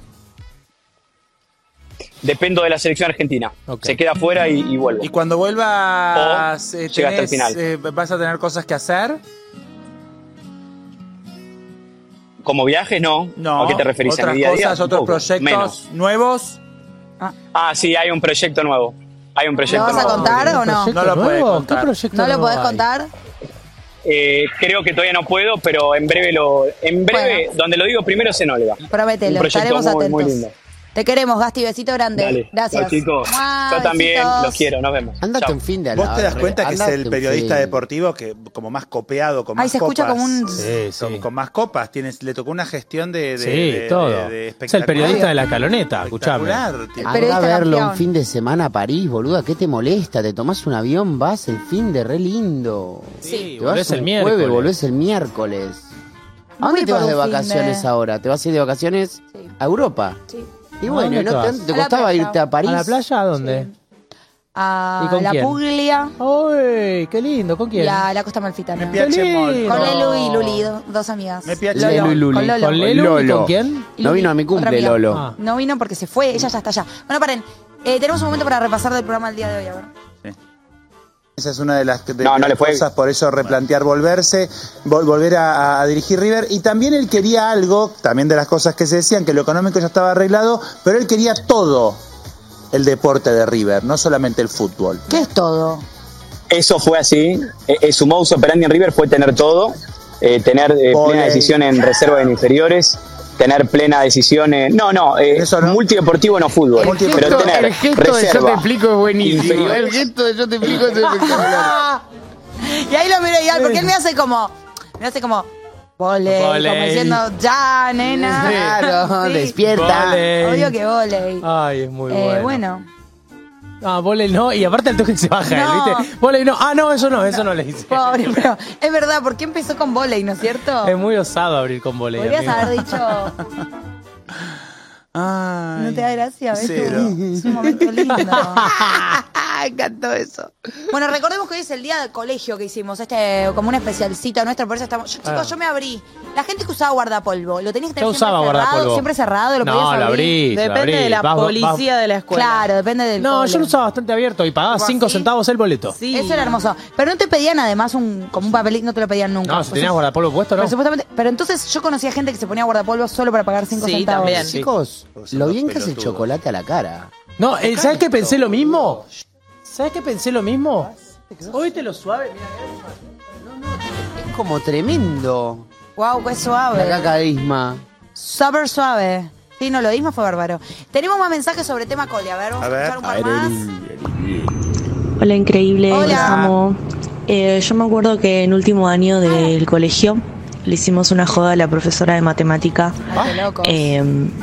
S16: Dependo de la selección argentina.
S3: Ok.
S16: Se queda afuera y, y vuelvo.
S6: Y cuando vuelvas,
S16: O
S6: eh,
S16: llega hasta el
S6: tenés,
S16: final.
S6: eh, ¿vas a tener cosas que hacer?
S16: Como viajes, no.
S6: No.
S16: ¿A qué te referís? ¿A
S6: ¿Otras
S16: mi día a día?
S6: cosas, otros
S16: Tampoco.
S6: proyectos
S16: Menos.
S6: nuevos?
S1: Ah.
S16: Ah, sí, hay un proyecto nuevo. Hay un
S1: ¿Lo
S16: proyecto
S1: vas a
S16: nuevo.
S1: contar o no?
S6: No lo puede
S3: nuevo?
S6: contar.
S3: ¿Qué proyecto
S1: ¿No lo
S3: nuevo
S1: podés
S3: hay?
S1: contar?
S16: Eh, creo que todavía no puedo, pero en breve lo, en breve, donde lo digo primero se Olga.
S1: Promételo,
S16: Un proyecto
S1: estaremos
S16: muy, muy
S1: atentos.
S16: lindo.
S1: Te queremos, Gasti, besito grande.
S16: Dale.
S1: Gracias.
S16: Chao, chicos.
S1: Mua,
S16: Yo también
S1: besitos.
S16: los quiero, nos vemos.
S4: Ándate
S16: Chao.
S4: un fin de
S6: ¿Vos te das cuenta que es
S4: Andate
S6: el
S4: un
S6: periodista
S4: fin.
S6: deportivo que como más copeado, con
S1: Ay,
S6: más
S1: se escucha
S6: copas?
S1: como un-
S3: Sí, sí.
S6: Con, con más copas. Tienes, le tocó una gestión de, de,
S3: Sí,
S6: de-
S3: todo.
S6: de- de
S3: Es el periodista de la
S6: espectacular.
S3: escaloneta, escuchame.
S6: Espectacular. Tipo,
S4: Andá a
S1: Periodista
S4: verlo
S1: campeón.
S4: un fin de semana a París, boluda. ¿Qué te molesta? Te tomás un avión, vas el fin de re lindo.
S3: Sí,
S4: Te vas
S3: volvés el
S4: un
S3: miércoles.
S4: jueves, volvés el miércoles. ¿A
S1: Muy
S4: dónde te
S1: por
S4: vas de
S1: un fin
S4: vacaciones
S1: de-
S4: ahora? ¿Te vas a ir de vacaciones
S1: Sí.
S4: a Europa?
S1: Sí.
S4: Y
S3: ¿A
S4: bueno,
S3: dónde
S4: ¿no
S3: te
S4: te,
S3: vas?
S4: te
S1: A la
S4: costaba
S1: playa.
S4: irte a París?
S3: ¿A la playa? ¿A dónde?
S1: A
S3: ¿Y con
S1: la
S3: quién?
S1: Puglia
S3: ¡Uy! ¡Qué lindo! ¿Con quién?
S1: y a la Costa Amalfitana.
S6: Me piace
S3: Qué
S6: molto.
S3: lindo.
S1: Con Lelu y Luli, do- dos amigas.
S6: Me piace
S4: Lelu y Luli.
S1: Con Lolo.
S3: ¿Con Lelu y
S4: Lolo.
S3: con quién?
S1: Y
S4: No
S1: Luli,
S4: vino a mi
S1: otra
S4: cumple,
S1: amiga.
S4: Lolo.
S3: Ah.
S1: No vino porque se fue, ella ya está allá. Bueno, paren. Eh, tenemos un momento para repasar del programa del día de hoy, a ver.
S6: Esa es una de las, de
S16: No, no
S6: las
S16: le fue.
S6: cosas, por eso replantear volverse, vol- volver a, a dirigir River. Y también él quería algo, también de las cosas que se decían, que lo económico ya estaba arreglado, pero él quería todo el deporte de River, no solamente el fútbol.
S1: ¿Qué es todo?
S16: Eso fue así. Eh, eh, su modus operandi en River fue tener todo, eh, tener eh,
S6: Voley.
S16: plena decisión en reserva en inferiores, tener plena decisión en... No, no, eh,
S6: Eso no.
S16: multideportivo no fútbol,
S6: El
S16: pero
S6: gesto-
S16: tener
S4: el gesto de yo te
S16: reserva.
S4: explico es buenísimo.
S16: inferiores.
S4: El gesto de yo te explico es espectacular.
S1: Y ahí lo miro igual, porque él me hace como. Me hace como. Voley,
S3: Voley.
S1: como diciendo, ya, nena.
S4: Claro,
S1: Sí.
S4: despierta.
S3: Voley.
S1: Obvio que voley.
S3: Ay, es muy
S1: Eh,
S3: bueno.
S1: bueno.
S3: Ah, volei no. Y aparte el toque se baja
S1: No.
S3: él, ¿viste? Volei no. Ah, no, eso no, eso no le hice.
S1: Pobre, pero es verdad, ¿por qué empezó con voley, no es cierto?
S3: Es muy osado abrir con volei.
S1: Podrías
S3: amigo.
S1: haber dicho.
S6: Ay,
S1: ¿No te da gracia? ¿Ves?
S6: cero.
S1: Es un momento lindo. Me encantó eso. Bueno, recordemos que hoy es el día del colegio que hicimos, este como un especialcito nuestro, por eso estamos. Yo, chicos,
S3: Ah.
S1: yo me abrí. La gente que usaba guardapolvo, lo tenías que
S3: Yo
S1: tener siempre
S3: usaba
S1: cerrado,
S3: guardapolvo.
S1: siempre cerrado, lo
S3: No,
S1: podías
S3: lo
S1: abrir.
S3: abrí. lo
S5: Depende
S3: abrí.
S5: de la
S3: Vas- vas-
S5: policía de la escuela.
S1: Claro, depende del
S3: No,
S1: cole.
S3: yo lo usaba bastante abierto y pagaba
S1: ¿Tipo
S3: cinco
S1: así?
S3: centavos el boleto.
S5: Sí.
S1: Eso era hermoso. Pero no te pedían además un como un papelito, no te lo pedían nunca.
S3: No, si
S1: Pues
S3: tenías
S1: es-
S3: guardapolvo puesto, ¿no?
S1: Pero supuestamente, pero entonces yo conocía gente que se ponía guardapolvo solo para pagar cinco
S5: Sí,
S1: centavos.
S5: también.
S4: Chicos,
S6: Son
S4: lo
S6: los
S4: bien que es el
S6: pelotudos.
S4: chocolate a la cara.
S3: No, eh, ¿sabes qué pensé lo mismo? ¿Sabes qué pensé lo mismo? Oíste lo suave, mira.
S4: Es como tremendo.
S1: Wow, qué
S4: La
S1: suave.
S4: caca de Isma.
S1: Súper suave. Sí, no, lo mismo fue bárbaro. Tenemos más mensajes sobre tema cole. A ver, vamos
S6: A
S1: a,
S6: ver.
S1: escuchar un par más.
S17: Hola, increíble,
S1: Hola.
S17: los amo. Eh, yo me acuerdo que en último año del colegio le hicimos una joda a la profesora de matemática
S1: Ay, qué loco.
S17: eh,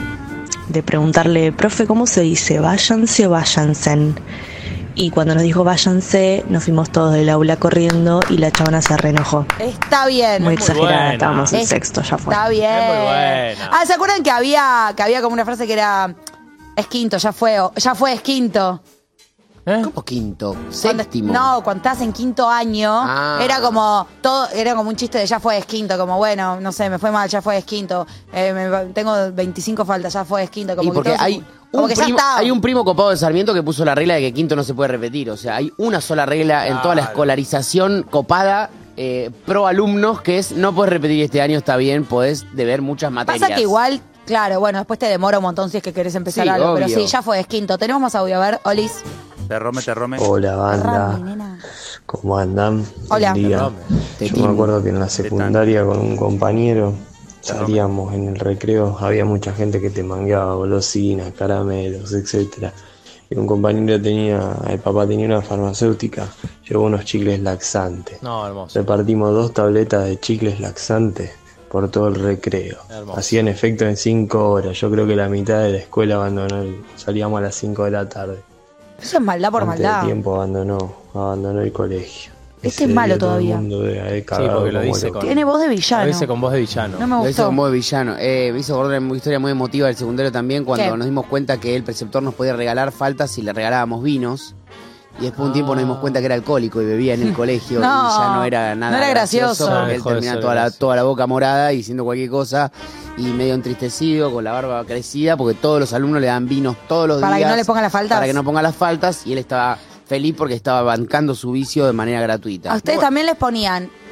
S17: de preguntarle, profe, ¿cómo se dice? ¿Váyanse o váyanse? Y cuando nos dijo váyanse, nos fuimos todos del aula corriendo y la chabona se reenojó.
S1: Está bien.
S17: Muy exagerada,
S3: buena.
S17: estábamos en
S1: Es-
S17: sexto, ya fue.
S1: Está bien.
S3: Es muy buena.
S1: Ah, ¿se acuerdan que había, que había como una frase que era es quinto, ya fue, o- ya fue, es quinto?
S3: ¿Eh?
S4: ¿Cómo quinto?
S1: Cuando-
S4: Séptimo.
S1: no, cuando estás en quinto año,
S4: Ah.
S1: era como todo, era como un chiste de ya fue, es quinto, como bueno, no sé, me fue mal, ya fue, es quinto. Eh, me- tengo veinticinco faltas, ya fue, es quinto. Como
S4: Y
S1: que
S4: porque
S1: todo se-
S4: hay
S1: como
S4: un,
S1: que ya
S4: primo,
S1: está.
S4: hay un primo copado de Sarmiento que puso la regla de que quinto no se puede repetir. O sea, hay una sola regla en toda la
S3: Claro.
S4: escolarización copada eh, pro alumnos que es no puedes repetir este año, está bien, podés deber muchas materias.
S1: Pasa que igual, claro, bueno, después te demora un montón si es que querés empezar
S4: Sí,
S1: algo, pero
S4: obvio.
S1: sí, ya fue, es quinto. Tenemos más audio, a ver, Olis.
S6: Te rome, te rome.
S12: Hola banda,
S1: Rami, nena.
S12: ¿cómo andan?
S1: Hola.
S12: Buen día.
S4: Tetín.
S12: Yo me acuerdo que en la secundaria con un compañero salíamos en el recreo, había mucha gente que te mangueaba golosinas, caramelos, etcétera. Y un compañero tenía, el papá tenía una farmacéutica, llevó unos chicles laxantes.
S3: No, hermoso.
S12: Repartimos dos tabletas de chicles laxantes por todo el recreo.
S3: Hermoso.
S12: Hacían efecto en cinco horas. Yo creo que la mitad de la escuela abandonó, el- salíamos a las cinco de la tarde.
S1: Eso es maldad por
S12: Antes
S1: maldad.
S12: de tiempo abandonó, abandonó el colegio.
S1: Este
S12: Ese
S1: es malo
S12: día todo el
S1: todavía.
S12: mundo debe haber
S3: Sí,
S12: cagado
S3: porque lo
S12: como
S3: dice
S12: loco.
S3: con,
S1: Tiene voz de
S3: lo
S1: villano.
S3: dice con voz de villano.
S1: No me
S4: Lo hizo
S1: gustó.
S4: con voz de villano. Eh, me hizo acordar una historia muy emotiva del secundario también cuando
S1: ¿Qué?
S4: nos dimos cuenta que el preceptor nos podía regalar faltas si le regalábamos vinos. Y después de un tiempo nos dimos cuenta que era alcohólico y bebía en el colegio
S1: No,
S4: y ya no era nada
S1: no era gracioso.
S4: porque
S3: Ah,
S4: él
S3: dejó de
S4: terminaba
S3: ser
S4: toda la,
S3: gracioso.
S4: toda la boca morada y diciendo cualquier cosa y medio entristecido, con la barba crecida, porque todos los alumnos le dan vinos todos los
S1: Para que
S4: días.
S1: no le pongan las faltas.
S4: Para que no ponga las faltas y él estaba feliz porque estaba bancando su vicio de manera gratuita.
S1: A ustedes también les ponían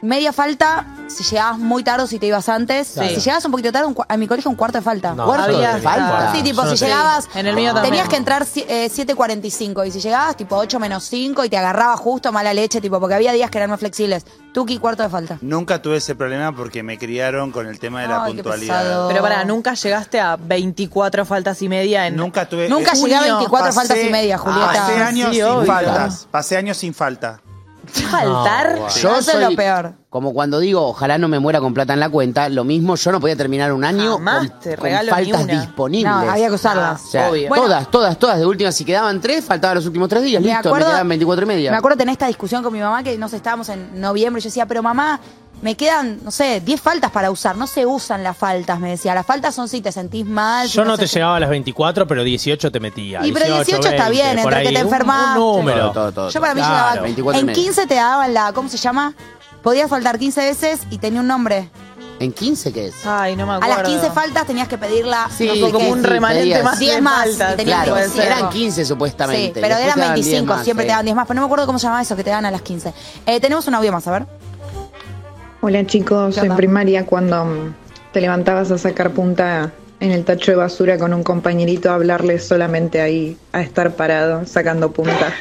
S1: media falta si llegabas muy tarde o si te ibas antes.
S5: Sí.
S1: Si llegabas un poquito tarde, un cua- a mi colegio un cuarto de falta.
S4: No, ¿Cuarto
S5: había-
S4: de falta?
S1: Sí, tipo,
S3: Yo no
S1: si
S3: sé.
S1: llegabas,
S5: En el mío también.
S1: tenías que entrar si- eh, siete cuarenta y cinco y si llegabas tipo ocho menos cinco y te agarraba justo mala leche, tipo, porque había días que eran más flexibles. Tuki, cuarto de falta.
S6: Nunca tuve ese problema porque me criaron con el tema de la
S1: Ay, qué
S6: puntualidad.
S1: pesado.
S5: Pero para, nunca llegaste a veinticuatro faltas y media en.
S6: Nunca tuve.
S1: Nunca llegué a
S5: junio.
S1: veinticuatro
S6: Pasé-
S1: faltas y media, Julieta.
S6: Pasé años
S5: Sí,
S6: sin
S5: obvio.
S6: faltas. Pasé años sin falta.
S5: Faltar.
S3: No,
S4: Yo
S1: Eso es
S4: soy
S1: lo peor.
S4: como cuando digo, ojalá no me muera con plata en la cuenta, lo mismo, yo no podía terminar un año
S5: Jamás
S4: con,
S5: te
S4: con
S5: regalo ni
S4: faltas
S5: una.
S4: disponibles.
S1: No, había que usarlas.
S4: O sea,
S5: Obvio.
S1: Bueno.
S4: todas, todas, todas. De última, si quedaban tres, faltaban los últimos tres días.
S1: Me
S4: Listo,
S1: acuerdo-
S4: me quedaban veinticuatro y media.
S1: Me acuerdo tener esta discusión con mi mamá que nos estábamos en noviembre y yo decía, pero mamá, me quedan, no sé, diez faltas para usar. No se usan las faltas, me decía. Las faltas son si te sentís mal. si
S3: Yo no
S1: sé
S3: te
S1: qué.
S3: llegaba a las veinticuatro, pero dieciocho te metía.
S1: Y pero dieciocho está
S3: veinte,
S1: bien,
S3: por
S1: entre
S3: ahí.
S1: que te
S3: Un-
S1: enfermaste.
S3: Un número.
S4: Todo, todo, todo.
S1: Yo para mí
S3: Claro.
S1: llegaba.
S4: veinticuatro y
S1: En
S4: media.
S1: quince te daban la, ¿cómo se llama? Podías faltar quince veces y tenía un nombre.
S4: ¿En quince qué es?
S5: Ay, no me
S1: A
S5: acuerdo.
S1: las quince faltas tenías que pedirla.
S4: Sí,
S1: no sé
S5: como
S1: qué.
S5: un
S4: sí,
S5: remanente
S4: pedías.
S5: más
S1: diez
S5: de
S1: más.
S5: faltas.
S1: y tenías
S4: Claro,
S1: que
S4: eran
S1: hacerlo.
S4: quince supuestamente.
S1: Sí, pero
S4: Después
S1: eran
S4: te daban diez
S1: veinticinco,
S4: más,
S1: siempre
S4: sí.
S1: te daban diez más. Pero no me acuerdo cómo se llamaba eso que te daban a las quince. Eh, tenemos un audio más, a ver.
S18: Hola chicos,
S1: ¿Qué
S18: en
S1: onda?
S18: primaria cuando mm, te levantabas a sacar punta en el tacho de basura con un compañerito a hablarle solamente ahí, a estar parado sacando punta.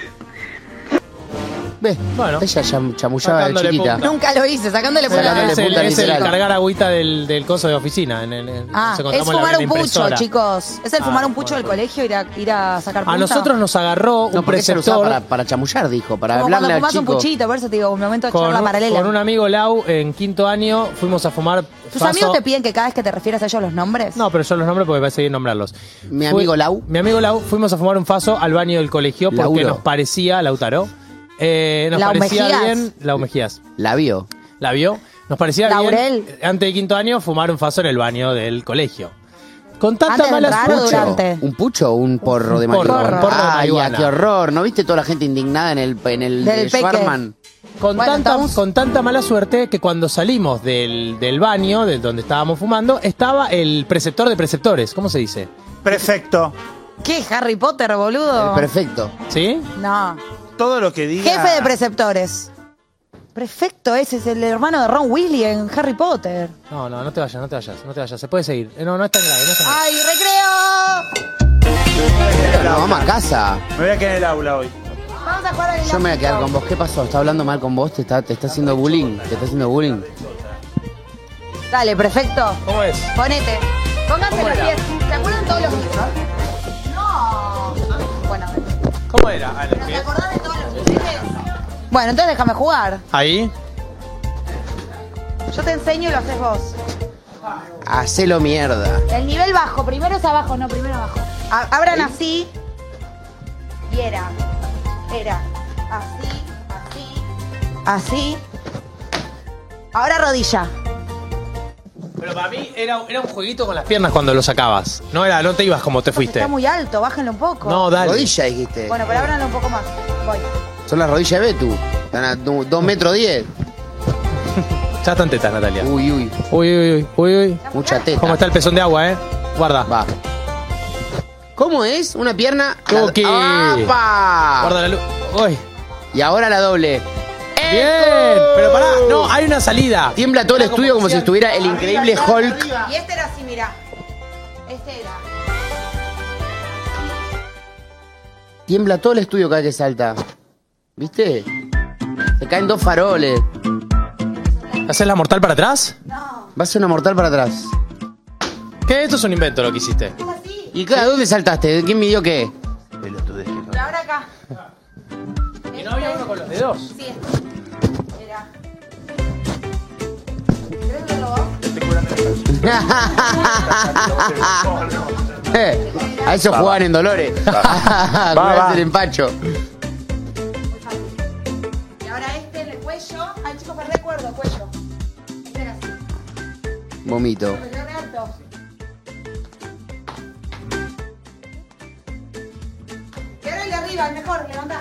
S4: Ve,
S3: Bueno.
S4: ella cham- chamullaba de
S3: Sacándole
S4: chiquita.
S3: punta.
S1: Nunca lo hice, sacándole por
S4: Sacándole
S1: la
S3: Es el,
S4: punta
S3: es el
S4: literal.
S3: cargar agüita del, del coso de oficina. En, en- en-
S1: Ah,
S3: nos
S1: es
S3: encontramos en la-
S1: fumar
S3: en
S1: un
S3: la
S1: pucho,
S3: impresora.
S1: chicos. Es el
S3: Ah,
S1: fumar un pucho
S3: bueno.
S1: del colegio, ir a, ir a sacar punta.
S3: A nosotros nos agarró un
S4: No, porque ella lo usaba
S3: preceptor
S4: para, para chamullar, dijo, para
S1: Como
S4: hablarle
S1: cuando
S4: al
S1: fumás un
S4: chico.
S1: puchito, por eso te digo, un momento de
S3: con,
S1: charla
S3: un-
S1: paralela.
S3: con un amigo Lau en quinto año fuimos a fumar.
S1: ¿Tus
S3: faso-
S1: amigos te piden que cada vez que te refieras a ellos los nombres?
S3: No, pero yo los nombres porque me parece bien nombrarlos.
S4: Mi
S3: Fui-
S4: amigo Lau.
S3: Mi amigo Lau, fuimos a fumar un faso al baño del colegio porque
S4: Lauro.
S3: nos parecía, Lautaro, eh, nos
S1: Lau
S3: parecía
S1: Mejías.
S3: bien, Lau Mejías,
S4: La vio.
S3: la vio, nos parecía
S1: Laurel.
S3: bien, antes de quinto año, fumar un faso en el baño del colegio. Con tanta
S1: ¿Antes de
S3: mala
S1: entrar o
S3: suerte.
S1: durante?
S4: ¿Un pucho o un porro de
S3: Un porro,
S4: marihuana?
S3: un porro de
S4: Ay, ya,
S3: marihuana.
S4: qué horror. ¿No viste toda la gente indignada en el, en el
S1: Del
S4: de
S1: peque.
S4: Schwarman?
S3: Con,
S1: Bueno,
S3: tanta,
S1: estamos-
S3: con tanta mala suerte que cuando salimos del, del baño, de donde estábamos fumando, estaba el preceptor de preceptores. ¿Cómo se dice?
S6: Perfecto.
S1: ¿Qué, Harry Potter, boludo?
S4: Perfecto.
S3: ¿Sí?
S1: No.
S6: Todo lo que diga.
S1: Jefe de preceptores. Prefecto, ese es el hermano de Ron Weasley en Harry Potter.
S3: No, no, no te vayas, no te vayas, no te vayas. Se puede seguir. Eh, No, no es tan grave, no es tan grave.
S1: ¡Ay, recreo!
S4: No, vamos a casa.
S6: Me voy a quedar en el aula hoy.
S1: Vamos a jugar al
S4: Yo me voy a quedar con vos. ¿Qué pasó? ¿Está hablando mal con vos? ¿Te está, te está haciendo bullying? ¿Te está haciendo bullying?
S1: Dale, prefecto.
S3: ¿Cómo es?
S1: Ponete. Pónganse
S3: ¿Cómo
S1: los
S3: era?
S1: pies. ¿Se acuerdan todos los pies? No. Bueno,
S3: ¿Cómo era? Ale,
S1: ¿te
S3: ¿qué?
S1: acordás de todos los pies? Bueno, entonces déjame jugar.
S3: Ahí.
S1: Yo te enseño y lo haces vos.
S4: Hacelo mierda.
S1: El nivel bajo, primero es abajo, no, primero abajo. A- abran así. Y era. Era. Así, así. Así. Ahora rodilla.
S3: Pero para mí era, era un jueguito con las piernas cuando lo sacabas. No era, no te ibas como te fuiste.
S1: Está muy alto, bájenlo un poco.
S3: No, dale.
S4: Rodilla dijiste.
S1: Bueno, pero ábranlo un poco más. Voy.
S4: Son las rodillas de Betu. Están a do- dos metros diez.
S3: Ya están tetas, Natalia.
S4: Uy, uy.
S3: Uy, uy, uy, uy, uy.
S4: Mucha teta.
S3: ¿Cómo está el pezón de agua, eh? Guarda.
S4: Va. ¿Cómo es? Una pierna. a la-
S3: Tuki.
S4: ¡Apa!
S3: Guarda la luz. Uy.
S4: Y ahora la doble.
S3: Bien. Pero pará, no, hay una salida.
S4: Tiembla todo el
S3: Era
S4: estudio como si
S3: hacían-
S4: estuviera el increíble Hulk.
S1: Y este era así, mirá. Este era.
S4: Tiembla todo el estudio cada vez que salta. ¿Viste? Se caen dos faroles.
S3: ¿Haces la mortal para atrás?
S4: Va a ser una mortal para atrás.
S3: ¿Qué? Esto es un invento lo que hiciste.
S4: ¿Y claro, dónde saltaste? ¿Quién midió qué?
S1: Y ahora acá.
S3: ¿Y no había uno con los dedos?
S1: Sí. Era. ¿Querés verlo vos?
S4: Eh, a eso jugaban en Dolores. Curarse el empacho.
S1: Y ahora este en el cuello. Ay, chicos, perdí el cuerdo, cuello. Este era así.
S4: Vomito.
S1: Me quedó re alto. Y ahora el de arriba, el mejor, levantá.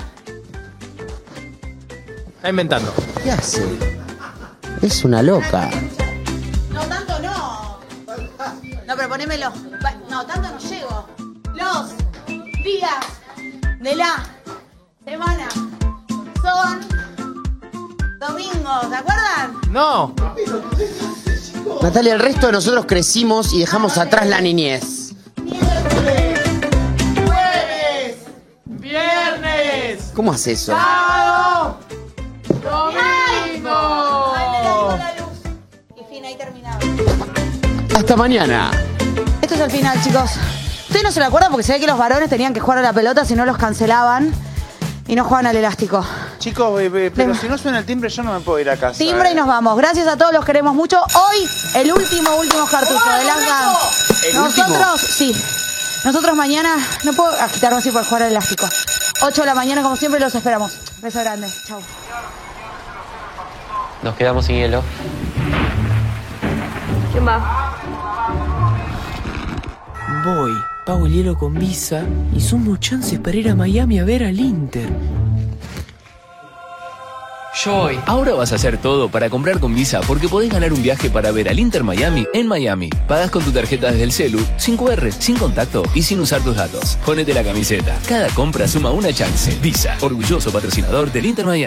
S3: Está inventando.
S4: ¿Qué hace? Es una loca.
S1: No, tanto no. No, pero ponémelo. Va- No, tanto no llego. Los días de la semana son domingos, ¿se acuerdan?
S3: No.
S4: Natalia, el resto de nosotros crecimos y dejamos atrás la niñez.
S3: Jueves, viernes,
S4: ¿Cómo hace eso?
S3: sábado, domingo.
S1: Y fin, ahí terminaba.
S4: Hasta mañana.
S1: Esto es el final, chicos. Ustedes no se lo acuerdan porque se ve que los varones tenían que jugar a la pelota, si no los cancelaban y no jugaban al elástico.
S6: Chicos, eh, eh, pero si no suena el timbre, yo no me puedo ir a casa.
S1: Timbre
S6: eh.
S1: y nos vamos. Gracias a todos, los queremos mucho. Hoy, el último, último cartucho de Langa.
S4: ¿El
S1: Nosotros,
S4: último?
S1: sí. Nosotros mañana, no puedo agitarnos así por jugar al elástico. ocho de la mañana, como siempre, los esperamos. Beso grande. Chau.
S19: Nos quedamos sin hielo.
S9: ¿Quién va?
S20: Voy, pago el hielo con Visa y sumo chances para ir a Miami a ver al Inter.
S21: Yo voy. Ahora vas a hacer todo para comprar con Visa porque podés ganar un viaje para ver al Inter Miami en Miami. Pagas con tu tarjeta desde el celu, sin cu erre, sin contacto y sin usar tus datos. Ponete la camiseta. Cada compra suma una chance. Visa, orgulloso patrocinador del Inter Miami.